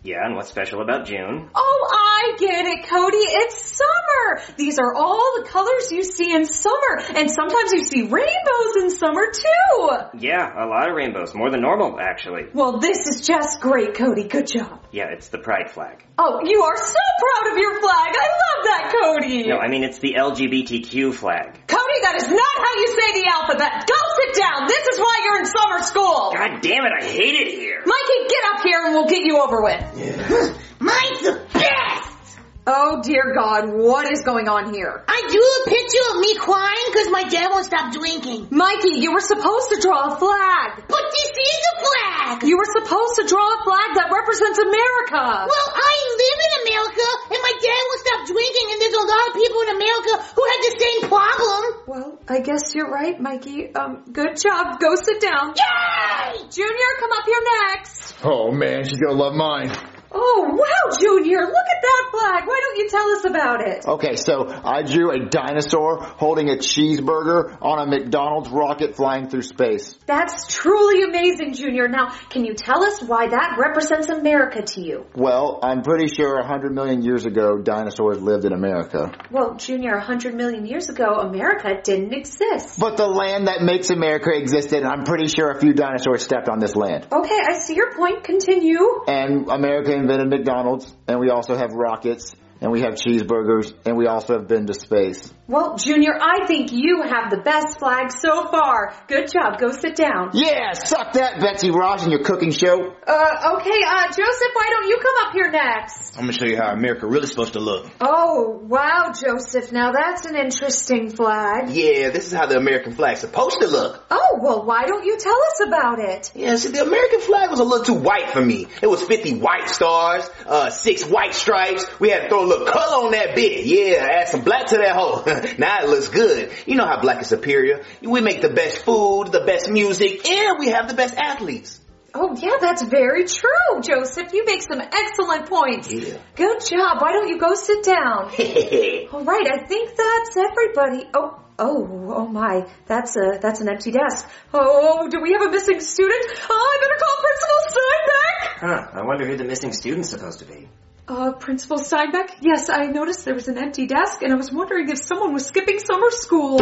Yeah, and what's special about June? Oh, I get it, Cody. It's summer. These are all the colors you see in summer. And sometimes you see rainbows in summer, too. Yeah, a lot of rainbows. More than normal, actually. Well, this is just great, Cody. Good job. Yeah, it's the pride flag. Oh, you are so proud of your flag. I love that, Cody. No, I mean it's the L G B T Q flag. Cody, that is not how you say the alphabet. Go sit down. This is why you're in summer school. God damn it, I hate it here. Mikey, get up here and we'll get you over with. Yeah. Mine's the best! Oh, dear God, what is going on here? I drew a picture of me crying because my dad won't stop drinking. Mikey, you were supposed to draw a flag. But this is a flag! You were supposed to draw a flag that represents America. Well, I live in America, and my dad won't stop drinking, and there's a lot of people in America who had the same problem. Well, I guess you're right, Mikey. Um, good job. Go sit down. Yay! Junior, come up here next. Oh, man, she's gonna love mine. Oh, wow, Junior, look at that flag. Why don't you tell us about it? Okay, so I drew a dinosaur holding a cheeseburger on a McDonald's rocket flying through space. That's truly amazing, Junior. Now, can you tell us why that represents America to you? Well, I'm pretty sure a hundred million years ago, dinosaurs lived in America. Well, Junior, a hundred million years ago, America didn't exist. But the land that makes America existed, and I'm pretty sure a few dinosaurs stepped on this land. Okay, I see your point. Continue. And America invented McDonald's, and we also have rockets, and we have cheeseburgers, and we also have been to space. Well, Junior, I think you have the best flag so far. Good job. Go sit down. Yeah, suck that, Betsy Ross, and your cooking show. Uh, okay, uh, Joseph, why don't you come up here next? I'm gonna show you how America really supposed to look. Oh, wow, Joseph. Now that's an interesting flag. Yeah, this is how the American flag's supposed to look. Oh, well, why don't you tell us about it? Yeah, see, the American flag was a little too white for me. It was fifty white stars, uh, six white stripes. We had to throw a little color on that bit. Yeah, add some black to that whole. Now it looks good. You know how black is superior. We make the best food, the best music, and we have the best athletes. Oh, yeah, that's very true, Joseph. You make some excellent points. Yeah. Good job. Why don't you go sit down? All right, I think that's everybody. Oh, oh, oh my. That's a that's an empty desk. Oh, do we have a missing student? Oh, I better call Principal Steinbeck. Huh, I wonder who the missing student's supposed to be. Uh, Principal Steinbeck? Yes, I noticed there was an empty desk, and I was wondering if someone was skipping summer school.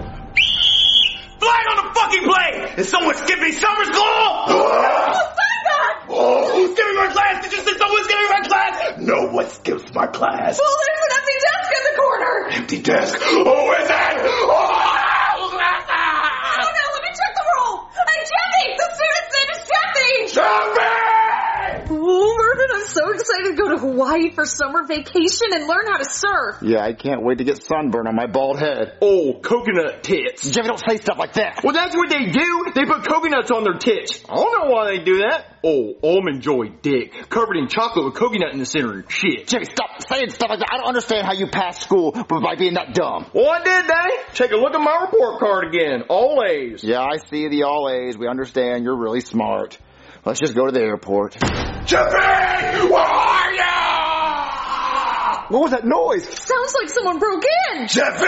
Flag on the fucking play! Is someone skipping summer school? Principal Steinbeck! Oh, Who's skipping my class? Did you say someone's skipping my class? no one skips my class. Well, there's an empty desk in the corner! Empty desk. Oh, is it? Oh! Oh, no, let me check the roll! Hey, Jeffy! The student's name is Jeffy! Jeffy! Oh, Vernon, I'm so excited to go to Hawaii for summer vacation and learn how to surf. Yeah, I can't wait to get sunburn on my bald head. Oh, coconut tits. Jeffy, don't say stuff like that. Well, that's what they do. They put coconuts on their tits. I don't know why they do that. Oh, almond joy dick. Covered in chocolate with coconut in the center. Shit. Jeffy, stop saying stuff like that. I don't understand how you passed school by being that dumb. Well, I did, Daddy. Take a look at my report card again. All A's. Yeah, I see the all A's. We understand. You're really smart. Let's just go to the airport. Jeffy! Where are you? What was that noise? Sounds like someone broke in. Jeffy!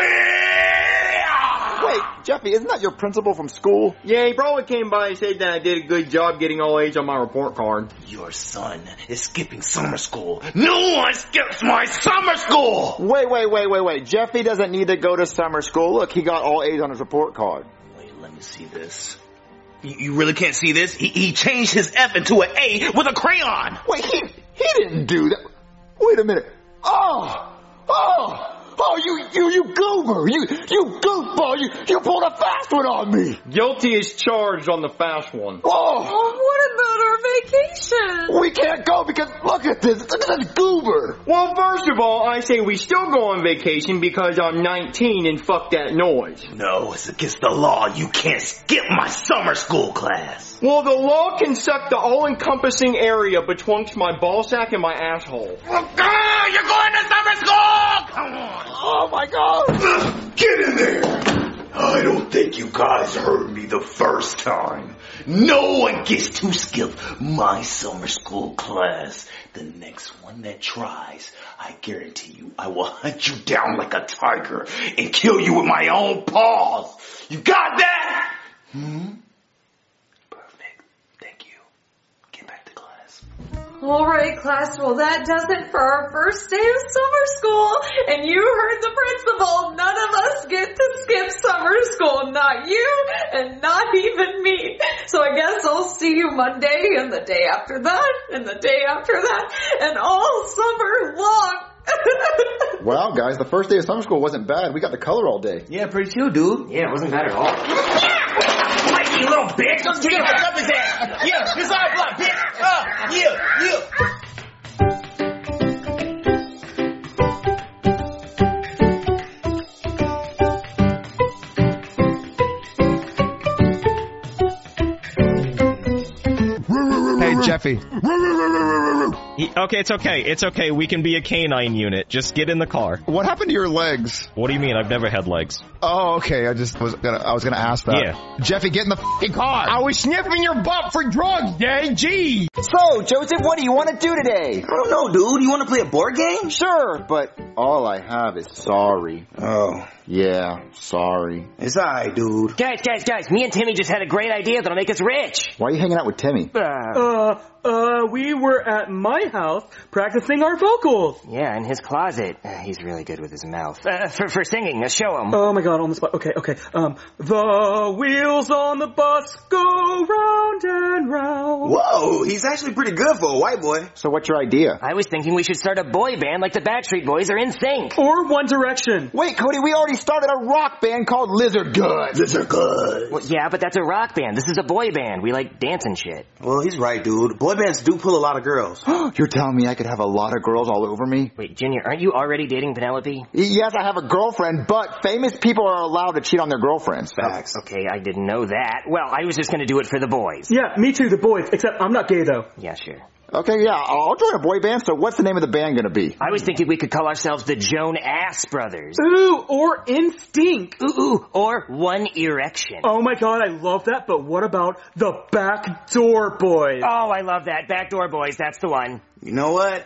Wait, Jeffy, isn't that your principal from school? Yeah, he probably came by and said that I did a good job getting all A's on my report card. Your son is skipping summer school. No one skips my summer school! Wait, wait, wait, wait, wait. Jeffy doesn't need to go to summer school. Look, he got all A's on his report card. Wait, let me see this. You, you really can't see this? He, he changed his F into an A with a crayon. Wait, he he didn't do that. Wait a minute. Oh, oh. Oh, you, you, you goober! You, you goofball! You, you pulled a fast one on me! Guilty is charged on the fast one. Oh! Oh, what about our vacation? We can't go because look at this! Look at this goober! Well, first of all, I say we still go on vacation because I'm nineteen and fuck that noise. No, it's against the law. You can't skip my summer school class. Well, the law can suck the all-encompassing area betwixt my ballsack and my asshole. Oh, you're going to summer school! Come on! Oh my God! Get in there! I don't think you guys heard me the first time. No one gets to skip my summer school class. The next one that tries, I guarantee you, I will hunt you down like a tiger and kill you with my own paws. You got that? Hmm? Perfect. Thank you. Get back to class. All right, class. Well, that does it for our first day of summer school. And you heard the principal. None of us get to skip summer school. Not you and not even me. So I guess I'll see you Monday and the day after that and the day after that and all summer long. Wow, guys, the first day of summer school wasn't bad. We got to color all day. Yeah, pretty chill, dude. Yeah, it wasn't bad at all. Like you little bitch. Let's get up his ass. Yeah, this our block, bitch. Uh, yeah, yeah. Hey, Jeffy. He, okay, it's okay. It's okay. We can be a canine unit. Just get in the car. What happened to your legs? What do you mean? I've never had legs. Oh, okay. I just was gonna, I was gonna ask that. Yeah. Jeffy, get in the f***ing car. I was sniffing your butt for drugs, Daddy. Gee. So, Joseph, what do you want to do today? I don't know, dude. You want to play a board game? Sure, but all I have is sorry. Oh. Yeah, sorry. It's alright, dude. Guys, guys, guys, me and Timmy just had a great idea that'll make us rich. Why are you hanging out with Timmy? Uh, uh, we were at my house practicing our vocals. Yeah, in his closet. Uh, he's really good with his mouth. Uh, for, for singing, uh, show him. Oh my god, on the spot. Okay, okay. Um, the wheels on the bus go round and round. Whoa, he's actually pretty good for a white boy. So what's your idea? I was thinking we should start a boy band like the Backstreet Boys or N Sync. Or One Direction. Wait, Cody, we already started a rock band called Lizard Good. Lizard Good. Well, yeah, but that's a rock band. This is a boy band. We like dancing shit. Well, he's right, dude. Boy bands do pull a lot of girls. You're telling me I could have a lot of girls all over me? Wait, Junior, aren't you already dating Penelope? Yes, I have a girlfriend, but famous people are allowed to cheat on their girlfriends. Facts. Oh, okay, I didn't know that. Well, I was just gonna do it for the boys. Yeah, me too, the boys. Except I'm not gay, though. Yeah, sure. Okay, yeah, I'll join a boy band, so what's the name of the band gonna be? I was thinking we could call ourselves the Joan Ass Brothers. Ooh, or Instinct. Ooh, ooh, or One Erection. Oh my god, I love that, but what about the Backdoor Boys? Oh, I love that. Backdoor Boys, that's the one. You know what?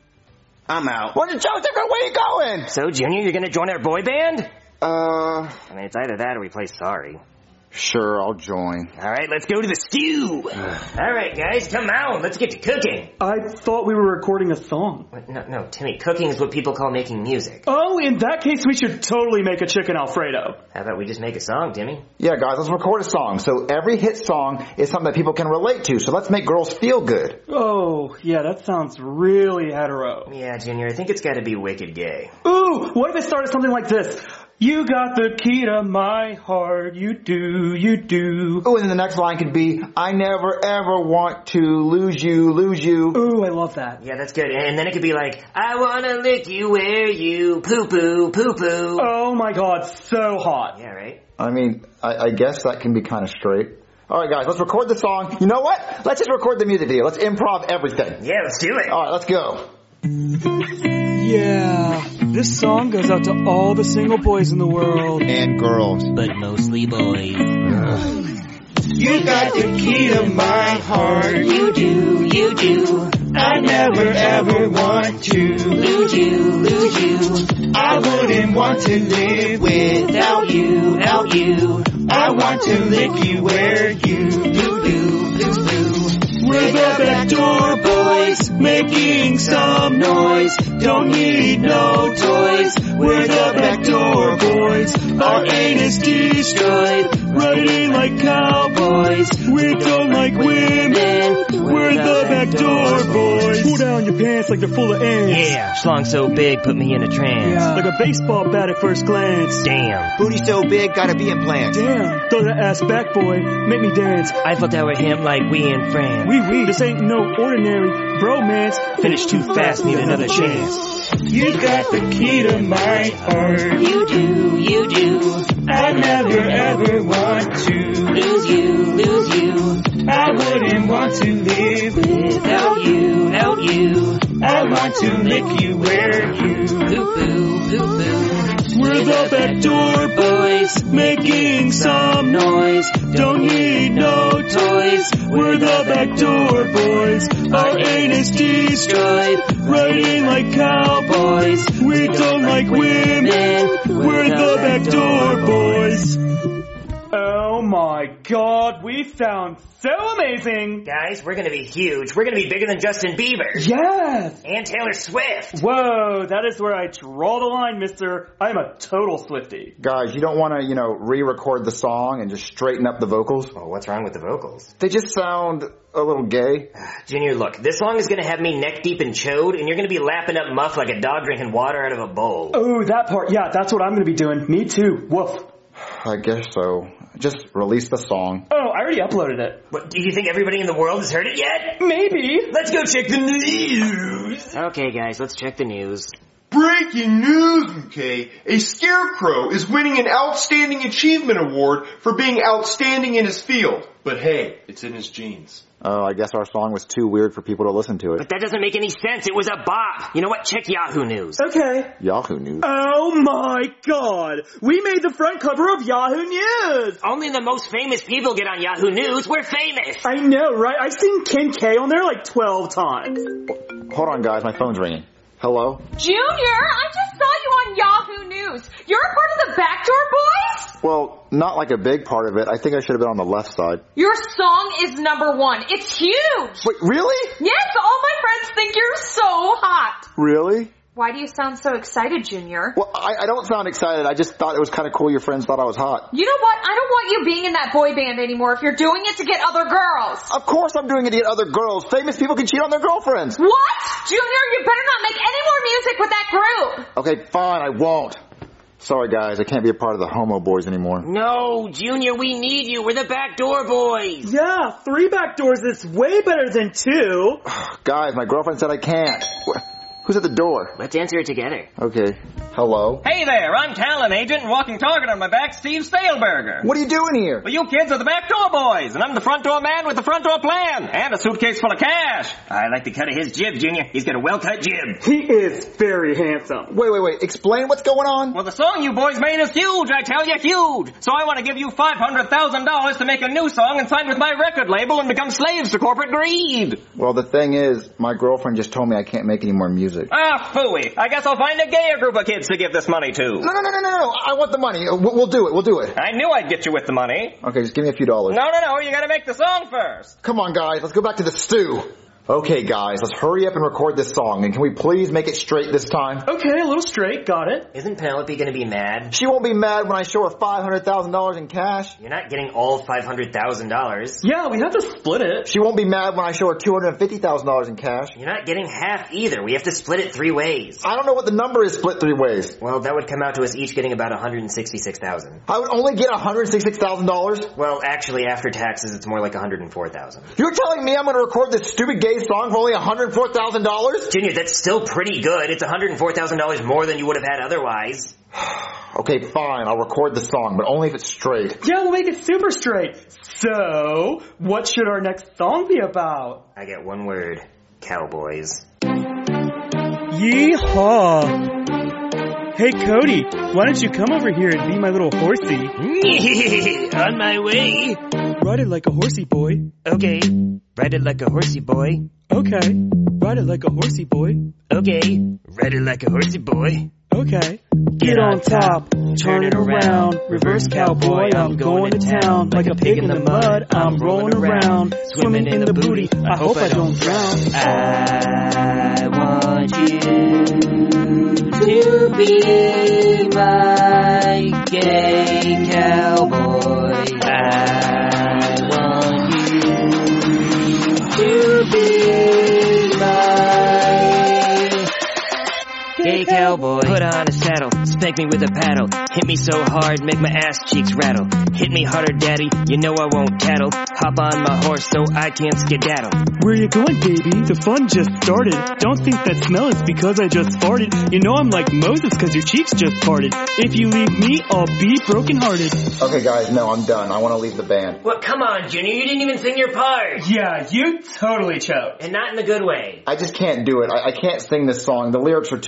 I'm out. What, Joseph, where are you going? So, Junior, you're gonna join our boy band? Uh... I mean, it's either that or we play Sorry. Sure, I'll join. All right, let's go to the stew. All right, guys, come on. Let's get to cooking. I thought we were recording a song. What? No, no, Timmy, cooking is what people call making music. Oh, in that case, we should totally make a chicken Alfredo. How about we just make a song, Timmy? Yeah, guys, let's record a song. So every hit song is something that people can relate to. So let's make girls feel good. Oh, yeah, that sounds really hetero. Yeah, Junior, I think it's got to be wicked gay. Ooh, what if it started something like this? You got the key to my heart, you do, you do. Oh, and then the next line could be, I never ever want to lose you, lose you. Ooh, I love that. Yeah, that's good. And then it could be like, I wanna lick you where you poo-poo, poo-poo. Oh my god, so hot. Yeah, right? I mean, I, I guess that can be kind of straight. All right, guys, let's record the song. You know what? Let's just record the music video. Let's improv everything. Yeah, let's do it. All right, let's go. Yeah, this song goes out to all the single boys in the world. And girls. But mostly boys. You got the key to my heart. You do, you do. I never ever want to lose you, lose you. I wouldn't want to live without you, without you. I want to lick you where you do do do do. We're the Backdoor Boys, making some noise. Don't need no toys. We're the Backdoor Boys. Our anus destroyed, riding like cowboys. We don't like women. We're the Backdoor Boys. Pull down your pants like they're full of ants. Yeah, schlong so big, put me in a trance. Yeah, like a baseball bat at first glance. Damn. Booty so big, gotta be implant. Damn, throw that ass back, boy. Make me dance. Eiffel Tower him like we in France. We, we, this ain't no ordinary bromance. Finish too fast, need another chance. You got the key to my heart. You do, you do. I never ever want to lose you, lose you. I wouldn't want to live without you, without you. I want to lick you where you poo-poo, poo-poo. We're the Backdoor Boys, making some noise. Don't need no toys. We're the Backdoor Boys. Our anus destroyed, riding like cowboys. We don't like women. We're the Backdoor Boys. Oh my my god, we sound so amazing! Guys, we're gonna be huge. We're gonna be bigger than Justin Bieber. Yes! And Taylor Swift. Whoa, that is where I draw the line, mister. I'm a total Swiftie. Guys, you don't want to, you know, re-record the song and just straighten up the vocals? Oh, what's wrong with the vocals? They just sound a little gay. Junior, look, this song is gonna have me neck deep in chode, and you're gonna be lapping up muff like a dog drinking water out of a bowl. Oh, that part. Yeah, that's what I'm gonna be doing. Me too. Woof. I guess so. Just release the song. Oh, I already uploaded it. What, do you think everybody in the world has heard it yet? Maybe. Let's go check the news. Okay, guys, let's check the news. Breaking news, okay? A scarecrow is winning an Outstanding Achievement Award for being outstanding in his field. But hey, it's in his genes. Oh, I guess our song was too weird for people to listen to it. But that doesn't make any sense. It was a bop. You know what? Check Yahoo News. Okay. Yahoo News? Oh my god! We made the front cover of Yahoo News! Only the most famous people get on Yahoo News. We're famous. I know, right? I've seen Ken K on there like twelve times. Hold on, guys. My phone's ringing. Hello? Junior, I just saw you on Yahoo News. You're a part of the Backdoor Boys? Well, not like a big part of it. I think I should have been on the left side. Your song is number one. It's huge. Wait, really? Yes, all my friends think you're so hot. Really? Why do you sound so excited, Junior? Well, I, I don't sound excited. I just thought it was kind of cool your friends thought I was hot. You know what? I don't want you being in that boy band anymore if you're doing it to get other girls. Of course I'm doing it to get other girls. Famous people can cheat on their girlfriends. What? Junior, you better not make any more music with that group. Okay, fine. I won't. Sorry, guys. I can't be a part of the Homo Boys anymore. No, Junior, we need you. We're the Backdoor Boys. Yeah, three back doors is way better than two. Guys, my girlfriend said I can't. Who's at the door? Let's answer it together. Okay. Hello? Hey there, I'm talent agent and walking target on my back, Steve Staleberger. What are you doing here? Well, you kids are the Backdoor Boys, and I'm the front door man with the front door plan, and a suitcase full of cash. I like the cut of his jib, Junior. He's got a well-cut jib. He is very handsome. Wait, wait, wait. Explain what's going on? Well, the song you boys made is huge, I tell you, huge. So I want to give you five hundred thousand dollars to make a new song and sign with my record label and become slaves to corporate greed. Well, the thing is, my girlfriend just told me I can't make any more music. Ah, phooey. I guess I'll find a gayer group of kids to give this money to. No, no, no, no, no, no. I want the money. We'll, we'll do it. We'll do it. I knew I'd get you with the money. Okay, just give me a few dollars. No, no, no. You gotta make the song first. Come on, guys. Let's go back to the stew. Okay, guys, let's hurry up and record this song. And can we please make it straight this time? Okay, a little straight. Got it. Isn't Penelope gonna be mad? She won't be mad when I show her five hundred thousand dollars in cash. You're not getting all five hundred thousand dollars. Yeah, we have to split it. She won't be mad when I show her two hundred fifty thousand dollars in cash. You're not getting half either. We have to split it three ways. I don't know what the number is split three ways. Well, that would come out to us each getting about one hundred sixty-six thousand dollars. I would only get one hundred sixty-six thousand dollars? Well, actually, after taxes, it's more like one hundred four thousand dollars. You're telling me I'm going to record this stupid gay song for only one hundred four thousand dollars? Junior, that's still pretty good. It's one hundred four thousand dollars more than you would have had otherwise. Okay, fine. I'll record the song, but only if it's straight. Yeah, we'll make it super straight. So, what should our next song be about? I get one word. Cowboys. Yeehaw! Hey, Cody, why don't you come over here and be my little horsey? On my way. Ride it like a horsey boy. Okay. Ride it like a horsey boy. Okay. Ride it like a horsey boy. Okay. Ride it like a horsey boy. Okay. Get on top, turn it around, reverse cowboy, I'm going to town. Like a pig in the mud, I'm rolling around, swimming in the booty, I hope I don't drown. I want you to be my gay cowboy. I want you to be my gay cowboy. Put on a saddle, spank me with a paddle, hit me so hard, make my ass cheeks rattle. Hit me harder, daddy, you know I won't tattle. Hop on my horse so I can't skedaddle. Where you going, baby? The fun just started. Don't think that smell is because I just farted. You know I'm like Moses cause your cheeks just parted. If you leave me, I'll be brokenhearted. Okay, guys, no, I'm done. I want to leave the band. Well, come on, Junior, you didn't even sing your part. Yeah, you totally choked. And not in the good way. I just can't do it. I, I can't sing this song. The lyrics are too gay.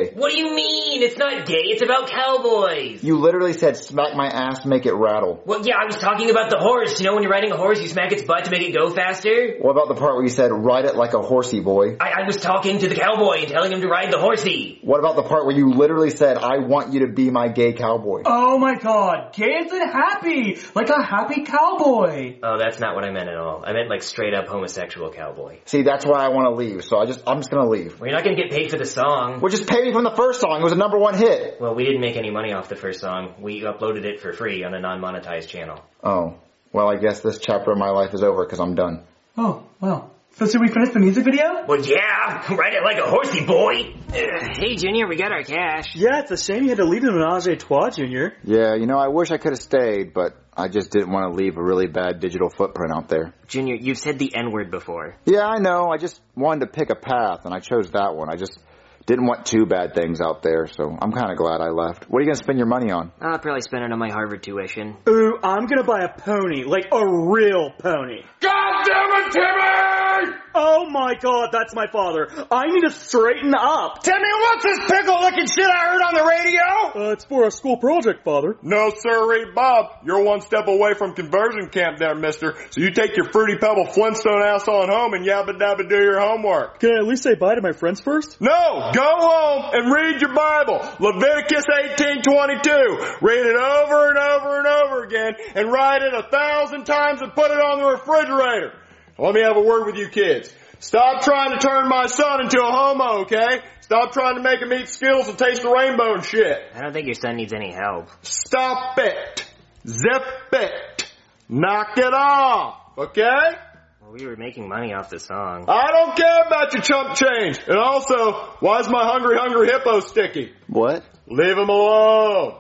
gay. What do you mean? It's not gay, it's about cowboys. You literally said smack my ass, make it rattle. Well, yeah, I was talking about the horse. You know when you're riding a horse, you smack its butt to make it go faster? What about the part where you said ride it like a horsey boy? I, I was talking to the cowboy and telling him to ride the horsey. What about the part where you literally said, I want you to be my gay cowboy? Oh my god, gay as in happy, like a happy cowboy. Oh, that's not what I meant at all. I meant like straight up homosexual cowboy. See, that's why I want to leave, so I just, I'm just gonna leave. Well, you're not gonna get paid for the song. Well, just pay me from the first song. It was a number one hit. Well, we didn't make any money off the first song. We uploaded it for free on a non-monetized channel. Oh, well, I guess this chapter of my life is over because I'm done. Oh, well. So should we finish the music video? Well, yeah, ride it like a horsey boy. Uh, hey, Junior, we got our cash. Yeah, it's a shame you had to leave in Menage a Trois, Junior. Yeah, you know, I wish I could have stayed, but I just didn't want to leave a really bad digital footprint out there. Junior, you've said the N-word before. Yeah, I know. I just wanted to pick a path, and I chose that one. I just didn't want two bad things out there, so I'm kind of glad I left. What are you going to spend your money on? I'll probably spend it on my Harvard tuition. Ooh, I'm going to buy a pony, like a real pony. God damn it, Timmy! Oh my god, that's my father. I need to straighten up. Timmy, what's this pickle-looking shit I heard on the radio? Uh, it's for a school project, father. No, sirree, Bob. You're one step away from conversion camp there, mister. So you take your Fruity Pebble Flintstone ass on home and yabba dabba do your homework. Can I at least say bye to my friends first? No! Go home and read your Bible. Leviticus eighteen twenty-two. Read it over and over and over again and write it a thousand times and put it on the refrigerator. Let me have a word with you kids. Stop trying to turn my son into a homo, okay? Stop trying to make him eat Skittles and taste the rainbow and shit. I don't think your son needs any help. Stop it. Zip it. Knock it off, okay? Well, we were making money off the song. I don't care about your chump change. And also, why is my hungry, hungry hippo sticky? What? Leave him alone.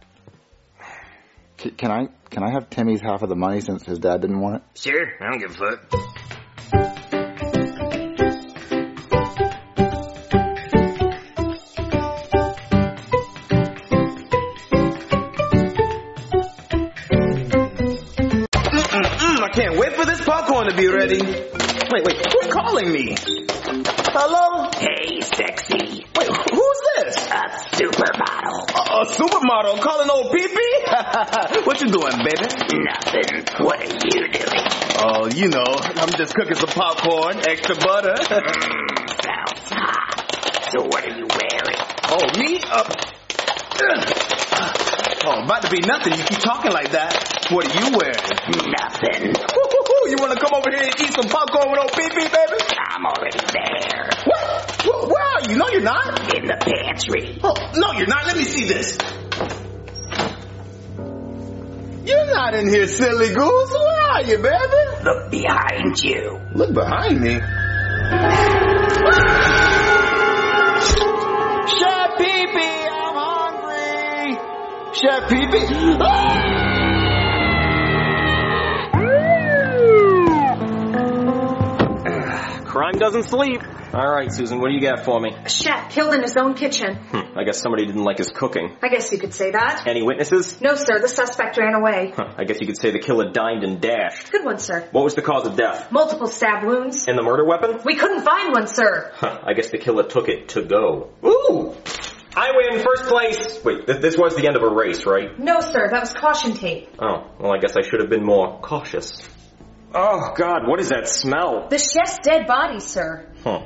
C- can I can I have Timmy's half of the money since his dad didn't want it? Sure, I don't give a fuck. I can't wait for this popcorn to be ready. Wait, wait, who's calling me? Hello? Hey, sexy. Wait, who's this? A supermodel. A, a supermodel calling old pee-pee? What you doing, baby? Nothing. What are you doing? Oh, you know, I'm just cooking some popcorn, extra butter. Mm, sounds hot. So what are you wearing? Oh, me? Uh, uh, oh, about to be nothing. You keep talking like that. What are you wearing? Nothing. You want to come over here and eat some popcorn with old pee-pee, baby? I'm already there. What? Where, where are you? No, you're not. In the pantry. Oh, no, you're not. Let me see this. You're not in here, silly goose. Where are you, baby? Look behind you. Look behind me? Chef Pee-Pee, I'm hungry. Chef Pee-Pee. Ah! Crime doesn't sleep. All right, Susan, what do you got for me? A chef killed in his own kitchen. Hm, I guess somebody didn't like his cooking. I guess you could say that. Any witnesses? No, sir. The suspect ran away. Huh, I guess you could say the killer dined and dashed. Good one, sir. What was the cause of death? Multiple stab wounds. And the murder weapon? We couldn't find one, sir. Huh, I guess the killer took it to go. Ooh! I win first place. Wait, th- this was the end of a race, right? No, sir. That was caution tape. Oh, well, I guess I should have been more cautious. Oh, God, what is that smell? The chef's dead body, sir. Huh.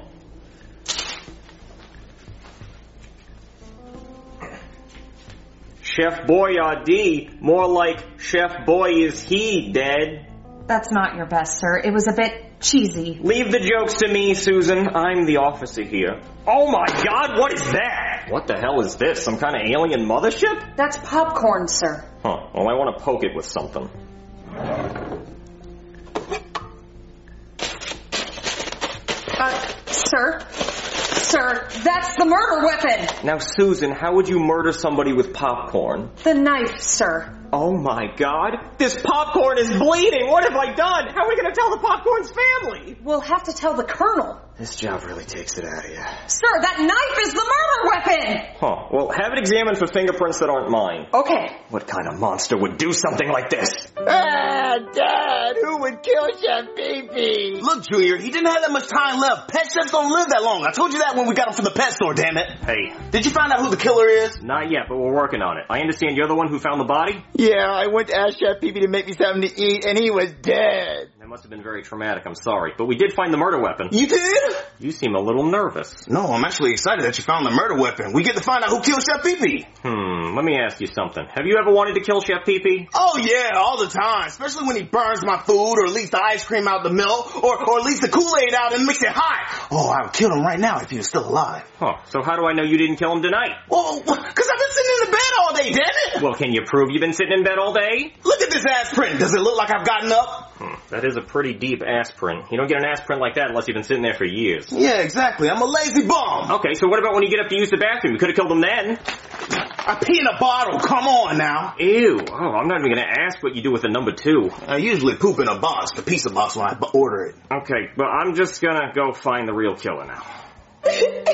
Chef Boyardee, more like Chef Boy is he dead. That's not your best, sir. It was a bit cheesy. Leave the jokes to me, Susan. I'm the officer here. Oh my God, what is that? What the hell is this? Some kind of alien mothership? That's popcorn, sir. Huh, well I want to poke it with something. Uh, sir? Sir, that's the murder weapon! Now, Susan, how would you murder somebody with popcorn? The knife, sir. Oh my god. This popcorn is bleeding. What have I done? How are we going to tell the popcorn's family? We'll have to tell the Colonel. This job really takes it out of you. Sir, that knife is the murder weapon! Huh. Well, have it examined for fingerprints that aren't mine. Okay. What kind of monster would do something like this? Ah, Dad, who would kill Chef Pee-Pee? Look, Junior, he didn't have that much time left. Pet chefs don't live that long. I told you that when we got him from the pet store, damn it. Hey. Did you find out who the killer is? Not yet, but we're working on it. I understand you're the one who found the body? Yeah, I went to ask Chef Pee-Pee to make me something to eat, and he was dead. That must have been very traumatic, I'm sorry. But we did find the murder weapon. You did? You seem a little nervous. No, I'm actually excited that you found the murder weapon. We get to find out who killed Chef Pee-Pee. Hmm, let me ask you something. Have you ever wanted to kill Chef Pee-Pee? Oh yeah, all the time. Especially when he burns my food or leaks the ice cream out the milk or, or leaks the Kool-Aid out and makes it hot. Oh, I would kill him right now if he was still alive. Huh, so how do I know you didn't kill him tonight? Well, because I've been sitting in the bed all day, damn it. Well, can you prove you've been sitting in bed all day? Look at this ass print. Does it look like I've gotten up? Hmm, that is a pretty deep ass print. You don't get an ass print like that unless you've been sitting there for years. Yeah, exactly. I'm a lazy bum. Okay, so what about when you get up to use the bathroom? You could have killed him then. I pee in a bottle. Come on now. Ew. Oh, I'm not even going to ask what you do with the number two. I usually poop in a box, the pizza box when I order it. Okay, but I'm just going to go find the real killer now. Marvin,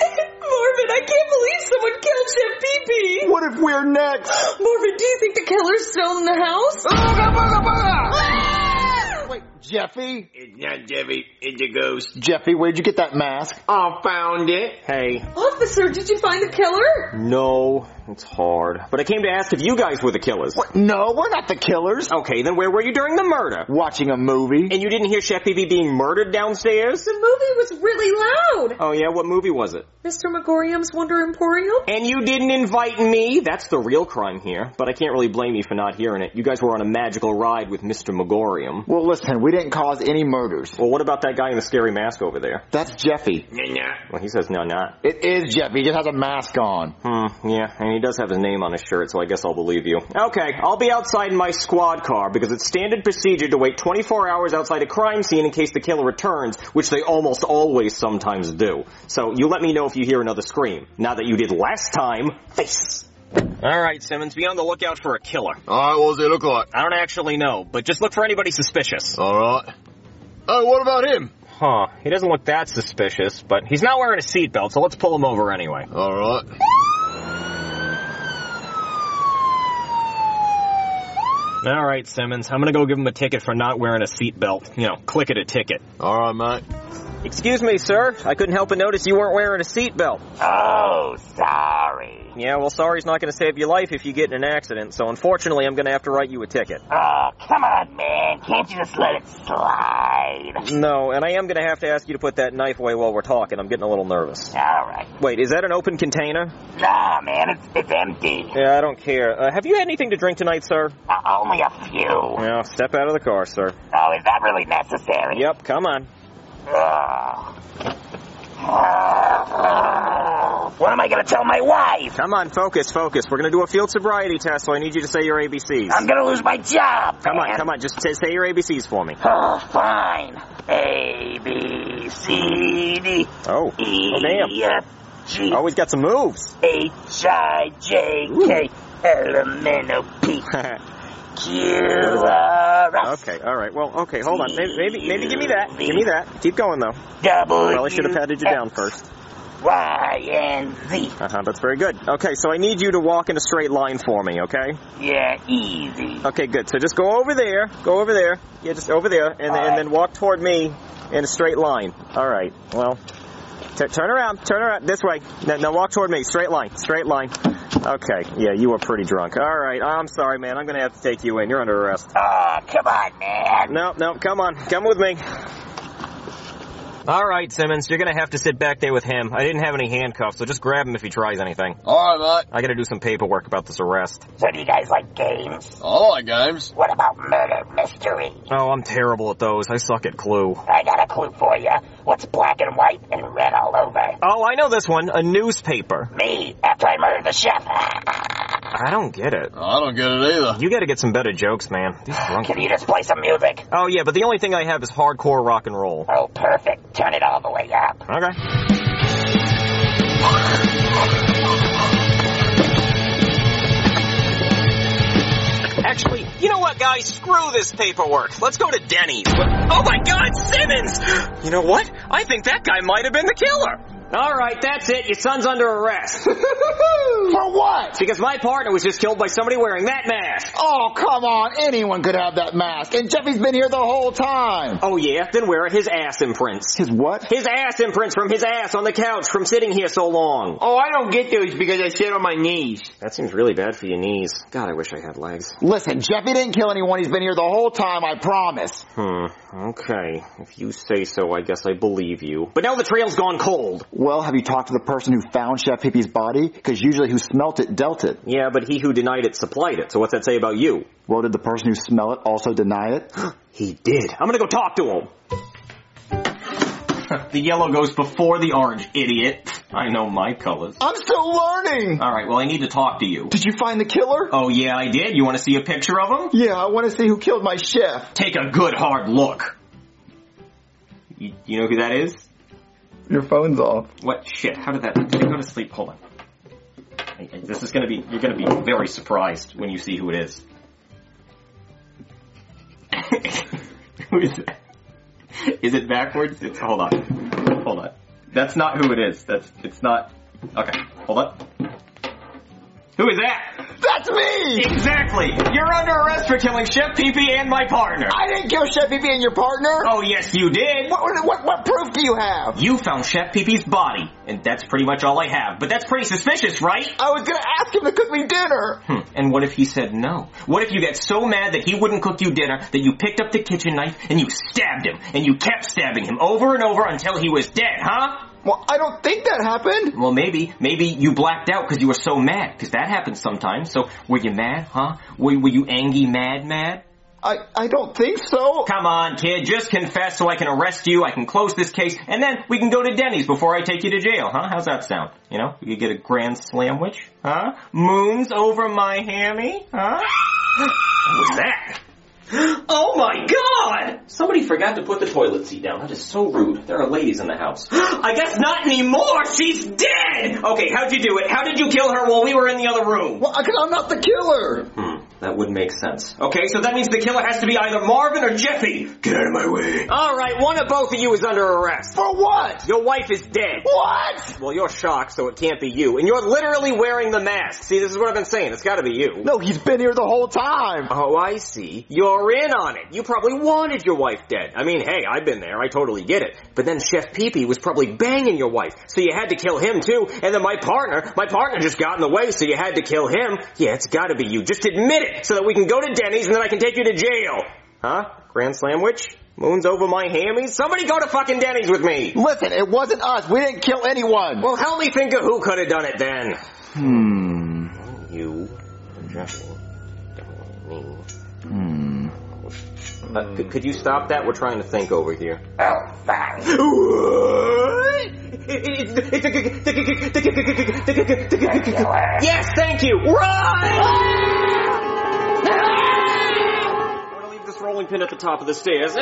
I can't believe someone killed Chef Pee-Pee. What if we're next? Marvin, do you think the killer's still in the house? Booga, booga, booga! Wait, Jeffy? It's not Jeffy, it's a ghost. Jeffy, where'd you get that mask? I found it. Hey. Officer, did you find the killer? No, it's hard. But I came to ask if you guys were the killers. What? No, we're not the killers. Okay, then where were you during the murder? Watching a movie. And you didn't hear Chef Pee-Pee being murdered downstairs? The movie was really loud. Oh yeah, what movie was it? Mister Megorium's Wonder Emporium. And you didn't invite me? That's the real crime here. But I can't really blame you for not hearing it. You guys were on a magical ride with Mister Megorium. Well, listen, we didn't cause any murders. Well, what about that guy in the scary mask over there? That's Jeffy. Nah, nah. Well, he says no, not. It is Jeffy. He just has a mask on. Hmm, yeah, and he does have his name on his shirt, so I guess I'll believe you. Okay, I'll be outside in my squad car because it's standard procedure to wait twenty-four hours outside a crime scene in case the killer returns, which they almost always sometimes do. So you let me know if you hear another scream. Now that you did last time, face. Alright, Simmons, be on the lookout for a killer. Alright, what does he look like? I don't actually know, but just look for anybody suspicious. Alright. Oh, what about him? Huh, he doesn't look that suspicious, but he's not wearing a seatbelt, so let's pull him over anyway. Alright. Alright, Simmons, I'm gonna go give him a ticket for not wearing a seatbelt. You know, click it a ticket. Alright, mate. Excuse me, sir. I couldn't help but notice you weren't wearing a seatbelt. Oh, sorry. Yeah, well, sorry's not going to save your life if you get in an accident, so unfortunately I'm going to have to write you a ticket. Oh, come on, man. Can't you just let it slide? No, and I am going to have to ask you to put that knife away while we're talking. I'm getting a little nervous. All right. Wait, is that an open container? Nah, man, it's, it's empty. Yeah, I don't care. Uh, have you had anything to drink tonight, sir? Uh, only a few. Yeah, step out of the car, sir. Oh, is that really necessary? Yep, come on. Ugh. What am I going to tell my wife? Come on, focus, focus. We're going to do a field sobriety test, so I need you to say your A B Cs. I'm going to lose my job, Come man. on, come on. Just say, say your A B Cs for me. Oh, fine. A, B, C, D. Oh, E, oh damn. F, G. Oh, he's got some moves. H, I, J, K, L, M, N, O, P. Q, R, S. Okay, all right. Well, okay, hold on. Maybe, maybe, maybe give me that. Give me that. Keep going, though. W, Probably should have patted you down first. Y, and Z. Uh-huh, that's very good. Okay, so I need you to walk in a straight line for me, okay? Yeah, easy. Okay, good. So just go over there. Go over there. Yeah, just over there. And, then, and then walk toward me in a straight line. All right. Well, t- turn around. Turn around. This way. Now, now walk toward me. Straight line. Straight line. Okay. Yeah, you were pretty drunk. All right. I'm sorry, man. I'm going to have to take you in. You're under arrest. Oh, come on, man. No, no. Come on. Come with me. All right, Simmons, you're going to have to sit back there with him. I didn't have any handcuffs, so just grab him if he tries anything. All right, mate. I got to do some paperwork about this arrest. So do you guys like games? I like games. What about murder mystery? Oh, I'm terrible at those. I suck at Clue. I got a clue for you. What's black and white and red all over? Oh, I know this one. A newspaper. Me, after I murdered the chef. I don't get it. I don't get it either. You got to get some better jokes, man. These drunk... Can you just play some music? Oh, yeah, but the only thing I have is hardcore rock and roll. Oh, perfect. Turn it all the way up. Okay. Actually, you know what, guys? Screw this paperwork. Let's go to Denny's. Oh my God, Simmons! You know what? I think that guy might have been the killer. All right, that's it. Your son's under arrest. For what? Because my partner was just killed by somebody wearing that mask. Oh, come on. Anyone could have that mask. And Jeffy's been here the whole time. Oh, yeah? Then where are his ass imprints? His what? His ass imprints from his ass on the couch from sitting here so long. Oh, I don't get those because I sit on my knees. That seems really bad for your knees. God, I wish I had legs. Listen, Jeffy didn't kill anyone. He's been here the whole time, I promise. Hmm, okay. If you say so, I guess I believe you. But now the trail's gone cold. Well, have you talked to the person who found Chef Pee-Pee's body? Because usually who smelt it dealt it. Yeah, but he who denied it supplied it. So what's that say about you? Well, did the person who smelled it also deny it? He did. I'm gonna go talk to him. The yellow goes before the orange, idiot. I know my colors. I'm still learning! Alright, well I need to talk to you. Did you find the killer? Oh yeah, I did. You want to see a picture of him? Yeah, I want to see who killed my chef. Take a good hard look. You, you know who that is? Your phone's off. What? Shit, how did that... Did it go to sleep? Hold on. Hey, hey, This is gonna be... You're gonna be very surprised when you see who it is. Who is that? Is it backwards? It's, hold on. Hold on. That's not who it is. That's, it's not, okay, hold on. Who is that? That's me! Exactly! You're under arrest for killing Chef Pee-Pee and my partner. I didn't kill Chef Pee-Pee and your partner! Oh, yes, you did. What, what, what proof do you have? You found Chef Pee-Pee's body, and that's pretty much all I have. But that's pretty suspicious, right? I was gonna ask him to cook me dinner! Hmm. And what if he said no? What if you got so mad that he wouldn't cook you dinner that you picked up the kitchen knife and you stabbed him, and you kept stabbing him over and over until he was dead, huh? Well, I don't think that happened. Well, maybe, maybe you blacked out because you were so mad, because that happens sometimes. So, were you mad, huh? Were, were you angry, mad, mad? I, I don't think so. Come on, kid, just confess so I can arrest you, I can close this case, and then we can go to Denny's before I take you to jail, huh? How's that sound? You know, you get a grand slamwich, huh? Moons over my hammy, huh? What was that? Oh my God! Somebody forgot to put the toilet seat down. That is so rude. There are ladies in the house. I guess not anymore! She's dead! Okay, how'd you do it? How did you kill her while we were in the other room? Well, because I'm not the killer! Hmm, that would make sense. Okay, so that means the killer has to be either Marvin or Jeffy. Get out of my way. Alright, one of both of you is under arrest. For what? Your wife is dead. What? Well, you're shocked, so it can't be you. And you're literally wearing the mask. See, this is what I've been saying. It's gotta be you. No, he's been here the whole time. Oh, I see. You're in on it. You probably wanted your wife dead. I mean, hey, I've been there. I totally get it. But then Chef Pee-Pee was probably banging your wife, so you had to kill him too. And then my partner, my partner just got in the way, so you had to kill him. Yeah, it's gotta be you. Just admit it, so that we can go to Denny's and then I can take you to jail. Huh? Grand sandwich? Moons over my hammies? Somebody go to fucking Denny's with me. Listen, it wasn't us. We didn't kill anyone. Well, help me think of who could have done it then. Hmm. You, Jeffy, me. Hmm. Uh, could, could you stop that? We're trying to think over here. Oh, fine. Yes, thank you. Run! I'm gonna leave this rolling pin at the top of the stairs.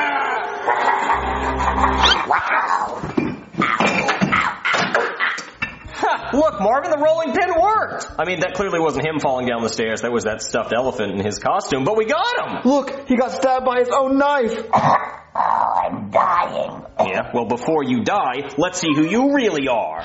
Look, Marvin, the rolling pin worked! I mean, that clearly wasn't him falling down the stairs. That was that stuffed elephant in his costume, but we got him! Look, he got stabbed by his own knife. Oh, I'm dying. Yeah, well, before you die, let's see who you really are.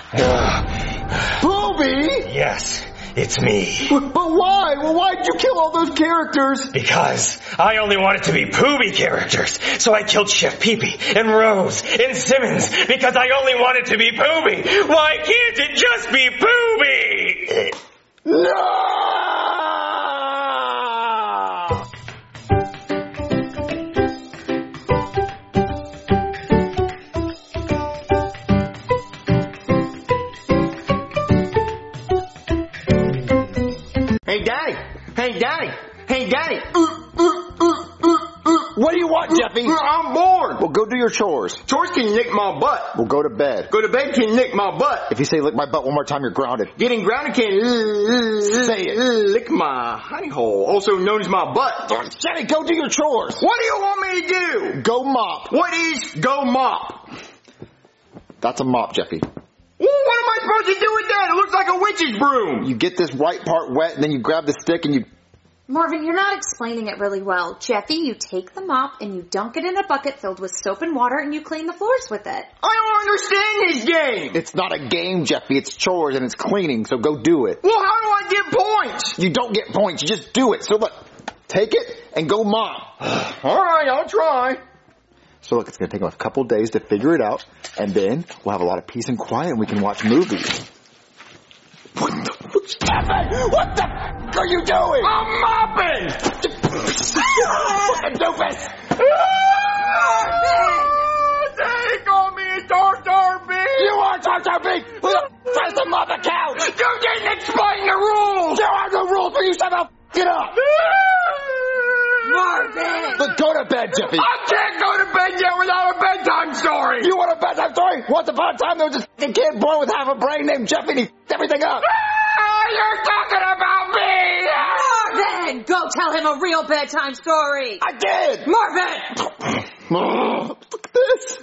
Booby! Yes, it's me. But, but why? Well, why did you kill all those characters? Because I only wanted to be Pooby characters, so I killed Chef Pee-Pee and Rose and Simmons because I only wanted to be Pooby. Why can't it just be Pooby? No! Hey, Daddy! Hey, Daddy! Hey, Daddy! What do you want, Jeffy? I'm bored! Well, go do your chores. Chores can you lick my butt? We'll go to bed. Go to bed can you lick my butt? If you say lick my butt one more time, you're grounded. Getting grounded can Say it. lick my honey hole, also known as my butt. Jeffy, go do your chores. What do you want me to do? Go mop. What is go mop? That's a mop, Jeffy. Well, what am I supposed to do with that? It looks like a witch's broom. You get this white part wet, and then you grab the stick and you Marvin, you're not explaining it really well. Jeffy, you take the mop and you dunk it in a bucket filled with soap and water and you clean the floors with it. I don't understand this game. It's not a game, Jeffy. It's chores and it's cleaning, so go do it. Well, how do I get points? You don't get points. You just do it. So look, take it and go mop. All right, I'll try. So look, it's going to take them a couple days to figure it out, and then we'll have a lot of peace and quiet and we can watch movies. What the fuck? Stefan! What the fuck are you doing? I'm mopping! Fucking doofus! They call me a Tar B! You are Tar B! Who the f*** tries to mop a couch? You didn't explain the rules! There are no rules for you, shut up! Get up! Marvin! But go to bed, Jeffy! I can't go to bed yet without a bedtime story! You want a bedtime story? Once upon a time there was this f***ing kid boy with half a brain named Jeffy and he f***ed everything up! Ah, you're talking about me! Marvin! Go tell him a real bedtime story! I did! Marvin! Oh, look at this!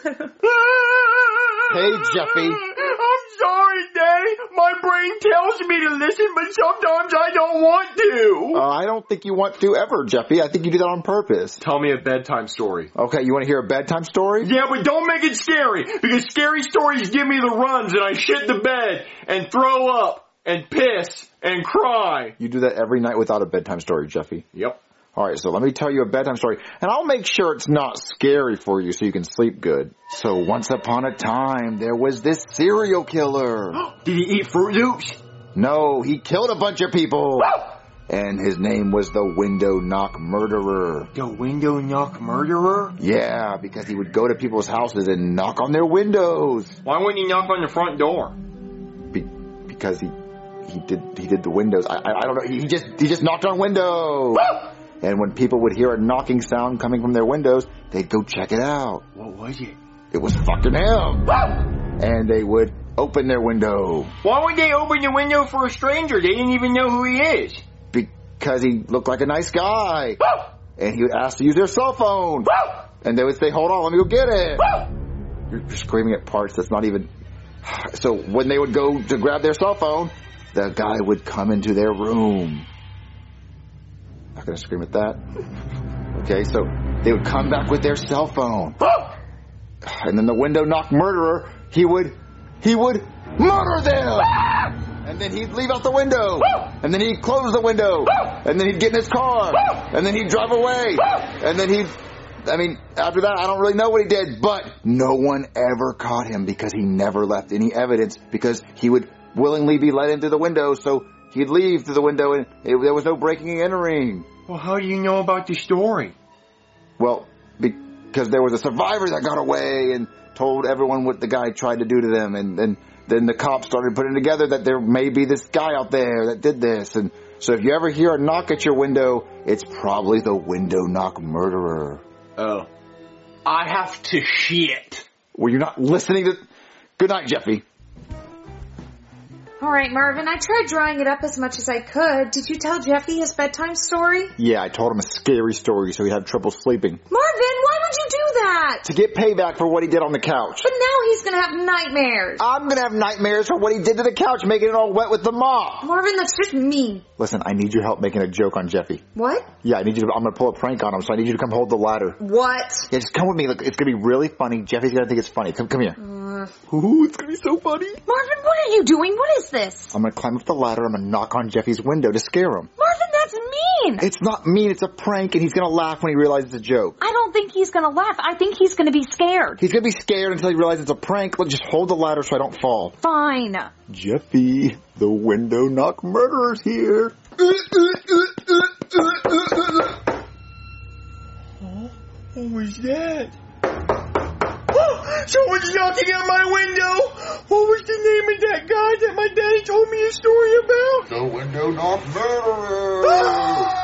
Hey, Jeffy. I'm sorry, Daddy. My brain tells me to listen, but sometimes I don't want to. Uh, I don't think you want to ever, Jeffy. I think you do that on purpose. Tell me a bedtime story. Okay, you want to hear a bedtime story? Yeah, but don't make it scary, because scary stories give me the runs and I shit the bed and throw up and piss and cry. You do that every night without a bedtime story, Jeffy. Yep. All right, so let me tell you a bedtime story, and I'll make sure it's not scary for you so you can sleep good. So once upon a time, there was this serial killer. Did he eat Fruit Loops? No, he killed a bunch of people. And his name was the Window Knock Murderer. The Window Knock Murderer? Yeah, because he would go to people's houses and knock on their windows. Why wouldn't he knock on the front door? Be- because he he did he did the windows. I, I I don't know. He just he just knocked on windows. And when people would hear a knocking sound coming from their windows, they'd go check it out. What was it? It was fucking him. And they would open their window. Why would they open the window for a stranger? They didn't even know who he is. Because he looked like a nice guy. And he would ask to use their cell phone. And they would say, hold on, let me go get it. You're, you're screaming at parts that's not even... So when they would go to grab their cell phone, the guy would come into their room. Not gonna scream at that. Okay, so they would come back with their cell phone. And then the Window Knock Murderer, he would, he would murder them! And then he'd leave out the window! And then he'd close the window! And then he'd get in his car! And then he'd drive away! And then he'd, I mean, after that, I don't really know what he did, but no one ever caught him because he never left any evidence, because he would willingly be let in through the window, so he'd leave through the window and it, there was no breaking and entering. Well, how do you know about the story? Well, because there was a survivor that got away and told everyone what the guy tried to do to them, and then then the cops started putting together that there may be this guy out there that did this. And so if you ever hear a knock at your window, it's probably the Window Knock Murderer. Oh. I have to shit. Well, you're not listening to... Good night, Jeffy. All right, Marvin, I tried drying it up as much as I could. Did you tell Jeffy his bedtime story? Yeah, I told him a scary story so he had trouble sleeping. Marvin, why would you do that? To get payback for what he did on the couch. But now he's going to have nightmares. I'm going to have nightmares for what he did to the couch, making it all wet with the mop. Marvin, that's just mean. Listen, I need your help making a joke on Jeffy. What? Yeah, I need you to, I'm going to pull a prank on him, so I need you to come hold the ladder. What? Yeah, just come with me. Look, it's going to be really funny. Jeffy's going to think it's funny. Come, come here. Uh, Ooh, it's going to be so funny. Marvin, what are you doing? What is this? I'm going to climb up the ladder. I'm going to knock on Jeffy's window to scare him. Marvin, that's mean. It's not mean. It's a prank, and he's going to laugh when he realizes it's a joke. I don't think he's going to laugh. I think he's going to be scared. He's going to be scared until he realizes it's a prank. Look, just hold the ladder so I don't fall. Fine. Jeffy, the Window Knock Murderer's here. Huh? What was that? Someone's knocking at my window! What was the name of that guy that my daddy told me a story about? The Window Knock Murderer! Ah!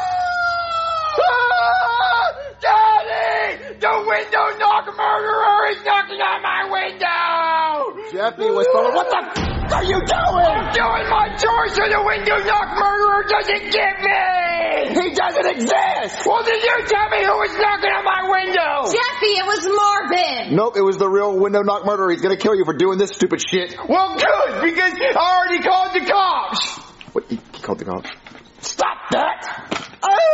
Ah! Daddy! The Window Knock Murderer is knocking on my window! Jeffy, what's going on? What the f*** are you doing? I'm doing my chores so the Window Knock Murderer doesn't get me! He doesn't exist! Well, did you tell me who was knocking on my window? Jeffy, it was Marvin! Nope, it was the real Window Knock Murderer. He's gonna kill you for doing this stupid shit. Well, good, because I already called the cops! What, he, he called the cops? Stop that!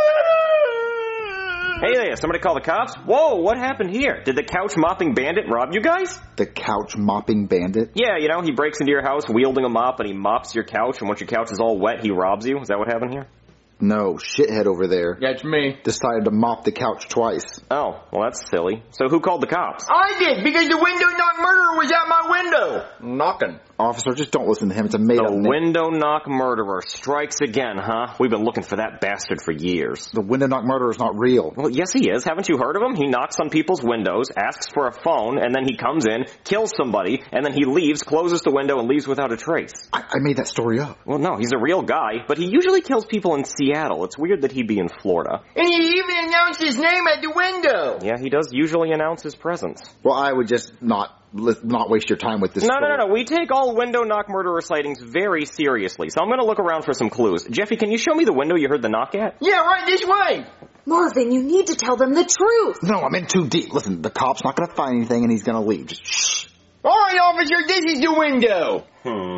Hey there, somebody call the cops? Whoa, what happened here? Did the couch mopping bandit rob you guys? The couch mopping bandit? Yeah, you know, he breaks into your house wielding a mop and he mops your couch, and once your couch is all wet, he robs you. Is that what happened here? No, shithead over there. That's me. Decided to mop the couch twice. Oh, well that's silly. So who called the cops? I did, because the window knock murderer was at my window. Knocking. Officer, just don't listen to him. It's a made-up The name. window knock murderer strikes again, huh? We've been looking for that bastard for years. The window knock murderer is not real. Well, yes he is. Haven't you heard of him? He knocks on people's windows, asks for a phone, and then he comes in, kills somebody, and then he leaves, closes the window, and leaves without a trace. I, I made that story up. Well, no, he's a real guy, but he usually kills people in Seattle. It's weird that he'd be in Florida. And he even announced his name at the window. Yeah, he does usually announce his presence. Well, I would just not not waste your time with this No, story. no, no, no. We take all window knock murderer sightings very seriously, so I'm going to look around for some clues. Jeffy, can you show me the window you heard the knock at? Yeah, right this way. Marvin, you need to tell them the truth. No, I'm in too deep. Listen, the cop's not going to find anything and he's going to leave. Just shh. All right, officer, this is the window. Hmm.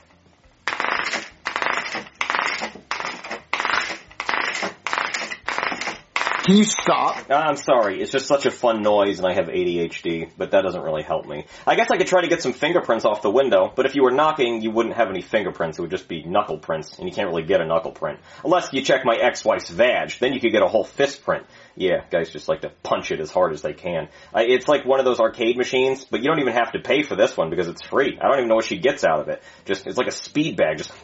Can you stop? I'm sorry. It's just such a fun noise and I have A D H D, but that doesn't really help me. I guess I could try to get some fingerprints off the window, but if you were knocking, you wouldn't have any fingerprints. It would just be knuckle prints, and you can't really get a knuckle print. Unless you check my ex-wife's vag, then you could get a whole fist print. Yeah, guys just like to punch it as hard as they can. Uh, it's like one of those arcade machines, but you don't even have to pay for this one because it's free. I don't even know what she gets out of it. Just, it's like a speed bag, just...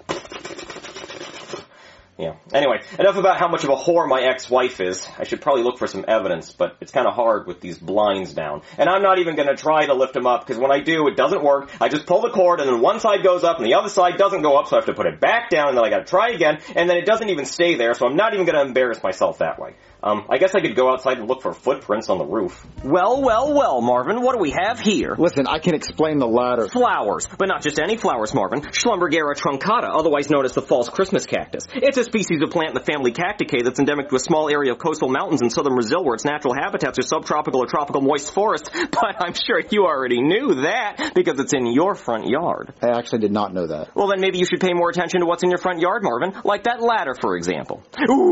Yeah. Anyway, enough about how much of a whore my ex-wife is. I should probably look for some evidence, but it's kind of hard with these blinds down. And I'm not even going to try to lift them up, because when I do, it doesn't work. I just pull the cord, and then one side goes up, and the other side doesn't go up, so I have to put it back down, and then I got to try again, and then it doesn't even stay there, so I'm not even going to embarrass myself that way. Um, I guess I could go outside and look for footprints on the roof. Well, well, well, Marvin, what do we have here? Listen, I can explain the ladder. Flowers, but not just any flowers, Marvin. Schlumbergera truncata, otherwise known as the false Christmas cactus. It's a species of plant in the family Cacticae that's endemic to a small area of coastal mountains in southern Brazil where its natural habitats are subtropical or tropical moist forests. But I'm sure you already knew that because it's in your front yard. I actually did not know that. Well, then maybe you should pay more attention to what's in your front yard, Marvin. Like that ladder, for example.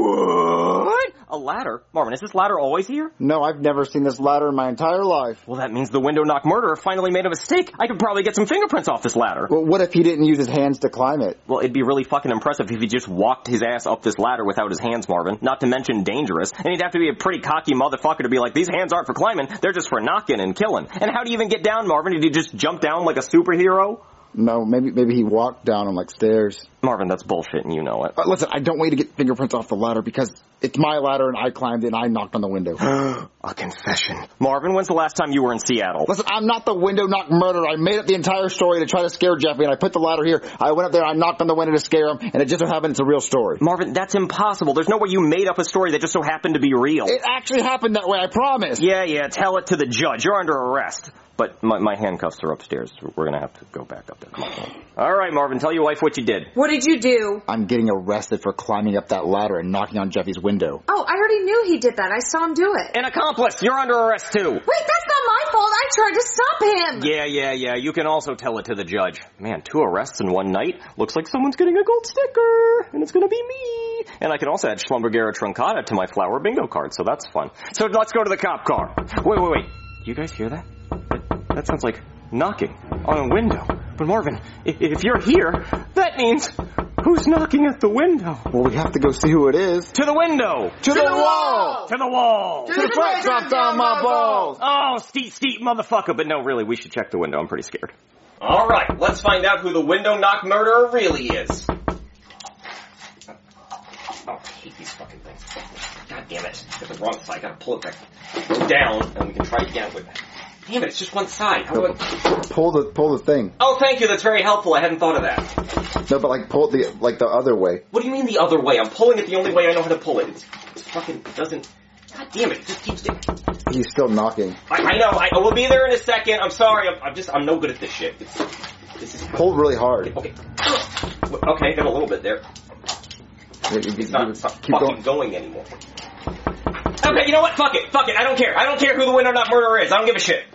What? A ladder? Marvin, is this ladder always here? No, I've never seen this ladder in my entire life. Well, that means the window knock murderer finally made a mistake. I could probably get some fingerprints off this ladder. Well, what if he didn't use his hands to climb it? Well, it'd be really fucking impressive if he just walked his ass up this ladder without his hands, Marvin. Not to mention dangerous. And he'd have to be a pretty cocky motherfucker to be like, these hands aren't for climbing, they're just for knocking and killing. And how do you even get down, Marvin? Did you just jump down like a superhero? No, maybe maybe he walked down them like stairs. Marvin, that's bullshit and you know it. Uh, listen, I don't wait to get fingerprints off the ladder because it's my ladder and I climbed it and I knocked on the window. A confession. Marvin, when's the last time you were in Seattle? Listen, I'm not the window knock murderer. I made up the entire story to try to scare Jeffy, and I put the ladder here. I went up there, I knocked on the window to scare him, and it just so happened it's a real story. Marvin, that's impossible. There's no way you made up a story that just so happened to be real. It actually happened that way, I promise. Yeah, yeah, tell it to the judge. You're under arrest. But my, my handcuffs are upstairs. We're going to have to go back up there. Come on. All right, Marvin, tell your wife what you did. What did you do? I'm getting arrested for climbing up that ladder and knocking on Jeffy's window. Oh, I already knew he did that. I saw him do it. An accomplice! You're under arrest, too! Wait, that's not my fault. I tried to stop him! Yeah, yeah, yeah. You can also tell it to the judge. Man, two arrests in one night? Looks like someone's getting a gold sticker! And it's gonna be me! And I can also add Schlumbergera truncata to my flower bingo card, so that's fun. So let's go to the cop car. Wait, wait, wait. Do you guys hear that? That, that sounds like knocking on a window. But Marvin, if, if you're here, that means... who's knocking at the window? Well, we have to go see who it is. To the window! To, to the, the wall. wall! To the wall! To, to the, the front drop down my balls! Oh, steep, steep motherfucker. But no, really, we should check the window. I'm pretty scared. All right, let's find out who the window knock murderer really is. Oh, I hate these fucking things. God damn it. It's the wrong side. I gotta pull it back down, and we can try it again with it. Damn it, it's just one side. How do I... Pull the, pull the thing. Oh, thank you. That's very helpful. I hadn't thought of that. No, but like pull it the, like the other way. What do you mean the other way? I'm pulling it the only way I know how to pull it. It's, it's fucking, it doesn't... God damn it, it just keeps... He's still knocking. I, I know, I, I will be there in a second. I'm sorry, I'm, I'm just, I'm no good at this shit. It's, this is... Pull really hard. Okay, okay. Okay, got a little bit there. Yeah, you, it's you, not, you, it's not keep fucking going. going anymore. Okay, you know what? Fuck it, fuck it. I don't care. I don't care who the window knock murderer is. I don't give a shit.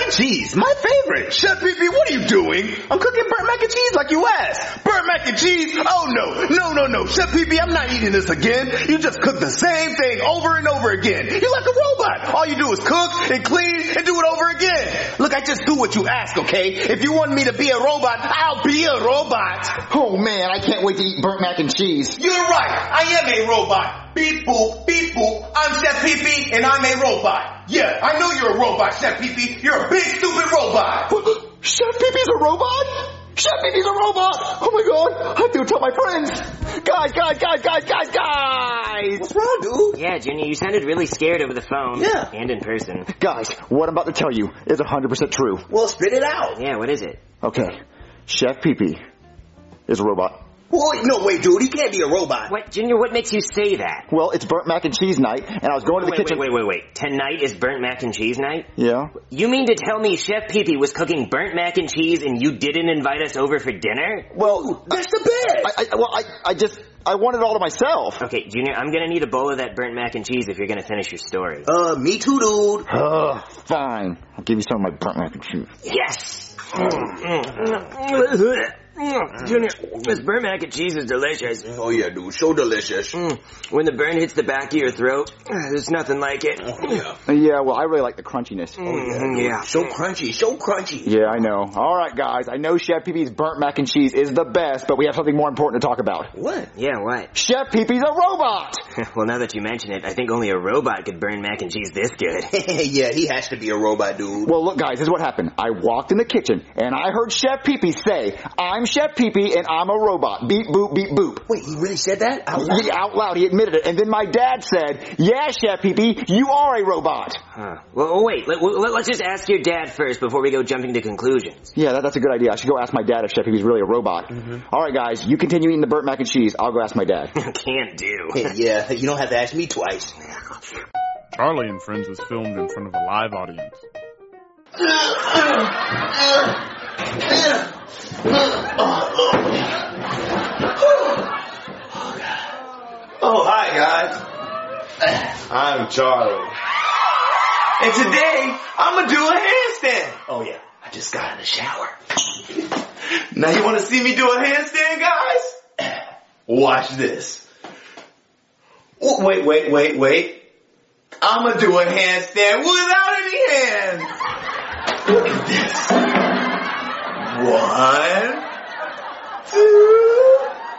and cheese, my favorite. Chef Pee Pee, what are you doing? I'm cooking burnt mac and cheese like you asked. Burnt mac and cheese? Oh no, no, no, no. Chef Pee Pee, I'm not eating this again. You just cook the same thing over and over again. You're like a robot. All you do is cook and clean and do it over again. Look, I just do what you ask, okay? If you want me to be a robot, I'll be a robot. Oh man, I can't wait to eat burnt mac and cheese. You're right. I am a robot. Beep boop, beep boop. I'm Chef Pee Pee and I'm a robot. Yeah, I know you're a robot, Chef Pee Pee. You're a big stupid robot. Chef Pee Pee's a robot? Chef Pee Pee's a robot! Oh my god, I have to go tell my friends. Guys, guys, guys, guys, guys, guys! What's wrong, dude? Yeah, Junior, you sounded really scared over the phone. Yeah. And in person. Guys, what I'm about to tell you is one hundred percent true. Well, spit it out. Yeah, what is it? Okay, Chef Pee Pee is a robot. Wait, no, wait, dude, he can't be a robot. What, Junior, what makes you say that? Well, it's burnt mac and cheese night, and I was going to the wait, kitchen... Wait, wait, wait, wait. Tonight is burnt mac and cheese night? Yeah? You mean to tell me Chef Pee Pee was cooking burnt mac and cheese and you didn't invite us over for dinner? Well, that's the best. I, I, well, I, I just... I want it all to myself. Okay, Junior, I'm gonna need a bowl of that burnt mac and cheese if you're gonna finish your story. Uh, me too, dude. Ugh, fine. I'll give you some of my burnt mac and cheese. Yes! Junior, this burnt mac and cheese is delicious. Oh yeah, dude, so delicious. Mm. When the burn hits the back of your throat, there's nothing like it. Oh, yeah. Yeah, well, I really like the crunchiness. Oh yeah, yeah. So crunchy, so crunchy. Yeah, I know. All right, guys, I know Chef Pee Pee's burnt mac and cheese is the best, but we have something more important to talk about. What? Yeah, what? Chef Pee Pee's a robot! Well, now that you mention it, I think only a robot could burn mac and cheese this good. Yeah, he has to be a robot, dude. Well, look, guys, this is what happened. I walked in the kitchen, and I heard Chef Pee Pee say, I'm Chef Pee Pee, and I'm a robot. Beep, boop, beep, boop. Wait, he really said that? Out loud? Yeah, out loud. He admitted it. And then my dad said, yeah, Chef Pee Pee, you are a robot. Huh. Well, wait. Let, let, let's just ask your dad first before we go jumping to conclusions. Yeah, that, that's a good idea. I should go ask my dad if Chef Pee Pee's really a robot. Mm-hmm. All right, guys, you continue eating the burnt mac and cheese. I'll go ask my dad. Can't do. Yeah, you don't have to ask me twice. Charlie and Friends was filmed in front of a live audience. Oh, hi guys. I'm Charlie. And today, I'm gonna do a handstand. Oh yeah, I just got in the shower. Now you wanna see me do a handstand, guys? Watch this. Oh, wait, wait, wait, wait. I'm gonna do a handstand without any hands. Look at this. One, two,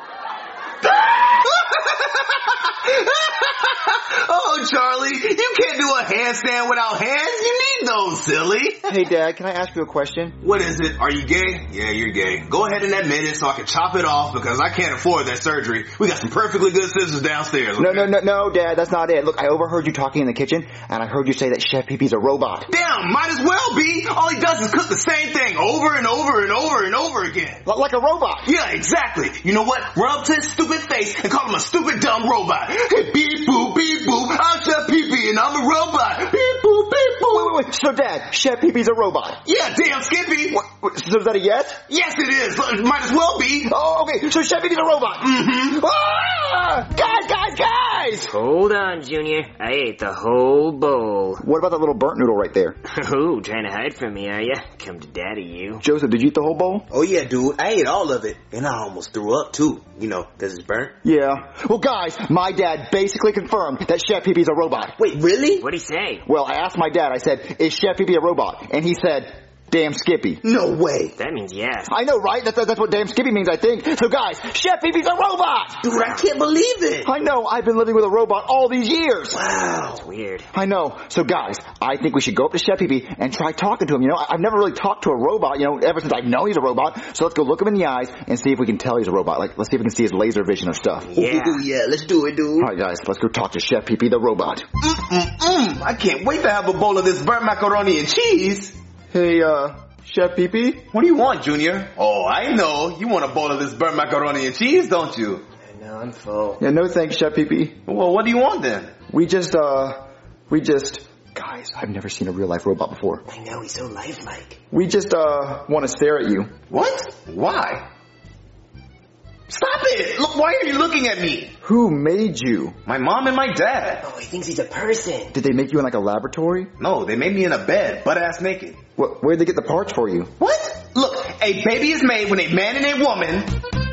oh, Charlie, you can't do a handstand without hands. You need those, silly. Hey, Dad, can I ask you a question? What is it? Are you gay? Yeah, you're gay. Go ahead and admit it so I can chop it off because I can't afford that surgery. We got some perfectly good scissors downstairs. Okay? No, no, no, no, Dad, that's not it. Look, I overheard you talking in the kitchen, and I heard you say that Chef Pee Pee's a robot. Damn, might as well be. All he does is cook the same thing over and over and over and over again. L- like a robot. Yeah, exactly. You know what? Run up to his stupid face and call him a stupid dumb robot. Hey, beep boop, beep boop. I'm Chef Pee Pee and I'm a robot. Beep boop, beep boop. Wait, wait, wait. So, Dad, Chef Pee Pee's a robot. Yeah, damn Skippy. What, what, so is that a yes? Yes, it is. Might as well be. Oh, okay. So Chef Pee Pee's a robot. Mm-hmm. Ah! Guys, guys, guys! Hold on, Junior. I ate the whole bowl. What about that little burnt noodle right there? Ooh, trying to hide from me, are ya? Come to daddy, you. Joseph, did you eat the whole bowl? Oh yeah, dude. I ate all of it. And I almost threw up too. You know, because it's burnt. Yeah. Well, guys, my dad basically confirmed that Chef Pee Pee's a robot. Wait, really? What'd he say? Well, I asked my dad, I said, is Chef Pee Pee a robot? And he said, damn Skippy. No way. That means yes. I know, right? That's, that's what damn Skippy means, I think. So guys, Chef Pee Pee's a robot! Dude, I can't believe it. I know, I've been living with a robot all these years. Wow. That's weird. I know. So guys, I think we should go up to Chef Pee Pee and try talking to him. You know, I've never really talked to a robot, you know, ever since I know he's a robot. So let's go look him in the eyes and see if we can tell he's a robot. Like, let's see if we can see his laser vision or stuff. Yeah. Ooh, yeah, let's do it, dude. All right, guys, let's go talk to Chef Pee Pee the robot. Mm-mm-mm. I can't wait to have a bowl of this burnt macaroni and cheese. Hey, uh... Chef Pee Pee? What do you want, Junior? Oh, I know. You want a bowl of this burnt macaroni and cheese, don't you? I know, I'm full. Yeah, no thanks, Chef Pee Pee. Well, what do you want then? We just, uh, we just... Guys, I've never seen a real life robot before. I know, he's so lifelike. We just, uh, want to stare at you. What? Why? Stop it! Look, why are you looking at me? Who made you? My mom and my dad. Oh, he thinks he's a person. Did they make you in like a laboratory? No, they made me in a bed, butt ass naked. What, where'd they get the parts for you? What? Look, a baby is made when a man and a woman...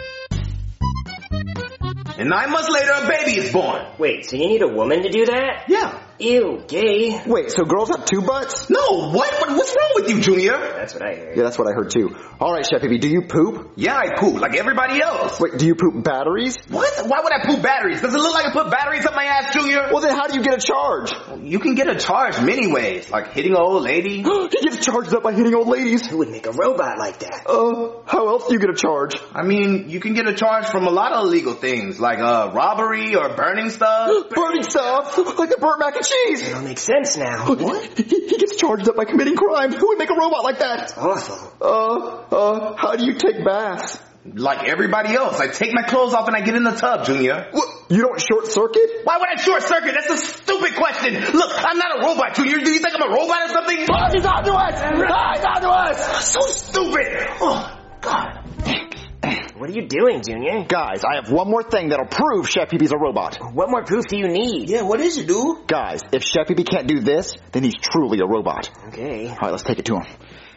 And nine months later, a baby is born. Wait, so you need a woman to do that? Yeah. Ew, gay. Wait, so girls have two butts? No, what? what? What's wrong with you, Junior? That's what I heard. Yeah, that's what I heard too. Alright, Chef Pee Pee, do you poop? Yeah, I poop, like everybody else. Wait, do you poop batteries? What? Why would I poop batteries? Does it look like I put batteries up my ass, Junior? Well, then how do you get a charge? You can get a charge many ways, like hitting an old lady. He gets charged up by hitting old ladies. Who would make a robot like that? Uh, how else do you get a charge? I mean, you can get a charge from a lot of illegal things, like uh, robbery or burning stuff. Burning stuff? Like the burnt mac and cheese. It all makes sense now. What? He, he gets charged up by committing crimes. Who would make a robot like that? That's awful. Uh, uh, how do you take baths? Like everybody else. I take my clothes off and I get in the tub, Junior. What? You don't short circuit? Why would I short circuit? That's a stupid question. Look, I'm not a robot, Junior. Do you think I'm a robot or something? Oh, he's on to us! Oh, he's on to us! So stupid! Oh, God. What are you doing, Junior? Guys, I have one more thing that'll prove Chef Pee Pee's a robot. What more proof do you need? Yeah, what is it, dude? Guys, if Chef Pee Pee can't do this, then he's truly a robot. Okay. Alright, let's take it to him.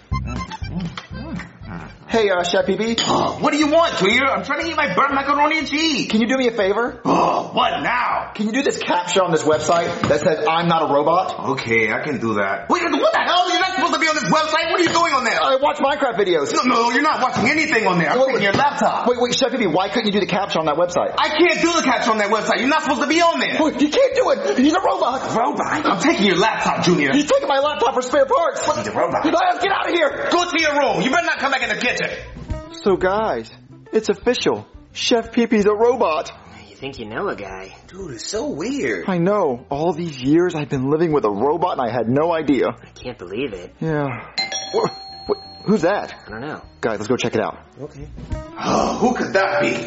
Hey, uh, Chef Pee Pee. Oh, what do you want, Junior? I'm trying to eat my burnt macaroni and cheese. Can you do me a favor? Oh, what now? Can you do this captcha on this website that says I'm not a robot? Okay, I can do that. Wait, what the hell? You're not supposed to be on this website. What are you doing on there? I watch Minecraft videos. No, no, you're not watching anything on there. I'm Wait, taking your laptop. Wait, wait, Chef Pee Pee, why couldn't you do the captcha on that website? I can't do the captcha on that website. You're not supposed to be on there. Wait, you can't do it. He's a robot. Robot? I'm taking your laptop, Junior. He's taking my laptop for spare parts. He's a robot. Let's get out of here. Go to your room. You better not come back in the kitchen. So guys, it's official. Chef Pee Pee's a robot. You think you know a guy. Dude, it's so weird. I know. All these years I've been living with a robot and I had no idea. I can't believe it. Yeah. What, what, who's that? I don't know. Guys, let's go check it out. Okay. Oh, who could that be?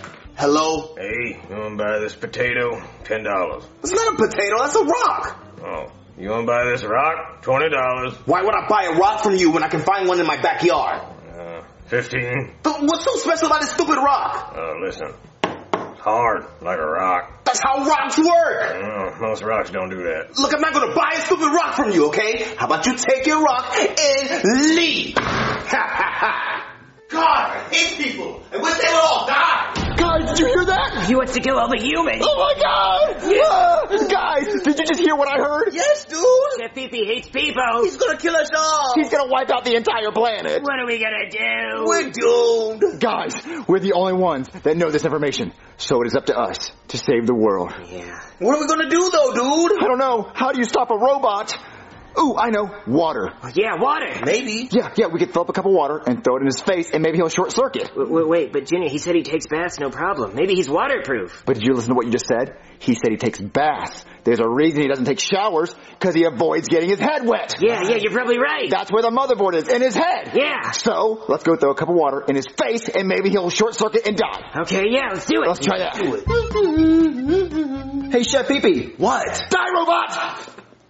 Hello? Hey, you wanna buy this potato? Ten dollars. It's not a potato, that's a rock. Oh, you wanna buy this rock? Twenty dollars. Why would I buy a rock from you when I can find one in my backyard? Uh, fifteen. But what's so special about this stupid rock? Uh, listen. It's hard, like a rock. That's how rocks work. Uh, most rocks don't do that. Look, I'm not gonna buy a stupid rock from you, okay? How about you take your rock and leave? Ha ha ha. God, I hate people. I wish they would all die. Guys, did you hear that? He wants to kill all the humans. Oh my God! Yeah. Guys, did you just hear what I heard? Yes, dude. Chef Pee Pee hates people. He's gonna kill us all. He's gonna wipe out the entire planet. What are we gonna do? We're doomed. Guys, we're the only ones that know this information, so it is up to us to save the world. Yeah. What are we gonna do though, dude? I don't know. How do you stop a robot? Ooh, I know. Water. Yeah, water. Maybe. Yeah, yeah, we could fill up a cup of water and throw it in his face and maybe he'll short circuit. Wait, wait, but Junior, he said he takes baths no problem. Maybe he's waterproof. But did you listen to what you just said? He said he takes baths. There's a reason he doesn't take showers, because he avoids getting his head wet. Yeah, yeah, you're probably right. That's where the motherboard is, in his head. Yeah. So, let's go throw a cup of water in his face and maybe he'll short circuit and die. Okay, yeah, let's do it. Let's try that. Do it. Hey, Chef Pee Pee. What? Die, robot!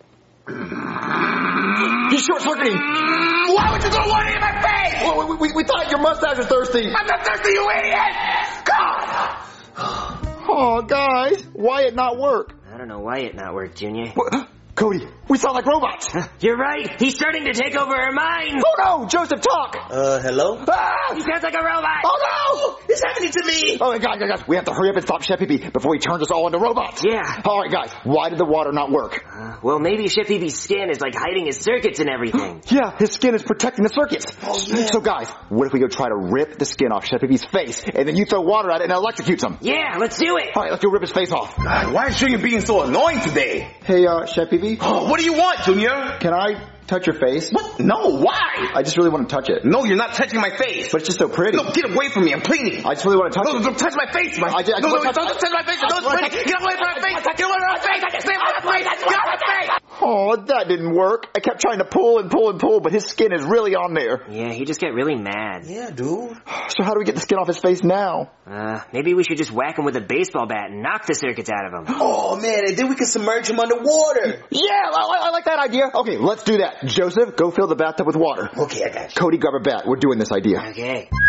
He's short-circuiting. Why would you throw water in my face? Well, we, we, we thought your mustache was thirsty. I'm not thirsty, you idiot! God! Oh, guys, why it not work? I don't know why it not worked, Junior. What? Cody, we sound like robots. You're right. He's starting to take over our minds. Oh no, Joseph, talk. Uh, hello? Ah! He sounds like a robot. Oh no! It's happening to me. Oh my God, guys, guys, we have to hurry up and stop Chef Pee Pee before he turns us all into robots. Yeah. All right, guys, why did the water not work? Uh, well, maybe Chef Pee Pee's skin is like hiding his circuits and everything. Yeah, his skin is protecting the circuits. Oh, yeah. So guys, what if we go try to rip the skin off Chef Pee Pee's face and then you throw water at it and it electrocutes him? Yeah, let's do it. All right, let's go rip his face off. God, why is Junior being so annoying today? Hey, uh, Chef Pee Pee. Oh, what do you want, Junior? Can I touch your face? What? No, why? I just really want to touch it. No, you're not touching my face. But it's just so pretty. No, get away from me, I'm pleading. I just really want to touch No, it. don't touch my face. My... I just, I no, no, touch, don't touch my face. No, it's pretty. Get away from my face. Get away from my face. Get away from my face. Get away from my face. Oh, that didn't work. I kept trying to pull and pull and pull, but his skin is really on there. Yeah, he just got really mad. Yeah, dude. So how do we get the skin off his face now? Uh, maybe we should just whack him with a baseball bat and knock the circuits out of him. Oh, man, and then we can submerge him underwater. Yeah, I, I like that idea. Okay, let's do that. Joseph, go fill the bathtub with water. Okay, I got you. Cody, grab a bat. We're doing this idea. Okay.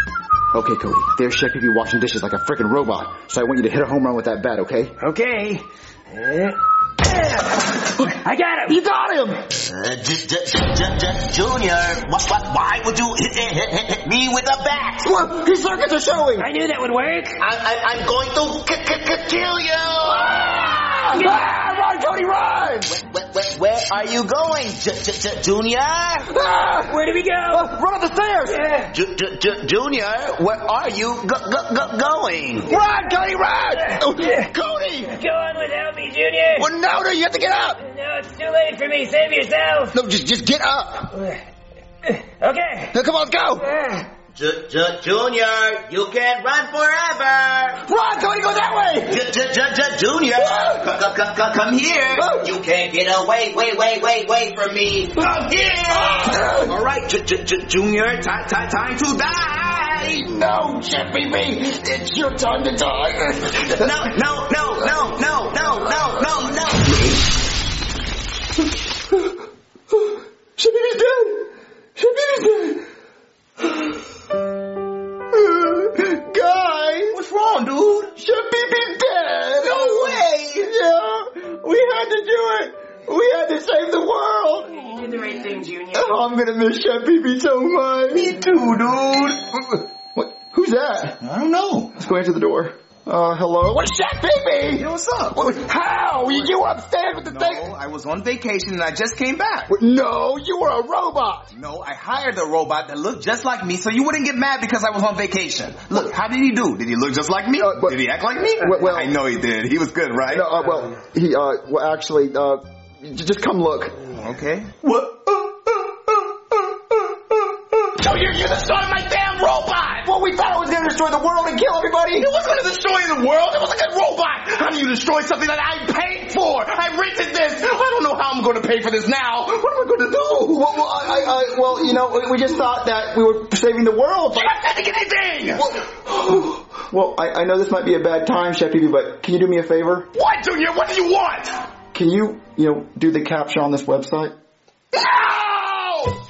Okay, Cody. There's Chef Pee Pee washing dishes like a freaking robot. So I want you to hit a home run with that bat, okay? Okay. Uh, I got him! You got him! Uh, j- j- j- j- Junior, what, what, why would you hit, hit, hit, hit me with a bat? Look, his circuits are showing! I knew that would work. I, I, I'm going to k- k- k- kill you! Ah! Ah! Run, Cody, run! Where, where, where are you going, j- j- j- Junior? Ah! Where do we go? Uh, run up the stairs! Yeah. J- j- j- Junior, where are you go- go- go- going? Run, Cody, run! Oh, Yeah. Cody! Go on without me, Junior. Well, no, no, you have to get up! No, it's too late for me. Save yourself. No, just just get up! Okay. Now, come on, let's go! Uh, J- J- Junior, you can't run forever! Run, Cody, go that way! J- J- J- J- Junior, c- c- c- come here! You can't get away, wait, wait, wait, wait from me! Come here! All right, J- J- J- Junior, ti- ti- time to die! No, Chef Pee Pee, it's your time to die. No, no, no, no, no, no, no, no, no! Chef Pee Pee's dead! Chef Pee Pee's dead! Guys! What's wrong, dude? Chef Pee Pee's dead! No way! Yeah, we had to do it! We had to save the world! you did the right thing, Junior. Oh, I'm gonna miss Chef Pee Pee so much! Me too, dude! What? Who's that? I don't know. Let's go answer the door. Uh, hello? What's Chef Pee Pee? Hey, what's up? What, how? You, you were upstairs with the No, thing? I was on vacation and I just came back. No, you were a robot! No, I hired a robot that looked just like me so you wouldn't get mad because I was on vacation. Look, how did he do? Did he look just like me? Uh, but, did he act like me? Well, well, I know he did. He was good, right? No, uh, well, he, uh, well, actually, uh, j- just come look. Okay. What? So you're, you're destroying my damn robot! Well, we thought it was gonna destroy the world and kill everybody! It wasn't going to destroy the world. It was like a robot. How do you destroy something that I paid for? I rented this. I don't know how I'm going to pay for this now. What am I going to do? Well, well, I, I, well, you know, we just thought that we were saving the world. But I didn't get anything. Well, well I, I know this might be a bad time, Chef Pee Pee, but can you do me a favor? What, Junior? What do you want? Can you, you know, do the captcha on this website? No!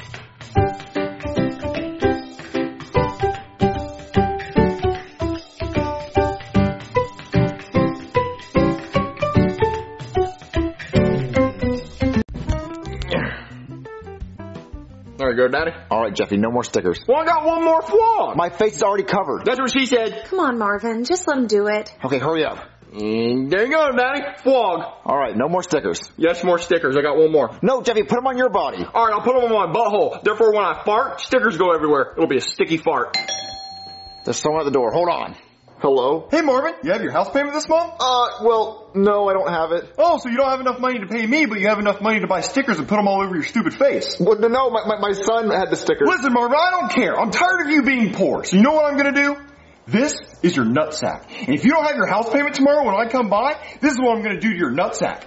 There you go, Daddy. All right, Jeffy, no more stickers. Well, I got one more flaw. My face is already covered. That's what she said. Come on, Marvin. Just let him do it. Okay, hurry up. Mm, there you go, Daddy. Flog. All right, no more stickers. Yes, more stickers. I got one more. No, Jeffy, put them on your body. All right, I'll put them on my butthole. Therefore, when I fart, stickers go everywhere. It'll be a sticky fart. There's someone at the door. Hold on. Hello? Hey, Marvin, you have your house payment this month? Uh, well, no, I don't have it. Oh, so you don't have enough money to pay me, but you have enough money to buy stickers and put them all over your stupid face. Well, no, my, my, my son had the stickers. Listen, Marvin, I don't care. I'm tired of you being poor. So you know what I'm gonna do? This is your nutsack. And if you don't have your house payment tomorrow when I come by, this is what I'm gonna do to your nutsack.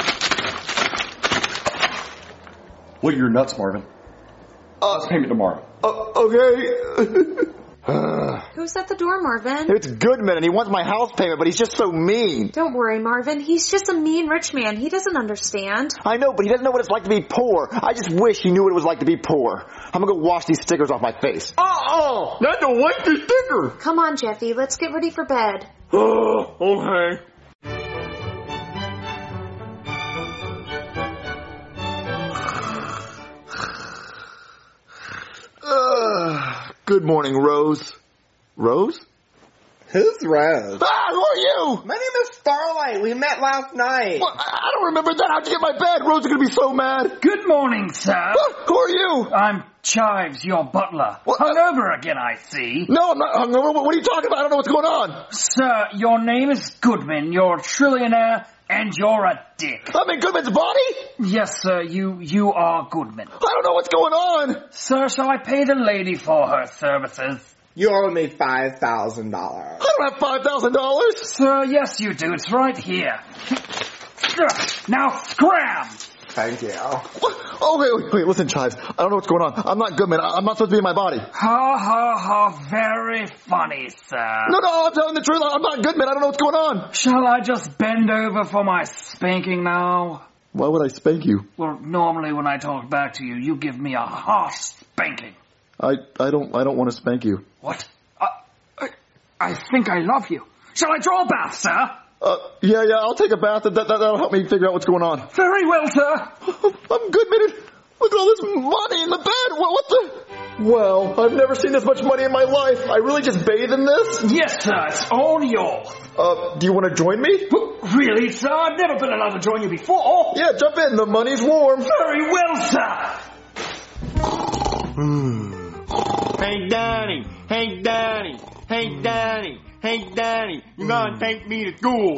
What are your nuts, Marvin? Uh, house payment tomorrow. Uh, okay. Who's at the door, Marvin? It's Goodman, and he wants my house payment, but he's just so mean. Don't worry, Marvin. He's just a mean rich man. He doesn't understand. I know, but he doesn't know what it's like to be poor. I just wish he knew what it was like to be poor. I'm gonna go wash these stickers off my face. Uh-uh! That's a lengthy sticker! Come on, Jeffy. Let's get ready for bed. Oh, okay. Uh, good morning, Rose. Rose? Who's Rose? Ah, who are you? My name is Starlight. We met last night. Well, I don't remember that. How'd you get my bed? Rose is gonna be so mad. Good morning, sir. Ah, who are you? I'm Chives, your butler. What? Hungover again, I see. No, I'm not hungover. What are you talking about? I don't know what's going on. Sir, your name is Goodman. You're a trillionaire, and you're a dick. I'm in Goodman's body? Yes, sir. You you are Goodman. I don't know what's going on. Sir, shall I pay the lady for her services? You owe me five thousand dollars. I don't have five thousand dollars. Sir, yes you do. It's right here. Now scram! Thank you. Oh, wait, wait, wait, listen, Chives. I don't know what's going on. I'm not Goodman. I'm not supposed to be in my body. Ha ha ha, very funny, sir. No, no, I'm telling the truth. I'm not Goodman. I don't know what's going on. Shall I just bend over for my spanking now? Why would I spank you? Well, normally when I talk back to you, you give me a harsh spanking. I, I don't, I don't want to spank you. What? Uh, I think I love you. Shall I draw a bath, sir? Uh, yeah, yeah, I'll take a bath. That, that, that'll help me figure out what's going on. Very well, sir. I'm good, man. Look at all this money in the bed. What, what the? Well, I've never seen this much money in my life. I really just bathe in this? Yes, sir. It's all yours. Uh, do you want to join me? Really, sir? I've never been allowed to join you before. Yeah, jump in. The money's warm. Very well, sir. Hey, Daddy. Hey, Daddy. Hey, Daddy. Hey, Daddy. You gotta take me to school.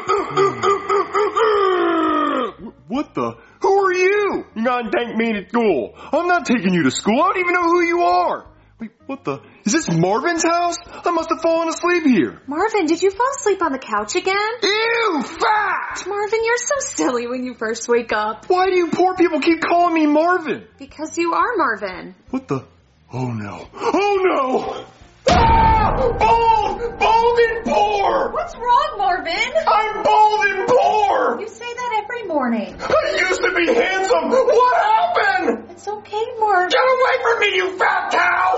What the? Who are you? You gotta take me to school. I'm not taking you to school. I don't even know who you are. Wait, what the? Is this Marvin's house? I must have fallen asleep here. Marvin, did you fall asleep on the couch again? Ew, fat! Marvin, you're so silly when you first wake up. Why do you poor people keep calling me Marvin? Because you are Marvin. What the? Oh no. Oh no! Ah! Bald! Bald and poor! What's wrong, Marvin? I'm bald and poor! You say that every morning. I used to be handsome! What happened? It's okay, Marvin. Get away from me, you fat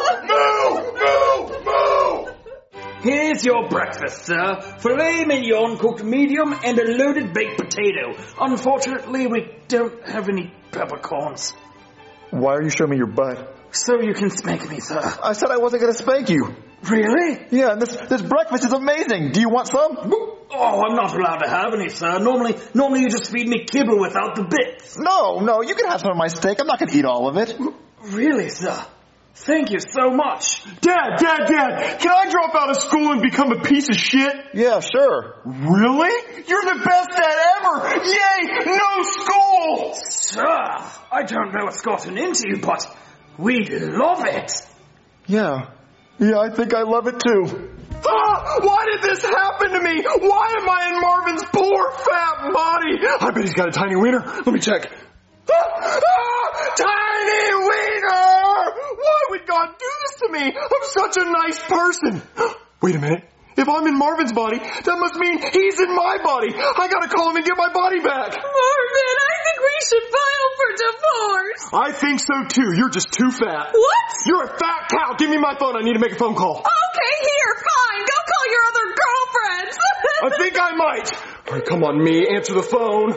cow! Move! Move! Move! Here's your breakfast, sir. Filet mignon cooked medium and a loaded baked potato. Unfortunately, we don't have any peppercorns. Why are you showing me your butt? So you can spank me, sir. I said I wasn't going to spank you. Really? Yeah, and this this breakfast is amazing. Do you want some? Oh, I'm not allowed to have any, sir. Normally, normally you just feed me kibble without the bits. No, no, you can have some of my steak. I'm not going to eat all of it. Really, sir? Thank you so much. Dad, Dad, Dad, can I drop out of school and become a piece of shit? Yeah, sure. Really? You're the best dad ever! Yay! No school! Sir, I don't know what's gotten into you, but we'd love it. Yeah. Yeah, I think I love it too. Ah! Why did this happen to me? Why am I in Marvin's poor fat body? I bet he's got a tiny wiener. Let me check. Ah! Ah! Tiny wiener! Why would God do this to me? I'm such a nice person. Wait a minute. If I'm in Marvin's body, that must mean he's in my body. I gotta call him and get my body back. Marvin, I think we should file for divorce. I think so too. You're just too fat. What? You're a fat cow. Give me my phone. I need to make a phone call. Okay, here, fine. Go call your other girlfriends. I think I might. All right, come on, me. Answer the phone.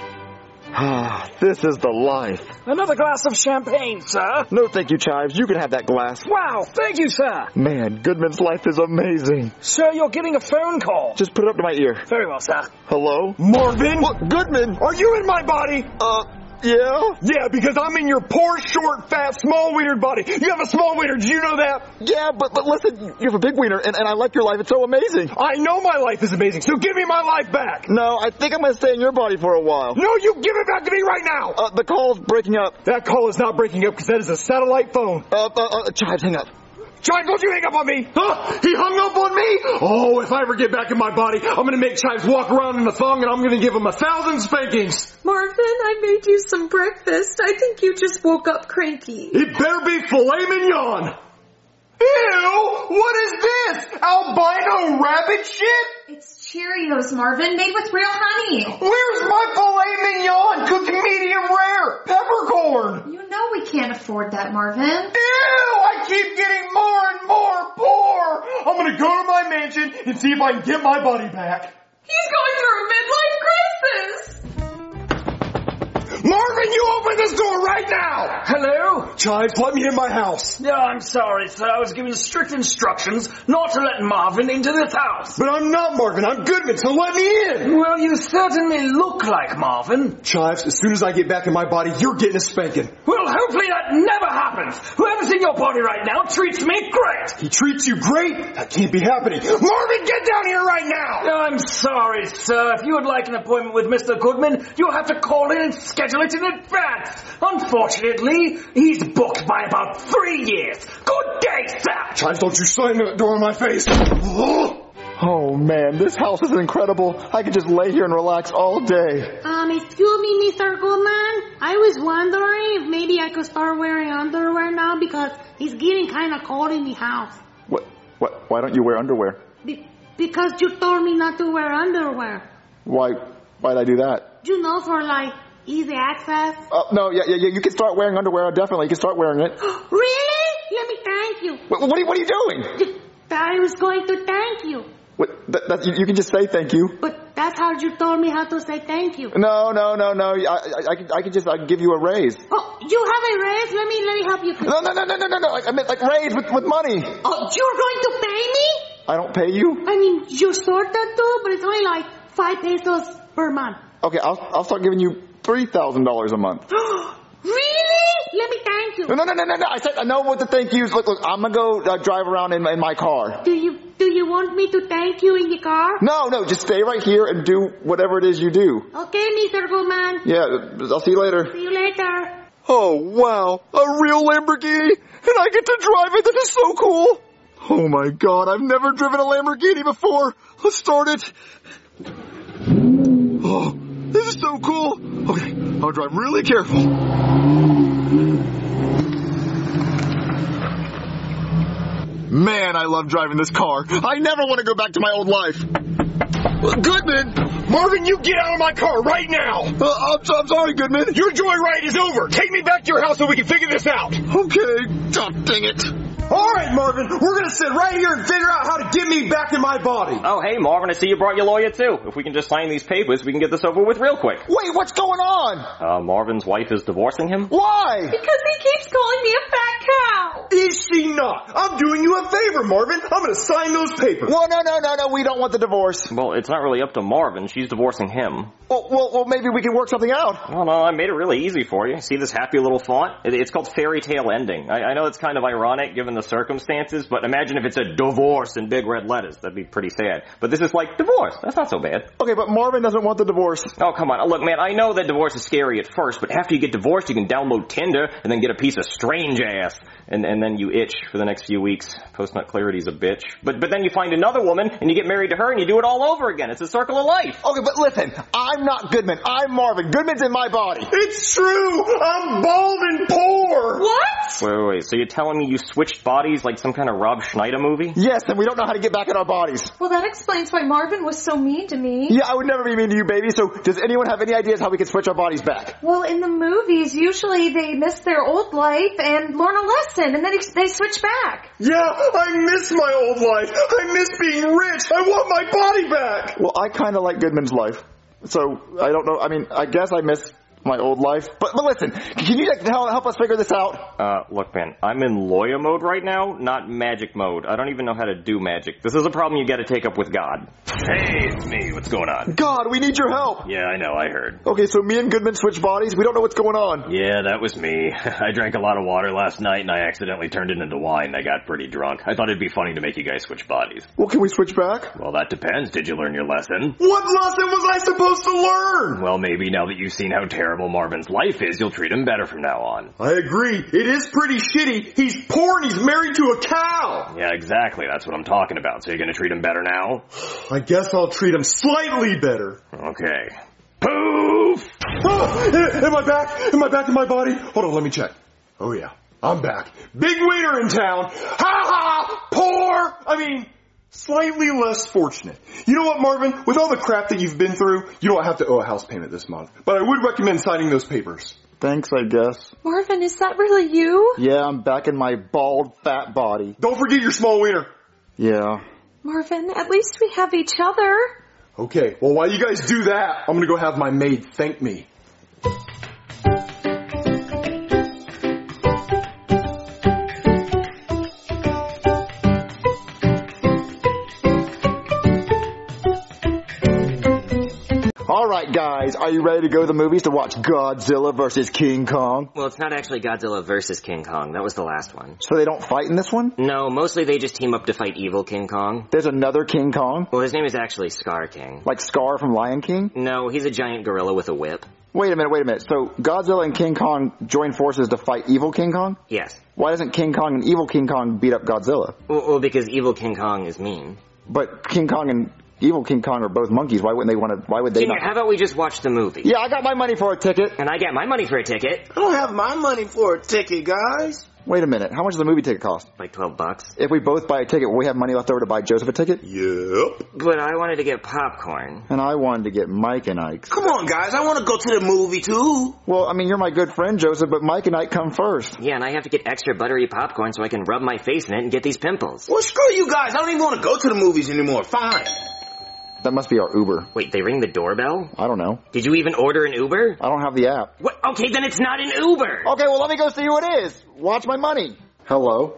Ah, this is the life. Another glass of champagne, sir. No, thank you, Chives. You can have that glass. Wow, thank you, sir. Man, Goodman's life is amazing. Sir, you're getting a phone call. Just put it up to my ear. Very well, sir. Hello? Marvin? What? Goodman? Are you in my body? Uh, yeah? Yeah, because I'm in your poor, short, fat, small-wienered body. You have a small wiener. Did you know that? Yeah, but, but listen, you have a big wiener, and, and I like your life. It's so amazing. I know my life is amazing, so give me my life back. No, I think I'm going to stay in your body for a while. No, you give it back to me right now. Uh, the call's breaking up. That call is not breaking up because that is a satellite phone. Uh, uh, uh Chives, hang up. Chives, don't you hang up on me! Huh? He hung up on me? Oh, if I ever get back in my body, I'm gonna make Chives walk around in a thong and I'm gonna give him a thousand spankings. Marvin, I made you some breakfast. I think you just woke up cranky. It better be filet mignon. Ew! What is this? Albino rabbit shit? It's Cheerios, Marvin, made with real honey. Where's my filet mignon cooked medium rare? Peppercorn. You know we can't afford that, Marvin. Ew! I keep getting more and more poor. I'm gonna go to my mansion and see if I can get my body back. He's going through a midlife crisis. Marvin, you open this door right now! Hello? Chives, let me in my house. No, I'm sorry, sir. I was given strict instructions not to let Marvin into this house. But I'm not Marvin. I'm Goodman, so let me in. Well, you certainly look like Marvin. Chives, as soon as I get back in my body, you're getting a spanking. Well, hopefully that never happens. Whoever's in your body right now treats me great. He treats you great? That can't be happening. Marvin, get down here right now! I'm sorry, sir. If you would like an appointment with Mister Goodman, you'll have to call in and schedule it in advance. Unfortunately, he's booked by about three years. Good day, sir. Chives, don't you slam that door in my face. Oh man, this house is incredible. I could just lay here and relax all day. Um, excuse me, Mister Goodman. I was wondering if maybe I could start wearing underwear now because it's getting kind of cold in the house. What? What? Why don't you wear underwear? Be- because you told me not to wear underwear. Why? Why'd I do that? You know, for like easy access. Oh no, yeah, yeah, yeah. You can start wearing underwear. Definitely, you can start wearing it. Really? Let me thank you. What, what, are, you, what are you doing? I was going to thank you. What, that, that, you, you can just say thank you. But that's how you told me how to say thank you. No, no, no, no. I, I, I, could, I could just I could give you a raise. Oh, you have a raise? Let me let me help you. No, no, no, no, no, no, no. I meant like raise with, with money. Oh, you're going to pay me? I don't pay you? I mean, you sort of do, but it's only like five pesos per month. Okay, I'll I'll start giving you three thousand dollars a month. Really? Let me thank you. No, no, no, no, no, no. I said I know what the thank yous. Look, look. I'm gonna go uh, drive around in, in my car. Do you do you want me to thank you in your car? No, no. Just stay right here and do whatever it is you do. Okay, Mister Goodman. Yeah, I'll see you later. See you later. Oh wow, a real Lamborghini, and I get to drive it. That is so cool. Oh my God, I've never driven a Lamborghini before. Let's start it. Oh, this is so cool. Okay, I'll drive really careful. Man, I love driving this car. I never want to go back to my old life. Goodman! Marvin, you get out of my car right now! Uh, I'm, I'm sorry, Goodman. Your joyride is over. Take me back to your house so we can figure this out. Okay. God dang it. All right, Marvin, we're going to sit right here and figure out how to get me back in my body. Oh, hey, Marvin, I see you brought your lawyer, too. If we can just sign these papers, we can get this over with real quick. Wait, what's going on? Uh, Marvin's wife is divorcing him? Why? Because he keeps calling me a fat cow. Is she not? I'm doing you a favor, Marvin. I'm going to sign those papers. Well, no, no, no, no, we don't want the divorce. Well, it's not really up to Marvin. She's divorcing him. Well, well, well maybe we can work something out. Well, no, I made it really easy for you. See this happy little font? It's called Fairy Tale Ending. I, I know it's kind of ironic given the circumstances, but imagine if it's a divorce in big red letters. That'd be pretty sad. But this is like divorce. That's not so bad. Okay, but Marvin doesn't want the divorce. Oh, come on. Look, man, I know that divorce is scary at first, but after you get divorced, you can download Tinder and then get a piece of strange ass. And, and then you itch for the next few weeks. Post-nut clarity's a bitch. But, but then you find another woman and you get married to her and you do it all over again. It's a circle of life. Okay, but listen, I'm not Goodman. I'm Marvin. Goodman's in my body. It's true. I'm bald and poor. What? Wait, wait, wait. So you're telling me you switched bodies like some kind of Rob Schneider movie? Yes, and we don't know how to get back in our bodies. Well, that explains why Marvin was so mean to me. Yeah, I would never be mean to you, baby. So does anyone have any ideas how we can switch our bodies back? Well, in the movies, usually they miss their old life and learn a lesson, and then they switch back. Yeah, I miss my old life. I miss being rich. I want my body back. Well, I kind of like Goodman's life. So, I don't know. I mean, I guess I miss my old life. But, but listen, can you like, help, help us figure this out? Uh, look, man, I'm in lawyer mode right now, not magic mode. I don't even know how to do magic. This is a problem you gotta take up with God. Hey, it's me. What's going on? God, we need your help. Yeah, I know. I heard. Okay, so me and Goodman switch bodies. We don't know what's going on. Yeah, that was me. I drank a lot of water last night and I accidentally turned it into wine. I got pretty drunk. I thought it'd be funny to make you guys switch bodies. Well, can we switch back? Well, that depends. Did you learn your lesson? What lesson was I supposed to learn? Well, maybe now that you've seen how terrible Marvin's life is, you'll treat him better from now on. I agree. It is pretty shitty. He's poor and he's married to a cow. Yeah, exactly. That's what I'm talking about. So you're gonna treat him better now? I guess I'll treat him slightly better. Okay. Poof! Oh, am I back? Am I back in my body? Hold on, let me check. Oh yeah, I'm back. Big wiener in town. Ha ha! Poor! I mean, slightly less fortunate. You know what, Marvin? With all the crap that you've been through, you don't have to owe a house payment this month. But I would recommend signing those papers. Thanks, I guess. Marvin, is that really you? Yeah, I'm back in my bald, fat body. Don't forget your small wiener. Yeah. Marvin, at least we have each other. Okay, well, while you guys do that, I'm gonna go have my maid thank me. Alright guys, are you ready to go to the movies to watch Godzilla versus King Kong? Well, it's not actually Godzilla versus King Kong. That was the last one. So they don't fight in this one? No, mostly they just team up to fight evil King Kong. There's another King Kong? Well, his name is actually Scar King. Like Scar from Lion King? No, he's a giant gorilla with a whip. Wait a minute, wait a minute. So Godzilla and King Kong join forces to fight evil King Kong? Yes. Why doesn't King Kong and evil King Kong beat up Godzilla? Well, well because evil King Kong is mean. But King Kong and evil King Kong are both monkeys. Why wouldn't they want to, why would they Junior, not? how about we just watch the movie? Yeah, I got my money for a ticket. And I got my money for a ticket. I don't have my money for a ticket, guys. Wait a minute. How much does the movie ticket cost? Like twelve bucks. If we both buy a ticket, will we have money left over to buy Joseph a ticket? Yep. But I wanted to get popcorn. And I wanted to get Mike and Ike's. Come on, guys. I want to go to the movie, too. Well, I mean, you're my good friend, Joseph, but Mike and Ike come first. Yeah, and I have to get extra buttery popcorn so I can rub my face in it and get these pimples. Well, screw you guys. I don't even want to go to the movies anymore. Fine. That must be our Uber. Wait, they ring the doorbell? I don't know. Did you even order an Uber? I don't have the app. What? Okay, then it's not an Uber. Okay, well, let me go see who it is. Watch my money. Hello?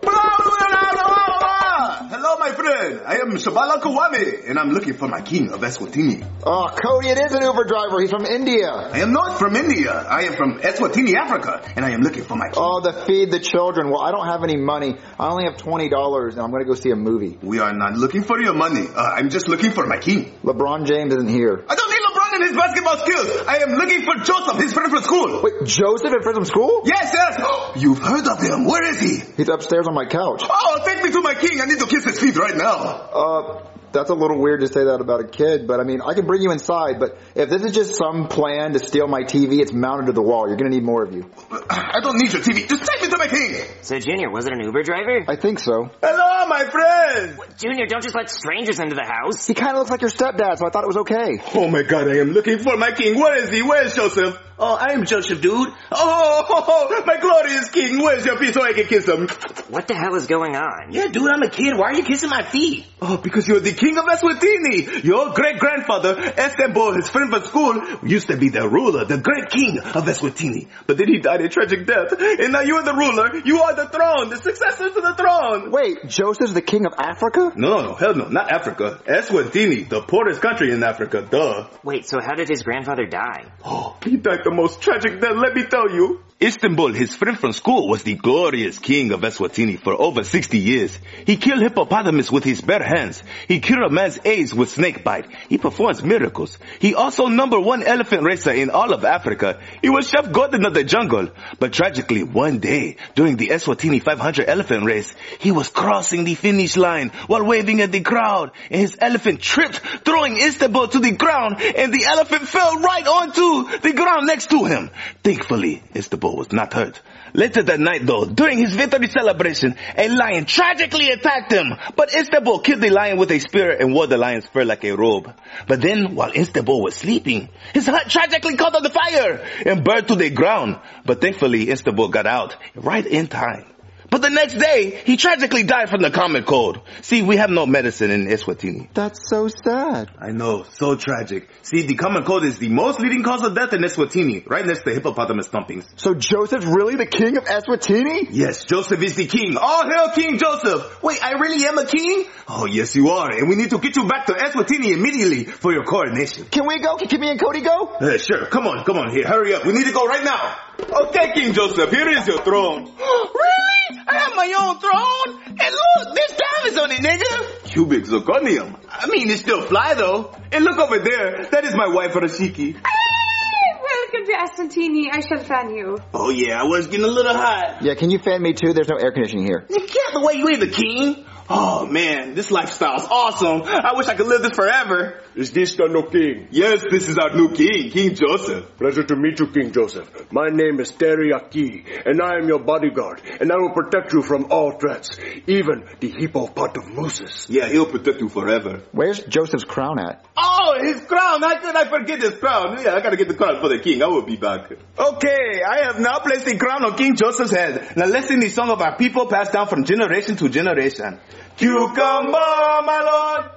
Hello, my friend. I am Shabala Kawame, and I'm looking for my king of Eswatini. Oh, Cody, it is an Uber driver. He's from India. I am not from India. I am from Eswatini, Africa, and I am looking for my king. Oh, the feed the children. Well, I don't have any money. I only have twenty dollars, and I'm going to go see a movie. We are not looking for your money. Uh, I'm just looking for my king. LeBron James isn't here. I don't need LeBron and his basketball skills. I am looking for Joseph, his friend from school. Wait, Joseph, his friend from school? Yes, yes. You've heard of him. Where is he? He's upstairs on my couch. Oh, take me to my king. I need to kiss his feet right now. Uh, that's a little weird to say that about a kid, but I mean, I can bring you inside, but if this is just some plan to steal my T V, it's mounted to the wall. You're gonna need more of you. I don't need your T V. Just take me to my king. So, Junior, was it an Uber driver? I think so. Hello, my friend. What, Junior, don't just let strangers into the house. He kind of looks like your stepdad, so I thought it was okay. Oh my God, I am looking for my king. Where is he? Where is Joseph? Oh, I am Joseph, dude. Oh, oh, oh, my glorious king. Where's your feet so I can kiss him? What the hell is going on? Yeah, dude, I'm a kid. Why are you kissing my feet? Oh, because you're the king of Eswatini. Your great-grandfather, Istanbul, his friend from school, used to be the ruler, the great king of Eswatini. But then he died a tragic death. And now you're the ruler. You are the throne, the successor to the throne. Wait, Joseph's the king of Africa? No, no, hell no, not Africa. Eswatini, the poorest country in Africa, duh. Wait, so how did his grandfather die? Oh, he died the most tragic death, let me tell you. Istanbul, his friend from school, was the glorious king of Eswatini for over sixty years. He killed hippopotamus with his bare hands. He cured a man's AIDS with snake bite. He performs miracles. He also number one elephant racer in all of Africa. He was Chef Gordon of the jungle. But tragically, one day, during the Eswatini five hundred elephant race, he was crossing the finish line while waving at the crowd. And his elephant tripped, throwing Istanbul to the ground, and the elephant fell right onto the ground next to him. Thankfully, Istanbul was not hurt. Later that night though, during his victory celebration, a lion tragically attacked him. But Istanbul killed the lion with a spear and wore the lion's fur like a robe. But then, while Istanbul was sleeping, his hut tragically caught on the fire and burned to the ground. But thankfully, Istanbul got out right in time. But the next day, he tragically died from the common cold. See, we have no medicine in Eswatini. That's so sad. I know, so tragic. See, the common cold is the most leading cause of death in Eswatini, right next to hippopotamus thumpings. So Joseph's really the king of Eswatini? Yes, Joseph is the king. All hail King Joseph. Wait, I really am a king? Oh, yes you are. And we need to get you back to Eswatini immediately for your coronation. Can we go? Can me and Cody go? Uh, sure, come on, come on, here, hurry up. We need to go right now. Okay, King Joseph, here is your throne. Really? I have my own throne? And look, there's diamonds on it, nigga. Cubic zirconium. I mean, it's still fly though. And look over there. That is my wife, Rashiki. Hey, welcome to Eswatini. I shall fan you. Oh yeah, I was getting a little hot. Yeah, can you fan me too? There's no air conditioning here. You can't the way you ain't the king. Oh man, this lifestyle's awesome. I wish I could live this forever. Is this the new king? Yes, this is our new king, King Joseph. Pleasure to meet you, King Joseph. My name is Teriyaki, and I am your bodyguard, and I will protect you from all threats, even the hippopotamuses. Yeah, he'll protect you forever. Where's Joseph's crown at? Oh, his crown! How could I forget his crown? Yeah, I gotta get the crown for the king. I will be back. Okay, I have now placed the crown on King Joseph's head. Now let's sing the song of our people passed down from generation to generation. Cucumber, my lord,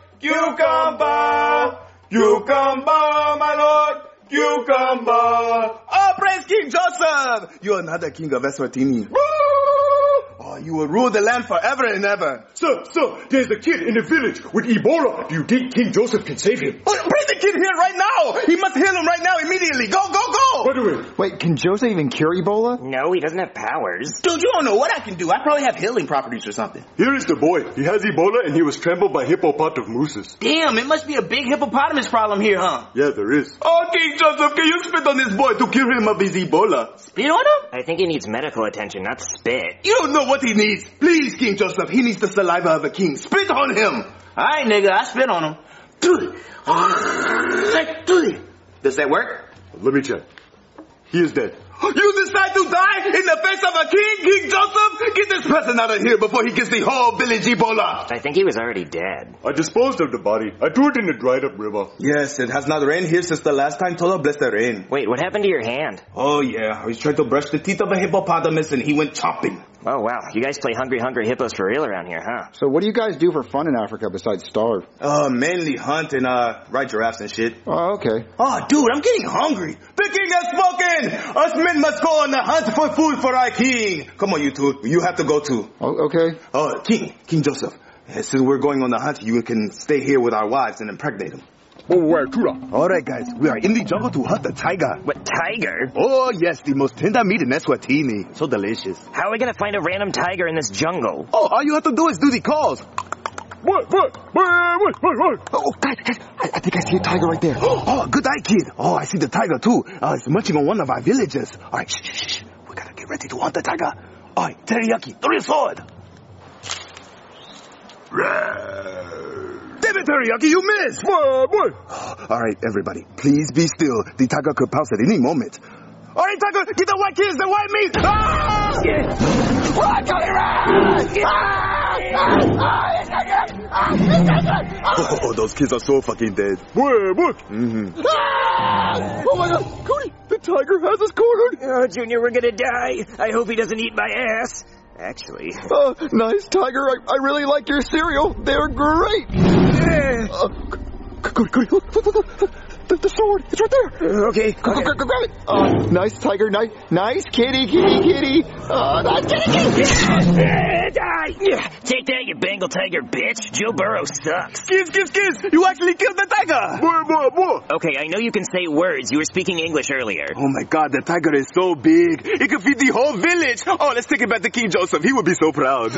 cucumber, cucumber, my lord, cucumber. Oh, praise King Joseph! You are another king of Eswatini. Oh, you will rule the land forever and ever. Sir, sir, there's a kid in the village with Ebola. Do you think King Joseph can save him? Oh, bring the kid here right now! He must heal him right now immediately. Go, go, go! By the way. Wait, can Joseph even cure Ebola? No, he doesn't have powers. Dude, you don't know what I can do. I probably have healing properties or something. Here is the boy. He has Ebola and he was trampled by hippopotamuses. Damn, it must be a big hippopotamus problem here, huh? Yeah, there is. Oh, King Joseph, can you spit on this boy to cure him of his Ebola? Spit on him? I think he needs medical attention, not spit. You don't know what he needs. Please, King Joseph, he needs the saliva of a king. Spit on him. Alright, nigga, I spit on him. Does that work? Let me check. He is dead. You decide to die in the face of a king, King Joseph? Get peasant out of here before he gets the whole village Ebola. I think he was already dead. I disposed of the body. I threw it in the dried up river. Yes, it has not rained here since the last time Tola blessed the rain. Wait, what happened to your hand? Oh yeah, I was trying to brush the teeth of a hippopotamus and he went chomping. Oh wow, you guys play Hungry Hungry Hippos for real around here, huh? So what do you guys do for fun in Africa besides starve? Uh, mainly hunt and uh, ride giraffes and shit. Oh, okay. Oh, dude, I'm getting hungry. The king has spoken! Us men must go on the hunt for food for our king. Come on, you two. You have to go too. Oh, okay. Oh, King, King Joseph. Since we're going on the hunt, you can stay here with our wives and impregnate them. Alright guys, we are in the jungle to hunt the tiger. What, tiger? Oh yes, the most tender meat in Eswatini. So delicious. How are we gonna find a random tiger in this jungle? Oh, all you have to do is do the calls. What, what, what, what, what, what? Oh, guys, guys, I, I think I see a tiger right there. Oh, good eye, kid. Oh, I see the tiger too. Uh, it's munching on one of our villagers. Alright, shh, shh, shh. We gotta get ready to hunt the tiger. Alright, teriyaki, throw your sword. Damn it, teriyaki, you missed! What, what? Alright, everybody, please be still. The tiger could pounce at any moment. Alright, tiger, get the white kids, the white meat! Ah! Yeah. Run, Tony, run! Ah! Oh, those kids are so fucking dead. What, what? Mm-hmm. Ah! Oh my god, Cody, the tiger has us cornered! Oh, Junior, we're gonna die. I hope he doesn't eat my ass. Actually. Oh, nice, Tiger. I, I really like your cereal. They're great. Yeah. Uh, Cody, Cody, look, look, look, look. The, the sword. It's right there. Okay. Go, go, go, go grab it. Uh, nice, Tiger. Nice, nice kitty, kitty, kitty. Uh, nice kitty, kitty. Die. Take that, you Bengal tiger bitch. Joe Burrow sucks. Kids, kids, kids. You actually killed the tiger. What, what, what? Okay, I know you can say words. You were speaking English earlier. Oh my god, the tiger is so big. It could feed the whole village. Oh, let's take it back to King Joseph. He would be so proud.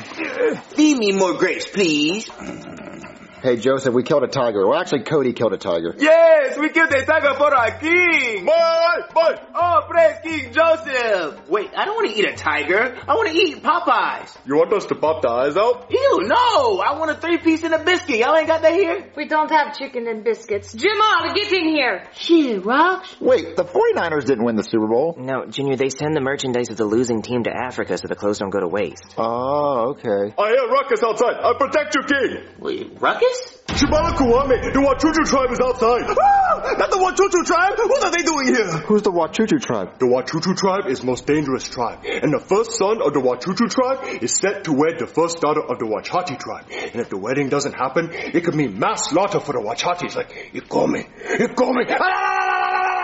Feed me more grapes, please. Hey, Joseph, we killed a tiger. Well, actually, Cody killed a tiger. Yes, we killed a tiger for our king. Boy, boy. Oh, praise King Joseph. Wait, I don't want to eat a tiger. I want to eat Popeyes. You want us to pop the eyes out? Ew, no. I want a three-piece and a biscuit. Y'all ain't got that here? We don't have chicken and biscuits. Jamal, get in here. Shit, rocks. Wait, the forty-niners didn't win the Super Bowl. No, Junior, they send the merchandise of the losing team to Africa so the clothes don't go to waste. Oh, okay. I hear ruckus outside. I protect you, king. Wait, ruckus? Shibala Kuwame, the Wachuchu tribe is outside. Ah, not the Wachuchu tribe. What are they doing here? Who's the Wachuchu tribe? The Wachuchu tribe is most dangerous tribe. And the first son of the Wachuchu tribe is set to wed the first daughter of the Wachati tribe. And if the wedding doesn't happen, it could mean mass slaughter for the Wachatis. Like, Ikome, Ikome.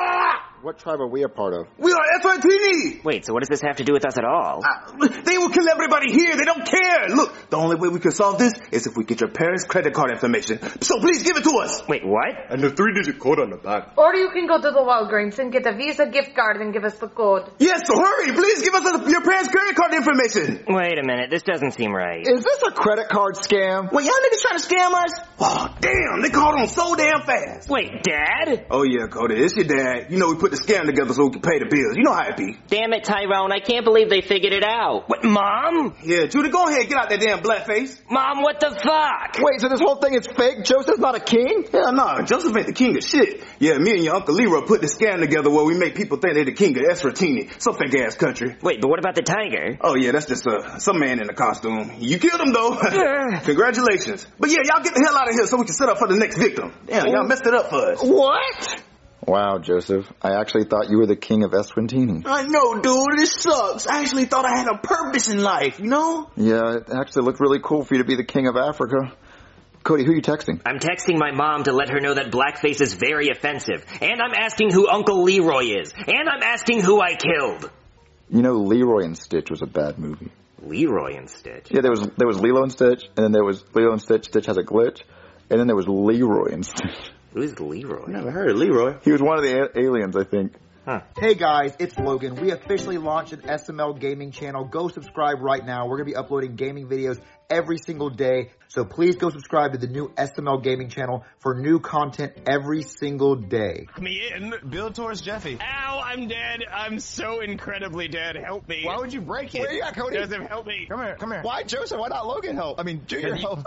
What tribe are we a part of? We are Eswatini. Wait, so what does this have to do with us at all? Uh, they will kill everybody here. They don't care. Look, the only way we can solve this is if we get your parents' credit card information. So please give it to us. Wait, what? And the three-digit code on the back. Or you can go to the Walgreens and get a Visa gift card and give us the code. Yes, so hurry. Please give us a, your parents' credit card information. Wait a minute. This doesn't seem right. Is this a credit card scam? Wait, y'all niggas trying to scam us? Oh, damn. They called on so damn fast. Wait, Dad? Oh, yeah, Cody. It's your dad. You know we put the scam together so we can pay the bills. You know how it be. Damn it, Tyrone. I can't believe they figured it out. What, Mom? Yeah, Judy, go ahead. Get out that damn black face. Mom, what the fuck? Wait, so this whole thing is fake? Joseph's not a king? Hell no. Joseph ain't the king of shit. Yeah, me and your Uncle Leroy put this scam together where we make people think they're the king of Eswatini. Some fake ass country. Wait, but what about the tiger? Oh, yeah, that's just uh, some man in a costume. You killed him, though. Congratulations. But yeah, y'all get the hell out of here so we can set up for the next victim. Damn, y'all messed it up for us. What? Wow, Joseph. I actually thought you were the king of Eswatini. I know, dude. This sucks. I actually thought I had a purpose in life, you know? Yeah, it actually looked really cool for you to be the king of Africa. Cody, who are you texting? I'm texting my mom to let her know that blackface is very offensive. And I'm asking who Uncle Leroy is. And I'm asking who I killed. You know, Leroy and Stitch was a bad movie. Leroy and Stitch? Yeah, there was there was Lilo and Stitch, and then there was Lilo and Stitch, Stitch has a glitch, and then there was Leroy and Stitch. Who's Leroy? I never heard of Leroy. He was one of the a- aliens, I think. Huh. Hey guys, it's Logan. We officially launched an S M L gaming channel. Go subscribe right now. We're going to be uploading gaming videos every single day. So please go subscribe to the new S M L gaming channel for new content every single day. Me in. Build towards Jeffy. Ow, I'm dead. I'm so incredibly dead. Help me. Why would you break it? Where you at, Cody? Joseph, help me. Come here, come here. Why, Joseph? Why not Logan help? I mean, Junior help.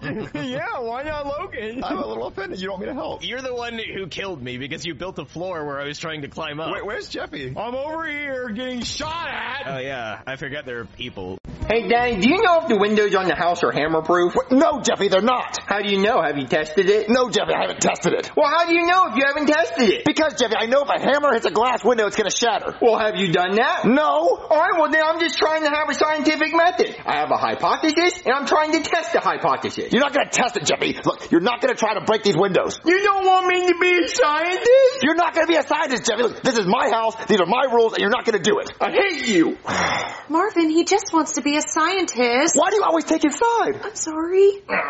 Yeah, why not Logan? I'm a little offended. You don't want me to help. You're the one who killed me because you built a floor where I was trying to climb up. Wait, where's Jeffy? I'm over here getting shot at. Oh, yeah. I forget there are people. Hey, Daddy, do you know if the windows on the house are hammer-proof? No, Jeffy, they're not. How do you know? Have you tested it? No, Jeffy, I haven't tested it. Well, how do you know if you haven't tested it? Because, Jeffy, I know if a hammer hits a glass window, it's going to shatter. Well, have you done that? No. All right, well, then I'm just trying to have a scientific method. I have a hypothesis, and I'm trying to test the hypothesis. You're not going to test it, Jeffy. Look, you're not going to try to break these windows. You don't want me to be a scientist? You're not going to be a scientist, Jeffy. Look, this is my house, these are my rules, and you're not going to do it. I hate you. Marvin, he just wants to be a scientist. Why do you always take his side? I'm sorry.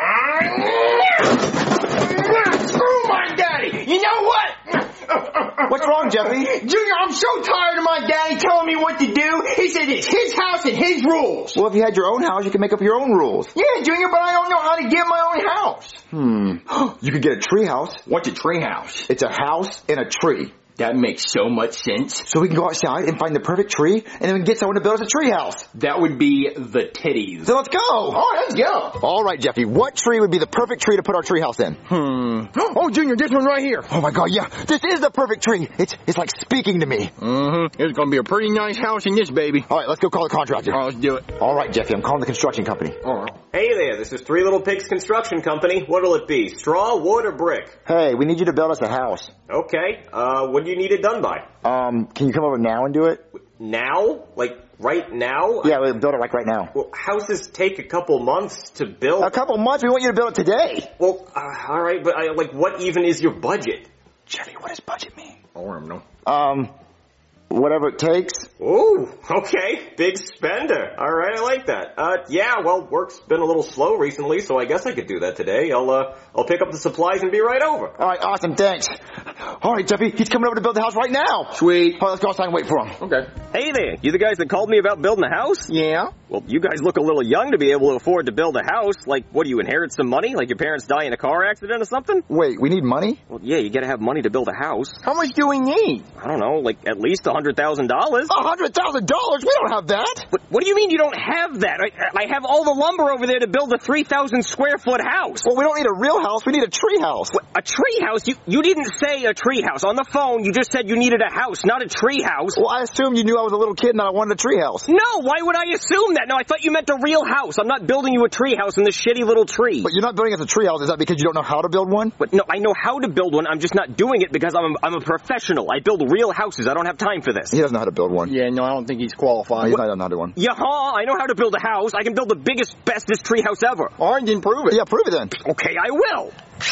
Screw my daddy. You know what? What's wrong, Jeffy? Junior, I'm so tired of my daddy telling me what to do. He said it's his house and his rules. Well, if you had your own house, you could make up your own rules. Yeah, Junior, but I don't know how to get my own house. Hmm. You could get a tree house. What's a tree house? It's a house in a tree. That makes so much sense. So we can go outside and find the perfect tree, and then we can get someone to build us a tree house. That would be the titties. So let's go. All right, let's go. All right, Jeffy. What tree would be the perfect tree to put our tree house in? Hmm. Oh, Junior, this one right here. Oh my God, yeah. This is the perfect tree. It's it's like speaking to me. Mm-hmm. It's gonna be a pretty nice house in this, baby. All right, let's go call the contractor. All right, let's do it. All right, Jeffy. I'm calling the construction company. All right. Hey there, this is Three Little Pigs Construction Company. What'll it be? Straw, wood, or brick? Hey, we need you to build us a house. Okay. Uh, when do you need it done by? Um, can you come over now and do it? Now? Like, right now? Yeah, we'll build it like right now. Well, houses take a couple months to build. A couple months? We want you to build it today. Well, uh, alright, but I, like, what even is your budget? Jeffy, what does budget mean? I don't know. Um, whatever it takes. Ooh, okay. Big spender. Alright, I like that. Uh, yeah, well, work's been a little slow recently, so I guess I could do that today. I'll, uh, I'll pick up the supplies and be right over. Alright, awesome, thanks. Alright, Jeffy, he's coming over to build the house right now. Sweet. All right, let's go outside and wait for him. Okay. Hey there, you the guys that called me about building a house? Yeah. Well, you guys look a little young to be able to afford to build a house. Like, what, do you inherit some money? Like your parents die in a car accident or something? Wait, we need money? Well, yeah, you gotta have money to build a house. How much do we need? I don't know, like at least a hundred thousand dollars. A hundred thousand dollars? We don't have that. What, what do you mean you don't have that? I, I have all the lumber over there to build a three thousand square foot house. Well, we don't need a real house. We need a tree house. What, a tree house? You, you didn't say a tree house. On the phone, you just said you needed a house, not a tree house. Well, I assumed you knew I was a little kid and that I wanted a tree house. No, why would I assume that? No, I thought you meant a real house. I'm not building you a tree house in this shitty little tree. But you're not building us a tree house. Is that because you don't know how to build one? But no, I know how to build one. I'm just not doing it because I'm a, I'm a professional. I build real houses. I don't have time for this. He doesn't know how to build one. Yeah, no, I don't think he's qualified. No, he's not know how to do one. Yeah, I know how to build a house. I can build the biggest, bestest tree house ever. All right, then prove it. Yeah, prove it then. Okay, I will.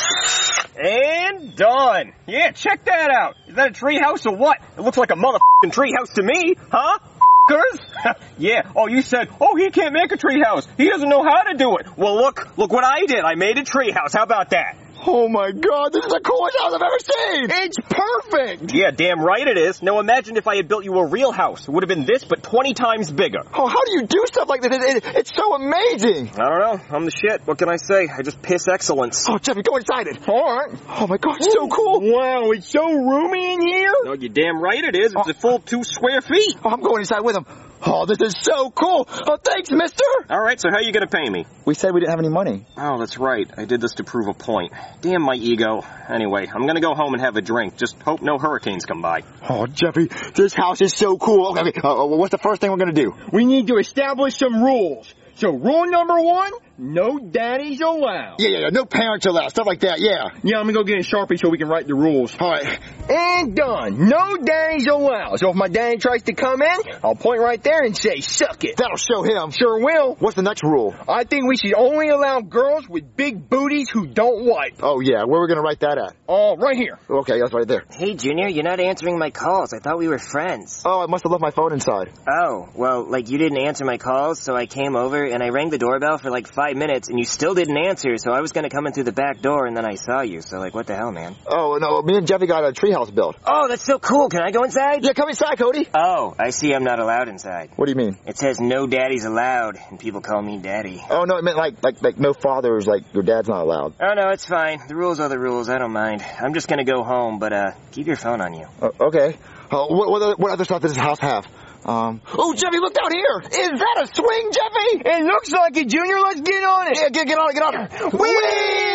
And done. Yeah, check that out. Is that a tree house or what? It looks like a motherfucking tree house to me, huh? Yeah. Oh, you said, oh, he can't make a tree house. He doesn't know how to do it. Well, look, look what I did. I made a tree house. How about that? Oh my God, this is the coolest house I've ever seen! It's perfect! Yeah, damn right it is. Now imagine if I had built you a real house. It would have been this, but twenty times bigger. Oh, how do you do stuff like this? It, it, it's so amazing! I don't know. I'm the shit. What can I say? I just piss excellence. Oh, Jeffy, go inside it. Alright. Oh my God, it's so cool! Wow, it's so roomy in here! No, you're damn right it is. It's oh. a full two square feet. Oh, I'm going inside with him. Oh, this is so cool! Oh, thanks, mister! Alright, so how are you gonna pay me? We said we didn't have any money. Oh, that's right. I did this to prove a point. Damn my ego. Anyway, I'm gonna go home and have a drink. Just hope no hurricanes come by. Oh, Jeffy, this house is so cool. Okay, okay. Uh, what's the first thing we're gonna do? We need to establish some rules. So rule number one, no daddies allowed. Yeah, yeah, yeah, no parents allowed, stuff like that, yeah. Yeah, I'm gonna go get a Sharpie so we can write the rules. All right. And done. No daddies allowed. So if my daddy tries to come in, I'll point right there and say, suck it. That'll show him. Sure will. What's the next rule? I think we should only allow girls with big booties who don't wipe. Oh, yeah, where are we gonna write that at? Oh, right here. Okay, that's right there. Hey, Junior, you're not answering my calls. I thought we were friends. Oh, I must have left my phone inside. Oh, well, like you didn't answer my calls, so I came over and I rang the doorbell for like five minutes and you still didn't answer, so I was gonna come in through the back door and then I saw you, so like what the hell, man? Oh, no, me and Jeffy got a treehouse built. Oh, that's so cool. Can I go inside? Yeah, come inside, Cody. Oh, I see I'm not allowed inside. What do you mean? It says no daddies allowed and people call me daddy. Oh, no, it meant like, like, like no fathers, like your dad's not allowed. Oh, no, it's fine. The rules are the rules. I don't mind. I'm just gonna go home, but uh, keep your phone on you. Uh, okay. Uh, what, what, other, what other stuff does this house have? Um, oh, Jeffy, look down here! Is that a swing, Jeffy? It looks like it, Junior. Let's get on it. Yeah, get, get on it, get on it. Whee!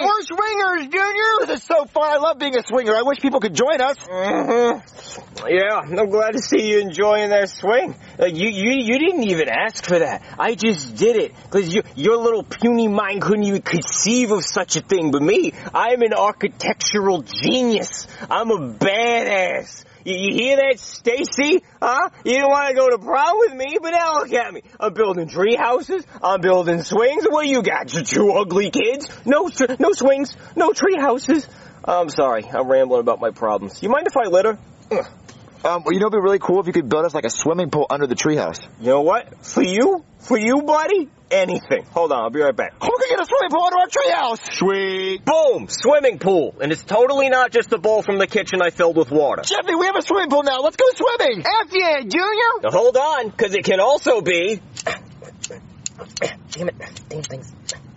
We're swingers, Junior! This is so fun. I love being a swinger. I wish people could join us. Mm-hmm. Yeah, I'm glad to see you enjoying that swing. Uh, you, you you didn't even ask for that. I just did it. Because you, your little puny mind couldn't even conceive of such a thing. But me, I'm an architectural genius. I'm a badass. You, you hear that, Stacy? Huh? You didn't want to go to prom with me, but now look at me. I'm building tree houses. I'm building swings. What you got? You two ugly kids? No, no swings. No tree houses. I'm sorry. I'm rambling about my problems. You mind if I litter? Um, well, you know, it'd be really cool if you could build us like a swimming pool under the treehouse. You know what? For you? For you, buddy? Anything. Hold on, I'll be right back. We can get a swimming pool under our treehouse. Sweet. Boom! Swimming pool. And it's totally not just a bowl from the kitchen I filled with water. Jeffy, we have a swimming pool now. Let's go swimming. F yeah, Junior. Now hold on, because it can also be... Damn it. Damn things.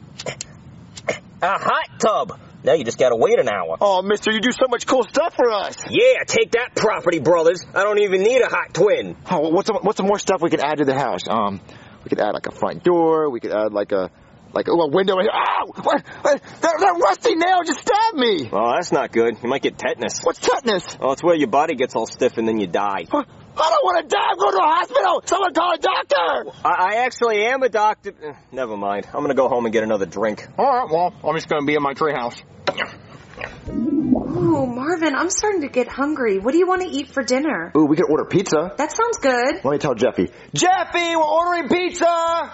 A hot tub. Now you just gotta wait an hour. Oh, mister, you do so much cool stuff for us. Yeah, take that, Property Brothers. I don't even need a hot twin. Oh, what's some, what's some more stuff we can add to the house? Um, we could add like a front door. We could add like a like oh, a window in here. Ow! What, what, that, that rusty nail just stabbed me. Well, that's not good. You might get tetanus. What's tetanus? Oh, it's where your body gets all stiff and then you die. Huh? I don't want to die. I'm going to a hospital. Someone call a doctor. I, I actually am a doctor. Eh, never mind. I'm going to go home and get another drink. All right, well, I'm just going to be in my treehouse. Oh, Marvin, I'm starting to get hungry. What do you want to eat for dinner? Ooh, we could order pizza. That sounds good. Let me tell Jeffy. Jeffy, we're ordering pizza!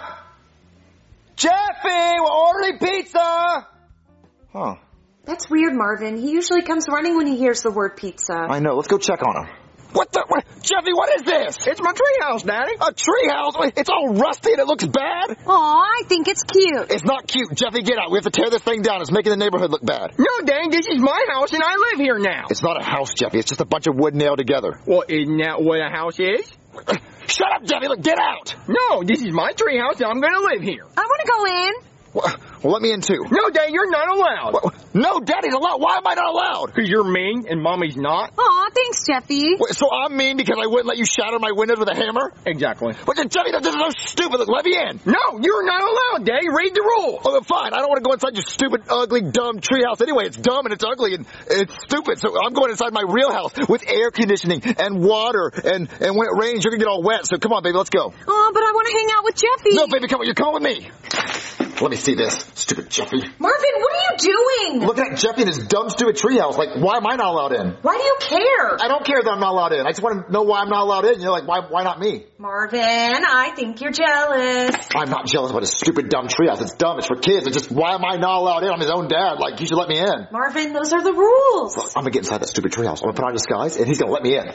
Jeffy, we're ordering pizza! Huh. That's weird, Marvin. He usually comes running when he hears the word pizza. I know. Let's go check on him. What the? What? Jeffy, what is this? It's my treehouse, Daddy. A treehouse? It's all rusty and it looks bad? Aw, I think it's cute. It's not cute. Jeffy, get out. We have to tear this thing down. It's making the neighborhood look bad. No, Daddy, this is my house and I live here now. It's not a house, Jeffy. It's just a bunch of wood nailed together. Well, isn't that what a house is? Shut up, Jeffy. Look, get out. No, this is my treehouse and I'm going to live here. I want to go in. Well, well, let me in too. No, Daddy, you're not allowed. Well, no, Daddy's allowed. Why am I not allowed? Because you're mean and Mommy's not. Aw, thanks, Jeffy. Wait, so I'm mean because I wouldn't let you shatter my windows with a hammer? Exactly. But then, Jeffy, this is so stupid. Look, let me in. No, you're not allowed, Daddy. Read the rules. Oh, fine. I don't want to go inside your stupid, ugly, dumb treehouse anyway. It's dumb and it's ugly and it's stupid. So I'm going inside my real house with air conditioning and water. And, and when it rains, you're going to get all wet. So come on, baby, let's go. Aw, but I want to hang out with Jeffy. No, baby, come on. You're coming with me. Let me see this. Stupid Jeffy. Marvin, what are you doing? Look at Jeffy in his dumb, stupid treehouse. Like, why am I not allowed in? Why do you care? I don't care that I'm not allowed in. I just want to know why I'm not allowed in. You're like, why why not me? Marvin, I think you're jealous. I'm not jealous about his stupid, dumb treehouse. It's dumb. It's for kids. It's just, why am I not allowed in? I'm his own dad. Like, you should let me in. Marvin, those are the rules. Look, I'm going to get inside that stupid treehouse. I'm going to put on a disguise, and he's going to let me in.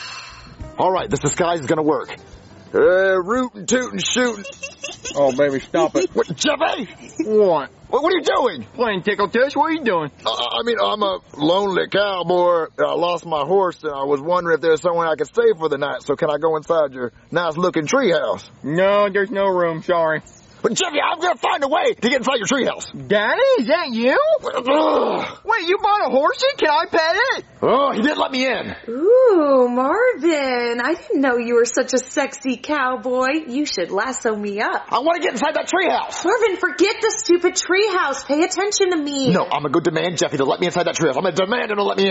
All right, this disguise is going to work. Uh, rootin', tootin', shootin'. Oh, baby, stop it. What, Jeffy? What? What, what are you doing? Playing tickle tush. What are you doing? Uh, I mean, I'm a lonely cowboy. I lost my horse, and I was wondering if there's somewhere I could stay for the night. So can I go inside your nice-looking treehouse? No, there's no room. Sorry. But Jeffy, I'm going to find a way to get inside your treehouse. Daddy, is that you? Ugh. Wait, you bought a horsey? Can I pet it? Oh, he didn't let me in. Ooh, Marvin, I didn't know you were such a sexy cowboy. You should lasso me up. I want to get inside that treehouse. Marvin, forget the stupid treehouse. Pay attention to me. No, I'm going to go demand Jeffy to let me inside that treehouse. I'm going to demand him to let me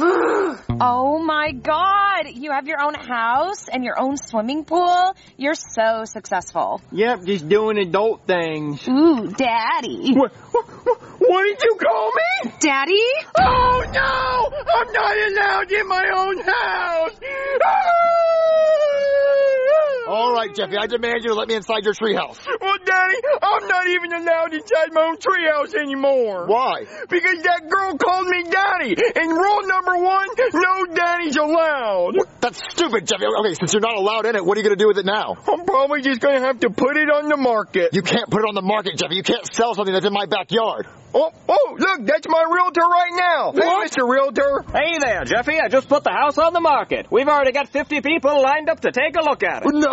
in. Oh my God, you have your own house and your own swimming pool? You're so successful. Yep, just doing adult things. Ooh, Daddy. What, what, what did you call me? Daddy? Oh no! I'm not allowed in my own house! All right, Jeffy, I demand you to let me inside your treehouse. Well, Daddy, I'm not even allowed inside my own treehouse anymore. Why? Because that girl called me Daddy, and rule number one, no daddies allowed. What? That's stupid, Jeffy. Okay, since you're not allowed in it, what are you going to do with it now? I'm probably just going to have to put it on the market. You can't put it on the market, Jeffy. You can't sell something that's in my backyard. Oh, oh, look, that's my realtor right now. What? Hey, Mister Realtor. Hey there, Jeffy. I just put the house on the market. We've already got fifty people lined up to take a look at it. No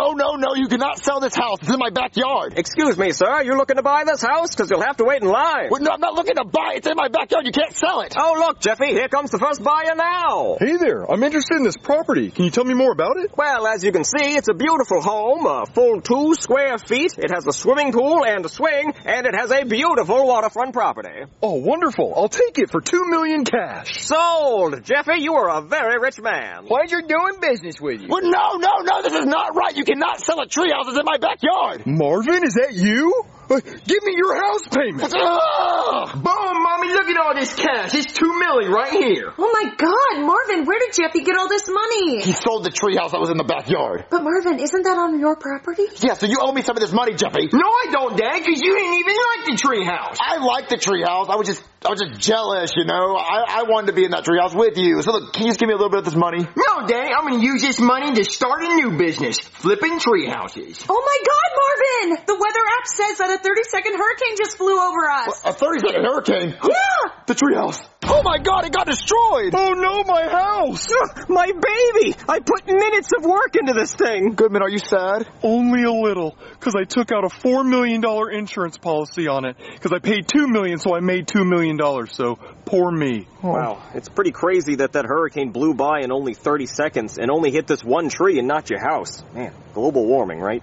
no, no, no, you cannot sell this house. It's in my backyard. Excuse me, sir. You looking to buy this house? Because you'll have to wait in line. Well, no, I'm not looking to buy it. It's in my backyard. You can't sell it. Oh, look, Jeffy, here comes the first buyer now. Hey there, I'm interested in this property. Can you tell me more about it? Well, as you can see, it's a beautiful home, a full two square feet. It has a swimming pool and a swing, and it has a beautiful waterfront property. Oh, wonderful. I'll take it for two million cash. Sold! Jeffy, you are a very rich man. Pleasure doing business with you. Well, no, no, no, this is not right. You cannot sell a treehouse. It's in my backyard. Marvin, is that you? Uh, give me your house payment. Boom, Mommy, look at all this cash. It's two million right here. Oh my God, Marvin, where did Jeffy get all this money? He sold the treehouse that was in the backyard. But Marvin, isn't that on your property? Yeah, so you owe me some of this money, Jeffy. No, I don't, Dad, because you didn't even like the treehouse. I like the treehouse. I was just, I was just jealous, you know. I, I wanted to be in that treehouse with you. So look, can you just give me a little bit of this money? No, Daddy, I'm going to use this money to start a new business, flipping treehouses. Oh my God, Marvin! The weather app says that a thirty-second hurricane just flew over us. A thirty-second hurricane? Yeah! The treehouse. Oh my God, it got destroyed! Oh no, my house! My baby! I put minutes of work into this thing. Goodman, are you sad? Only a little, because I took out a four million dollars insurance policy on it, because I paid two million dollars, so I made two million dollars, so poor me. Oh. Wow, it's pretty crazy that that hurricane blew by in only thirty seconds and only hit this one tree and not your house. Man, global warming, right?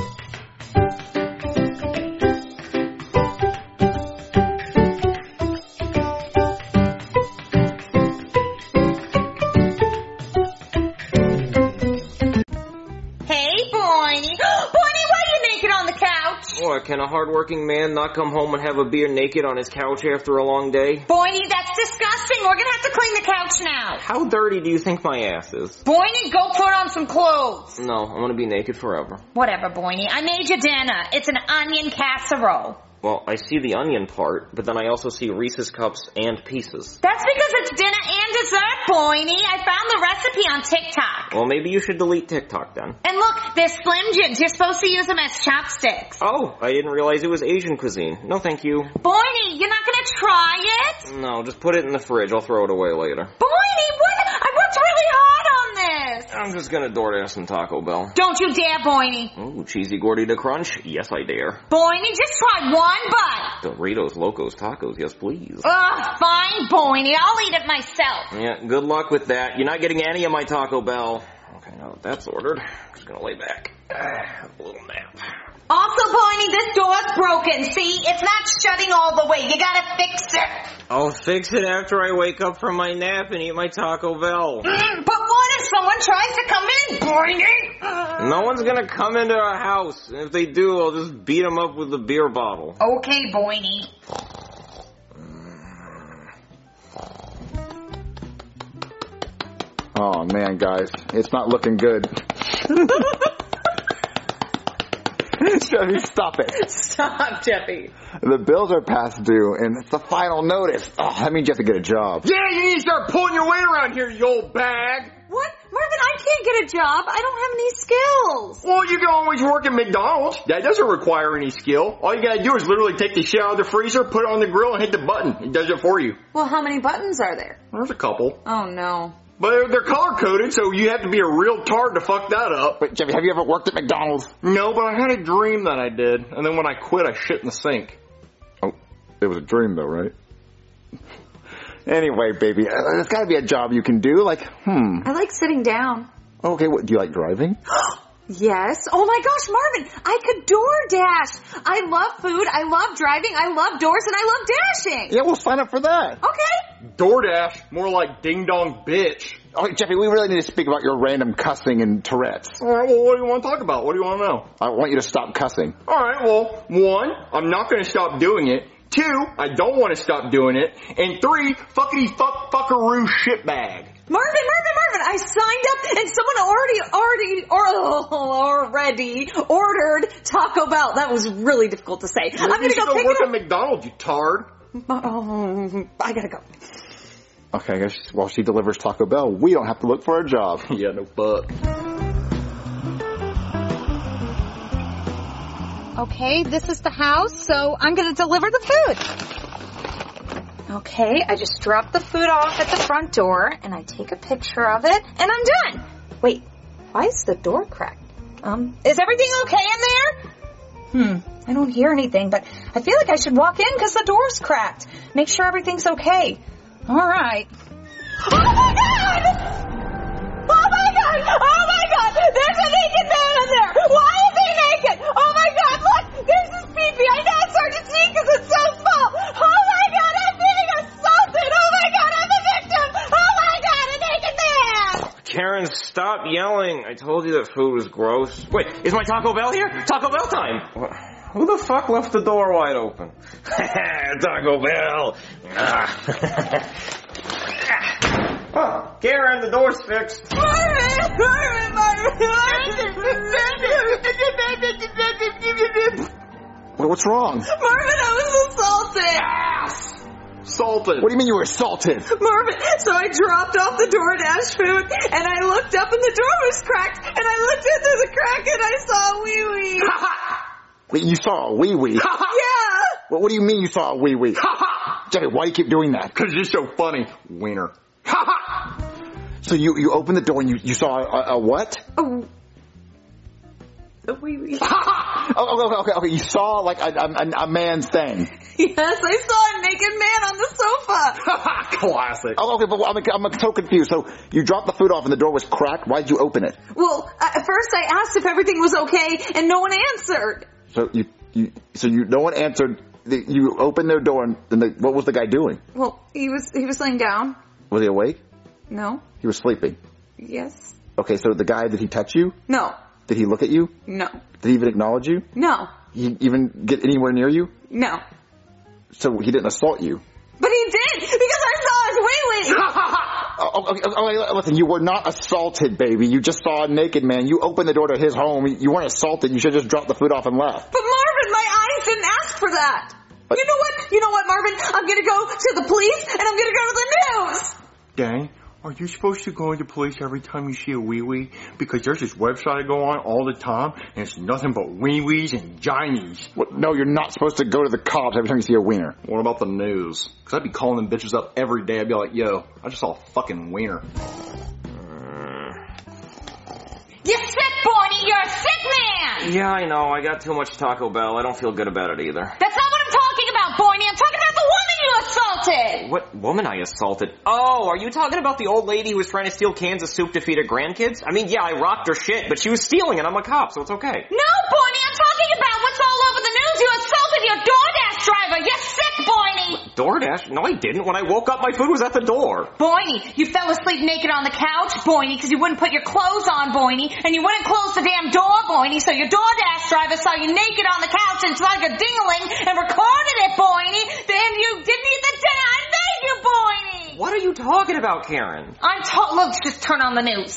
Or can a hardworking man not come home and have a beer naked on his couch after a long day? Boynie, that's disgusting. We're gonna have to clean the couch now. How dirty do you think my ass is? Boynie, go put on some clothes. No, I'm gonna be naked forever. Whatever, Boynie. I made you dinner. It's an onion casserole. Well, I see the onion part, but then I also see Reese's Cups and pieces. That's because it's dinner and dessert, Boynie. I found the recipe on TikTok. Well, maybe you should delete TikTok then. And look, they're Slim Jims. You're supposed to use them as chopsticks. Oh, I didn't realize it was Asian cuisine. No, thank you. Boynie, you're not gonna try it? No, just put it in the fridge. I'll throw it away later. Boynie, what? I worked really hard on this. I'm just gonna DoorDash some Taco Bell. Don't you dare, Boynie. Ooh, cheesy Gordy to crunch? Yes, I dare. Boynie, just try one bite. Doritos Locos Tacos, yes please. Ugh, fine, Boynie. I'll eat it myself. Yeah, good luck with that. You're not getting any of my Taco Bell. Okay, now that that's ordered, I'm just gonna lay back. Have a little nap. Also, Boynie, this door's broken. See, it's not shutting all the way. You gotta fix it. I'll fix it after I wake up from my nap and eat my Taco Bell. Mm, but what if someone tries to come in, Boynie? No one's gonna come into our house. And if they do, I'll just beat them up with a beer bottle. Okay, Boynie. Oh man, guys, it's not looking good. Jeffy, stop it. Stop, Jeffy. The bills are past due, and it's the final notice. Oh, that means you have to get a job. Yeah, you need to start pulling your weight around here, you old bag. What? Marvin, I can't get a job. I don't have any skills. Well, you can always work at McDonald's. That doesn't require any skill. All you gotta do is literally take the shit out of the freezer, put it on the grill, and hit the button. It does it for you. Well, how many buttons are there? There's a couple. Oh, no. But they're, they're color-coded, so you have to be a real tard to fuck that up. But, Jeffy, have you ever worked at McDonald's? No, but I had a dream that I did. And then when I quit, I shit in the sink. Oh, it was a dream, though, right? Anyway, baby, uh, there's got to be a job you can do. Like, hmm. I like sitting down. Okay, what, do you like driving? Yes. Oh my gosh, Marvin, I could DoorDash. I love food, I love driving, I love doors, and I love dashing. Yeah, we'll sign up for that. Okay. DoorDash, more like ding dong bitch. Okay, Jeffy, we really need to speak about your random cussing and Tourette's. All right, well, what do you want to talk about? What do you want to know? I want you to stop cussing. All right, well, one, I'm not going to stop doing it. Two, I don't want to stop doing it. And three, fuckity fuck fuckaroo shitbag. Marvin, Marvin, Marvin, I signed up and someone already, already, or, oh, already ordered Taco Bell. That was really difficult to say. Maybe I'm going to go go pick work it up. at McDonald's, you tard. Oh, I gotta go. Okay, I guess while she delivers Taco Bell, we don't have to look for a job. Yeah, no fuck. Okay, this is the house, so I'm gonna deliver the food. Okay, I just drop the food off at the front door, and I take a picture of it, and I'm done. Wait, why is the door cracked? Um, is everything okay in there? Hmm, I don't hear anything, but I feel like I should walk in because the door's cracked. Make sure everything's okay. All right. Oh my God! Oh my God! Oh my God! There's a naked man in there! Why is he naked? Oh my God, look! There's his pee-pee! I know it's hard to see because it's so small! Oh my God, I'm being assaulted! Oh my God, I'm a victim! Oh my God, a naked man! Karen, stop yelling. I told you that food was gross. Wait, is my Taco Bell here? Taco Bell time! What? Who the fuck left the door wide open? Taco Bell! Oh, Karen, the door's fixed. Marvin! Marvin! Marvin! Wait, what's wrong? Marvin, I was assaulted! Ass! Assaulted? What do you mean you were assaulted? Marvin, so I dropped off the DoorDash food, and I looked up and the door was cracked, and I looked in through the crack and I saw a wee-wee. Wait, you saw a wee-wee? Yeah! What, what do you mean you saw a wee-wee? Jeffy, why do you keep doing that? Because you're so funny, wiener. So you, you opened the door and you, you saw a, a what? Oh. A wee-wee. oh, okay, okay, okay. You saw like a, a, a man's thing. Yes, I saw a naked man on the sofa. Classic. Oh, okay, but I'm, I'm so confused. So you dropped the food off and the door was cracked. Why did you open it? Well, at first I asked if everything was okay and no one answered. So you, you so you, no one answered. The, you opened their door and then the, what was the guy doing? Well, he was, he was laying down. Was he awake? No. He was sleeping. Yes. Okay, so the guy, did he touch you? No. Did he look at you? No. Did he even acknowledge you? No. He even get anywhere near you? No. So he didn't assault you? But he did, because I saw his wee-wee. oh, okay, okay, listen, you were not assaulted, baby. You just saw a naked man. You opened the door to his home. You weren't assaulted. You should have just dropped the food off and left. But Marvin, my eyes didn't ask for that. But you know what? You know what, Marvin? I'm going to go to the police and I'm going to go to the news. Dang. Are you supposed to go into police every time you see a wee-wee? Because there's this website I go on all the time, and it's nothing but wee-wees and ginies. What? No, you're not supposed to go to the cops every time you see a wiener. What about the news? Because I'd be calling them bitches up every day. I'd be like, yo, I just saw a fucking wiener. You're sick, Barney! You're a sick man! Yeah, I know. I got too much Taco Bell. I don't feel good about it either. That's not what I'm talking about, Barney! I'm talking about the woman you assaulted! What woman I assaulted? Oh, are you talking about the old lady who was trying to steal cans of soup to feed her grandkids? I mean, yeah, I rocked her shit, but she was stealing and I'm a cop, so it's okay. No, Barney! I'm talking about what's all over the news! You assaulted your DoorDash driver! You're sick, Barney! DoorDash? No, I didn't. When I woke up, my food was at the door. Boyney, you fell asleep naked on the couch, Boyney, because you wouldn't put your clothes on, Boyney, and you wouldn't close the damn door, Boyney, so your DoorDash driver saw you naked on the couch and like a ding-a-ling and recorded it, Boyney. Then you didn't eat the dinner I made you, Boyney. What are you talking about, Karen? I'm ta- Let's just turn on the news.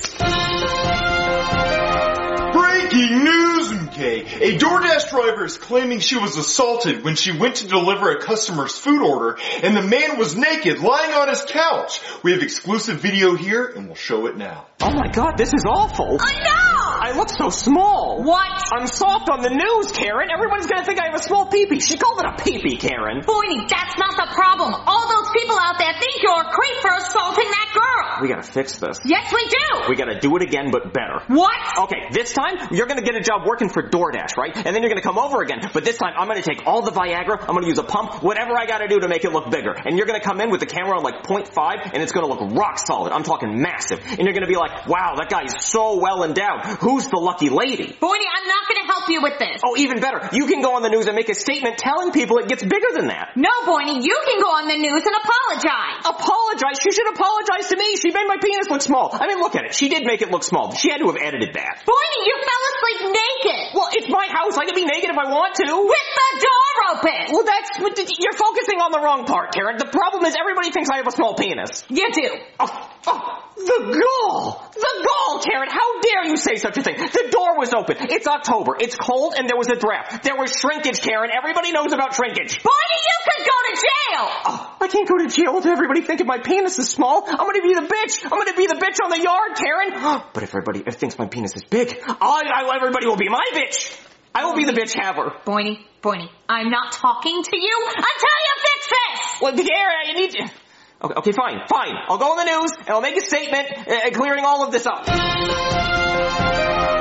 Breaking news, okay. A DoorDash driver is claiming she was assaulted when she went to deliver a customer's food order, and the man was naked, lying on his couch. We have exclusive video here, and we'll show it now. Oh my god, this is awful. I know! I look so small. What? I'm soft on the news, Karen. Everyone's gonna think I have a small peepee. She called it a peepee, Karen. Boyney, that's not the problem. All those people out there think you're a creep for assaulting that girl. We gotta fix this. Yes, we do. We gotta do it again, but better. What? Okay, this time, you're gonna get a job working for DoorDash, right? And then you're gonna come over again. But this time, I'm gonna take all the Viagra, I'm gonna use a pump, whatever I gotta do to make it look bigger. And you're gonna come in with the camera on like point five, and it's gonna look rock solid. I'm talking massive. And you're gonna be like, wow, that guy is so well endowed. Who's the lucky lady? Boyney, I'm not gonna help you with this. Oh, even better. You can go on the news and make a statement telling people it gets bigger than that. No, Boyney, you can go on the news and apologize. Apologize? She should apologize to me. She made my penis look small. I mean, look at it. She did make it look small. She had to have edited that. Boyney, you fell asleep naked. Well, it's my house. I can be naked if I want to. With the door open. Well, that's... You're focusing on the wrong part, Karen. The problem is everybody thinks I have a small penis. You do. Oh, oh, the gall. The gall, Karen. How dare you say such a thing? The door was open. It's October. It's cold and there was a draft. There was shrinkage, Karen. Everybody knows about shrinkage. Boyney, you could go to jail. Oh, I can't go to jail with everybody thinking my penis is small. I'm gonna be the bitch. I'm gonna be the bitch on the yard, Karen. But if everybody thinks my penis is big, I, I, everybody will be my bitch. I will be the bitch haver. Boyney, Boyney, I'm not talking to you until you fix this. Well, Karen, I need you. Okay, okay, fine, fine. I'll go on the news and I'll make a statement uh, clearing all of this up.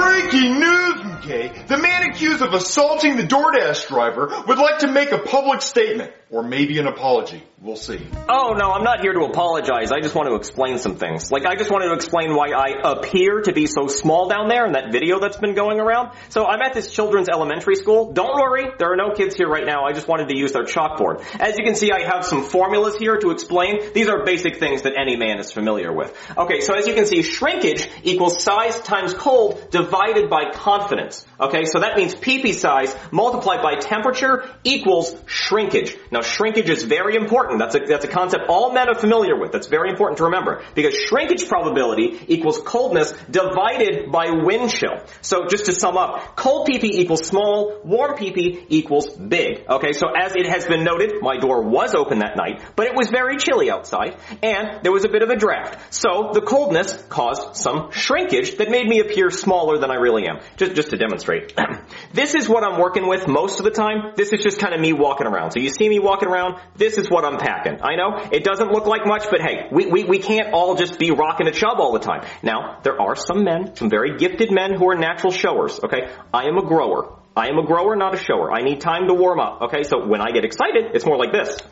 Breaking news, McKay. The man accused of assaulting the DoorDash driver would like to make a public statement. Or maybe an apology. We'll see. Oh, no, I'm not here to apologize. I just want to explain some things. Like, I just wanted to explain why I appear to be so small down there in that video that's been going around. So I'm at this children's elementary school. Don't worry, there are no kids here right now. I just wanted to use their chalkboard. As you can see, I have some formulas here to explain. These are basic things that any man is familiar with. Okay, so as you can see, shrinkage equals size times cold divided by confidence. Okay, so that means pee-pee size multiplied by temperature equals shrinkage. Now, shrinkage is very important. That's a, that's a concept all men are familiar with. That's very important to remember. Because shrinkage probability equals coldness divided by wind chill. So just to sum up, cold pee-pee equals small, warm pee-pee equals big. Okay, so as it has been noted, my door was open that night, but it was very chilly outside, and there was a bit of a draft. So the coldness caused some shrinkage that made me appear smaller than I really am. Just, just to demonstrate. This is what I'm working with most of the time. This is just kind of me walking around. So you see me walking around, this is what I'm packing. I know, it doesn't look like much, but hey, we, we, we can't all just be rocking a chub all the time. Now, there are some men, some very gifted men who are natural showers, okay? I am a grower. I am a grower, not a shower. I need time to warm up, okay? So when I get excited, it's more like this.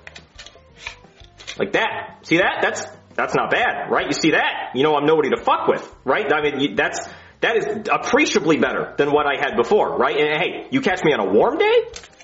Like that. See that? That's, that's not bad, right? You see that? You know I'm nobody to fuck with, right? I mean, you, that's, that is appreciably better than what I had before, right? And hey, you catch me on a warm day?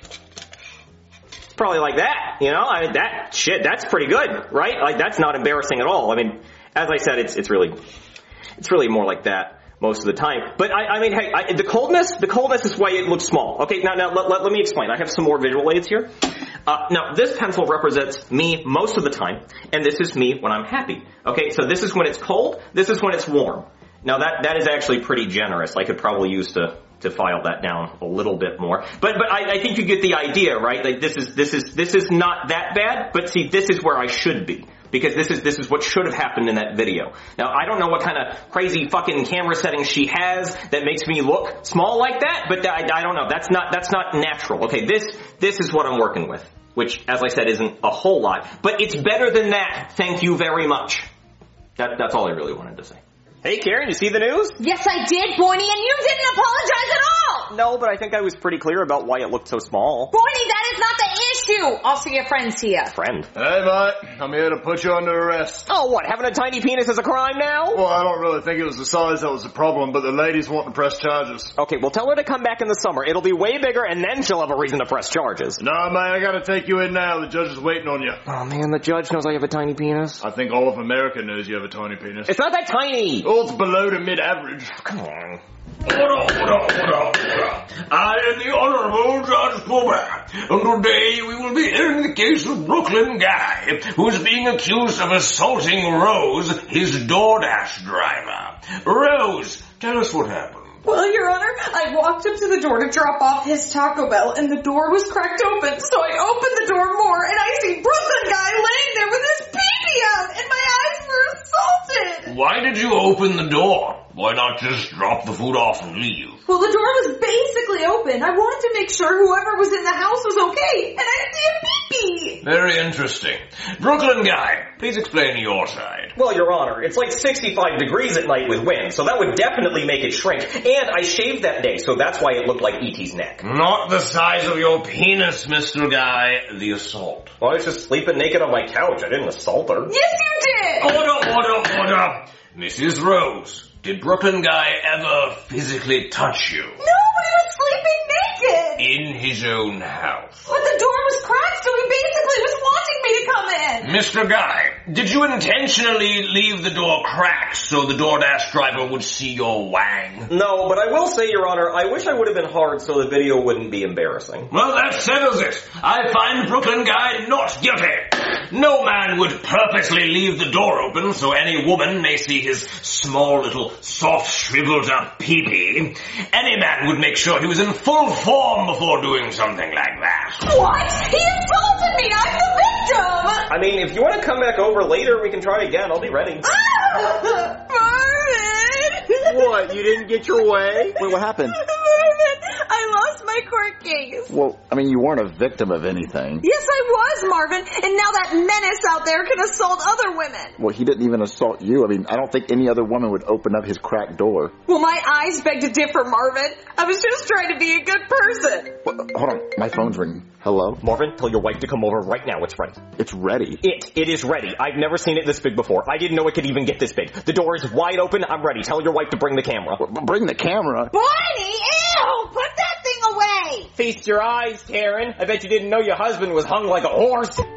Probably like that, you know, I mean, that shit, that's pretty good, right? Like, that's not embarrassing at all. I mean, as I said, it's, it's really, it's really more like that most of the time. But I, I mean, hey, I, the coldness, the coldness is why it looks small. Okay, now, now, let, let, let me explain. I have some more visual aids here. Uh, now, this pencil represents me most of the time, and this is me when I'm happy. Okay, so this is when it's cold, this is when it's warm. Now, that, that is actually pretty generous. I could probably use to, to file that down a little bit more. But, but I, I think you get the idea, right? Like, this is, this is, this is not that bad, but see, this is where I should be. Because this is, this is what should have happened in that video. Now, I don't know what kind of crazy fucking camera settings she has that makes me look small like that, but I, I don't know. That's not, that's not natural. Okay, this, this is what I'm working with. Which, as I said, isn't a whole lot. But it's better than that. Thank you very much. That, that's all I really wanted to say. Hey, Karen, you see the news? Yes, I did, Boiny, and you didn't apologize at all! No, but I think I was pretty clear about why it looked so small. Boiny, that is not the issue! I'll see your friends here. Friend? Hey, mate. I'm here to put you under arrest. Oh, what? Having a tiny penis is a crime now? Well, I don't really think it was the size that was the problem, but the ladies want to press charges. Okay, well, tell her to come back in the summer. It'll be way bigger, and then she'll have a reason to press charges. No, man, I gotta take you in now. The judge is waiting on you. Oh, man, the judge knows I have a tiny penis. I think all of America knows you have a tiny penis. It's not that tiny! Oh, it's below the mid-average. Come on. Order, order, order, order. I am the Honorable Judge Fullback, and today we will be hearing the case of Brooklyn Guy, who is being accused of assaulting Rose, his DoorDash driver. Rose, tell us what happened. Well, Your Honor, I walked up to the door to drop off his Taco Bell, and the door was cracked open, so I opened the door more, and I see Brooklyn Guy laying there with his pee-pee out, and my eyes were assaulted. Why did you open the door? Why not just drop the food off and leave? Well, the door was basically open. I wanted to make sure whoever was in the house was okay, and I didn't see a pee-pee. Very interesting. Brooklyn Guy, please explain your side. Well, Your Honor, it's like sixty-five degrees at night with wind, so that would definitely make it shrink. And I shaved that day, so that's why it looked like E T's neck. Not the size of your penis, Mister Guy. The assault. Well, I was just sleeping naked on my couch. I didn't assault her. Yes, you did! Order, order, order. Missus Rose, did Brooklyn Guy ever physically touch you? No, but he was sleeping naked! In his own house. But the door was cracked, so he basically was wanting me to come in. Mister Guy, did you intentionally leave the door cracked so the DoorDash driver would see your wang? No, but I will say, Your Honor, I wish I would have been hard so the video wouldn't be embarrassing. Well, that settles it. I find Brooklyn Guy not guilty. No man would purposely leave the door open so any woman may see his small little soft shriveled up pee-pee. Any man would make sure he was in full form before doing something like that. What? He assaulted me! I'm the victim! I mean, if you want to come back over later, we can try again. I'll be ready. Ah! Marvin! What? You didn't get your way? Wait, what happened? Marvin, I lost my court case. Well, I mean, you weren't a victim of anything. Yes, I was, Marvin. And now that menace out there can assault other women. Well, he didn't even assault you. I mean, I don't think any other woman would open up his cracked door. Well, my eyes beg to differ, Marvin. I was just trying to be a good person. Well, hold on. My phone's ringing. Hello? Marvin, tell your wife to come over right now. It's ready. It's ready? It. It is ready. I've never seen it this big before. I didn't know it could even get this big. The door is wide open. I'm ready. Tell your wife to bring the camera. Bring the camera? Bonnie, ew! Put that thing away! Feast your eyes, Karen. I bet you didn't know your husband was hung like a horse.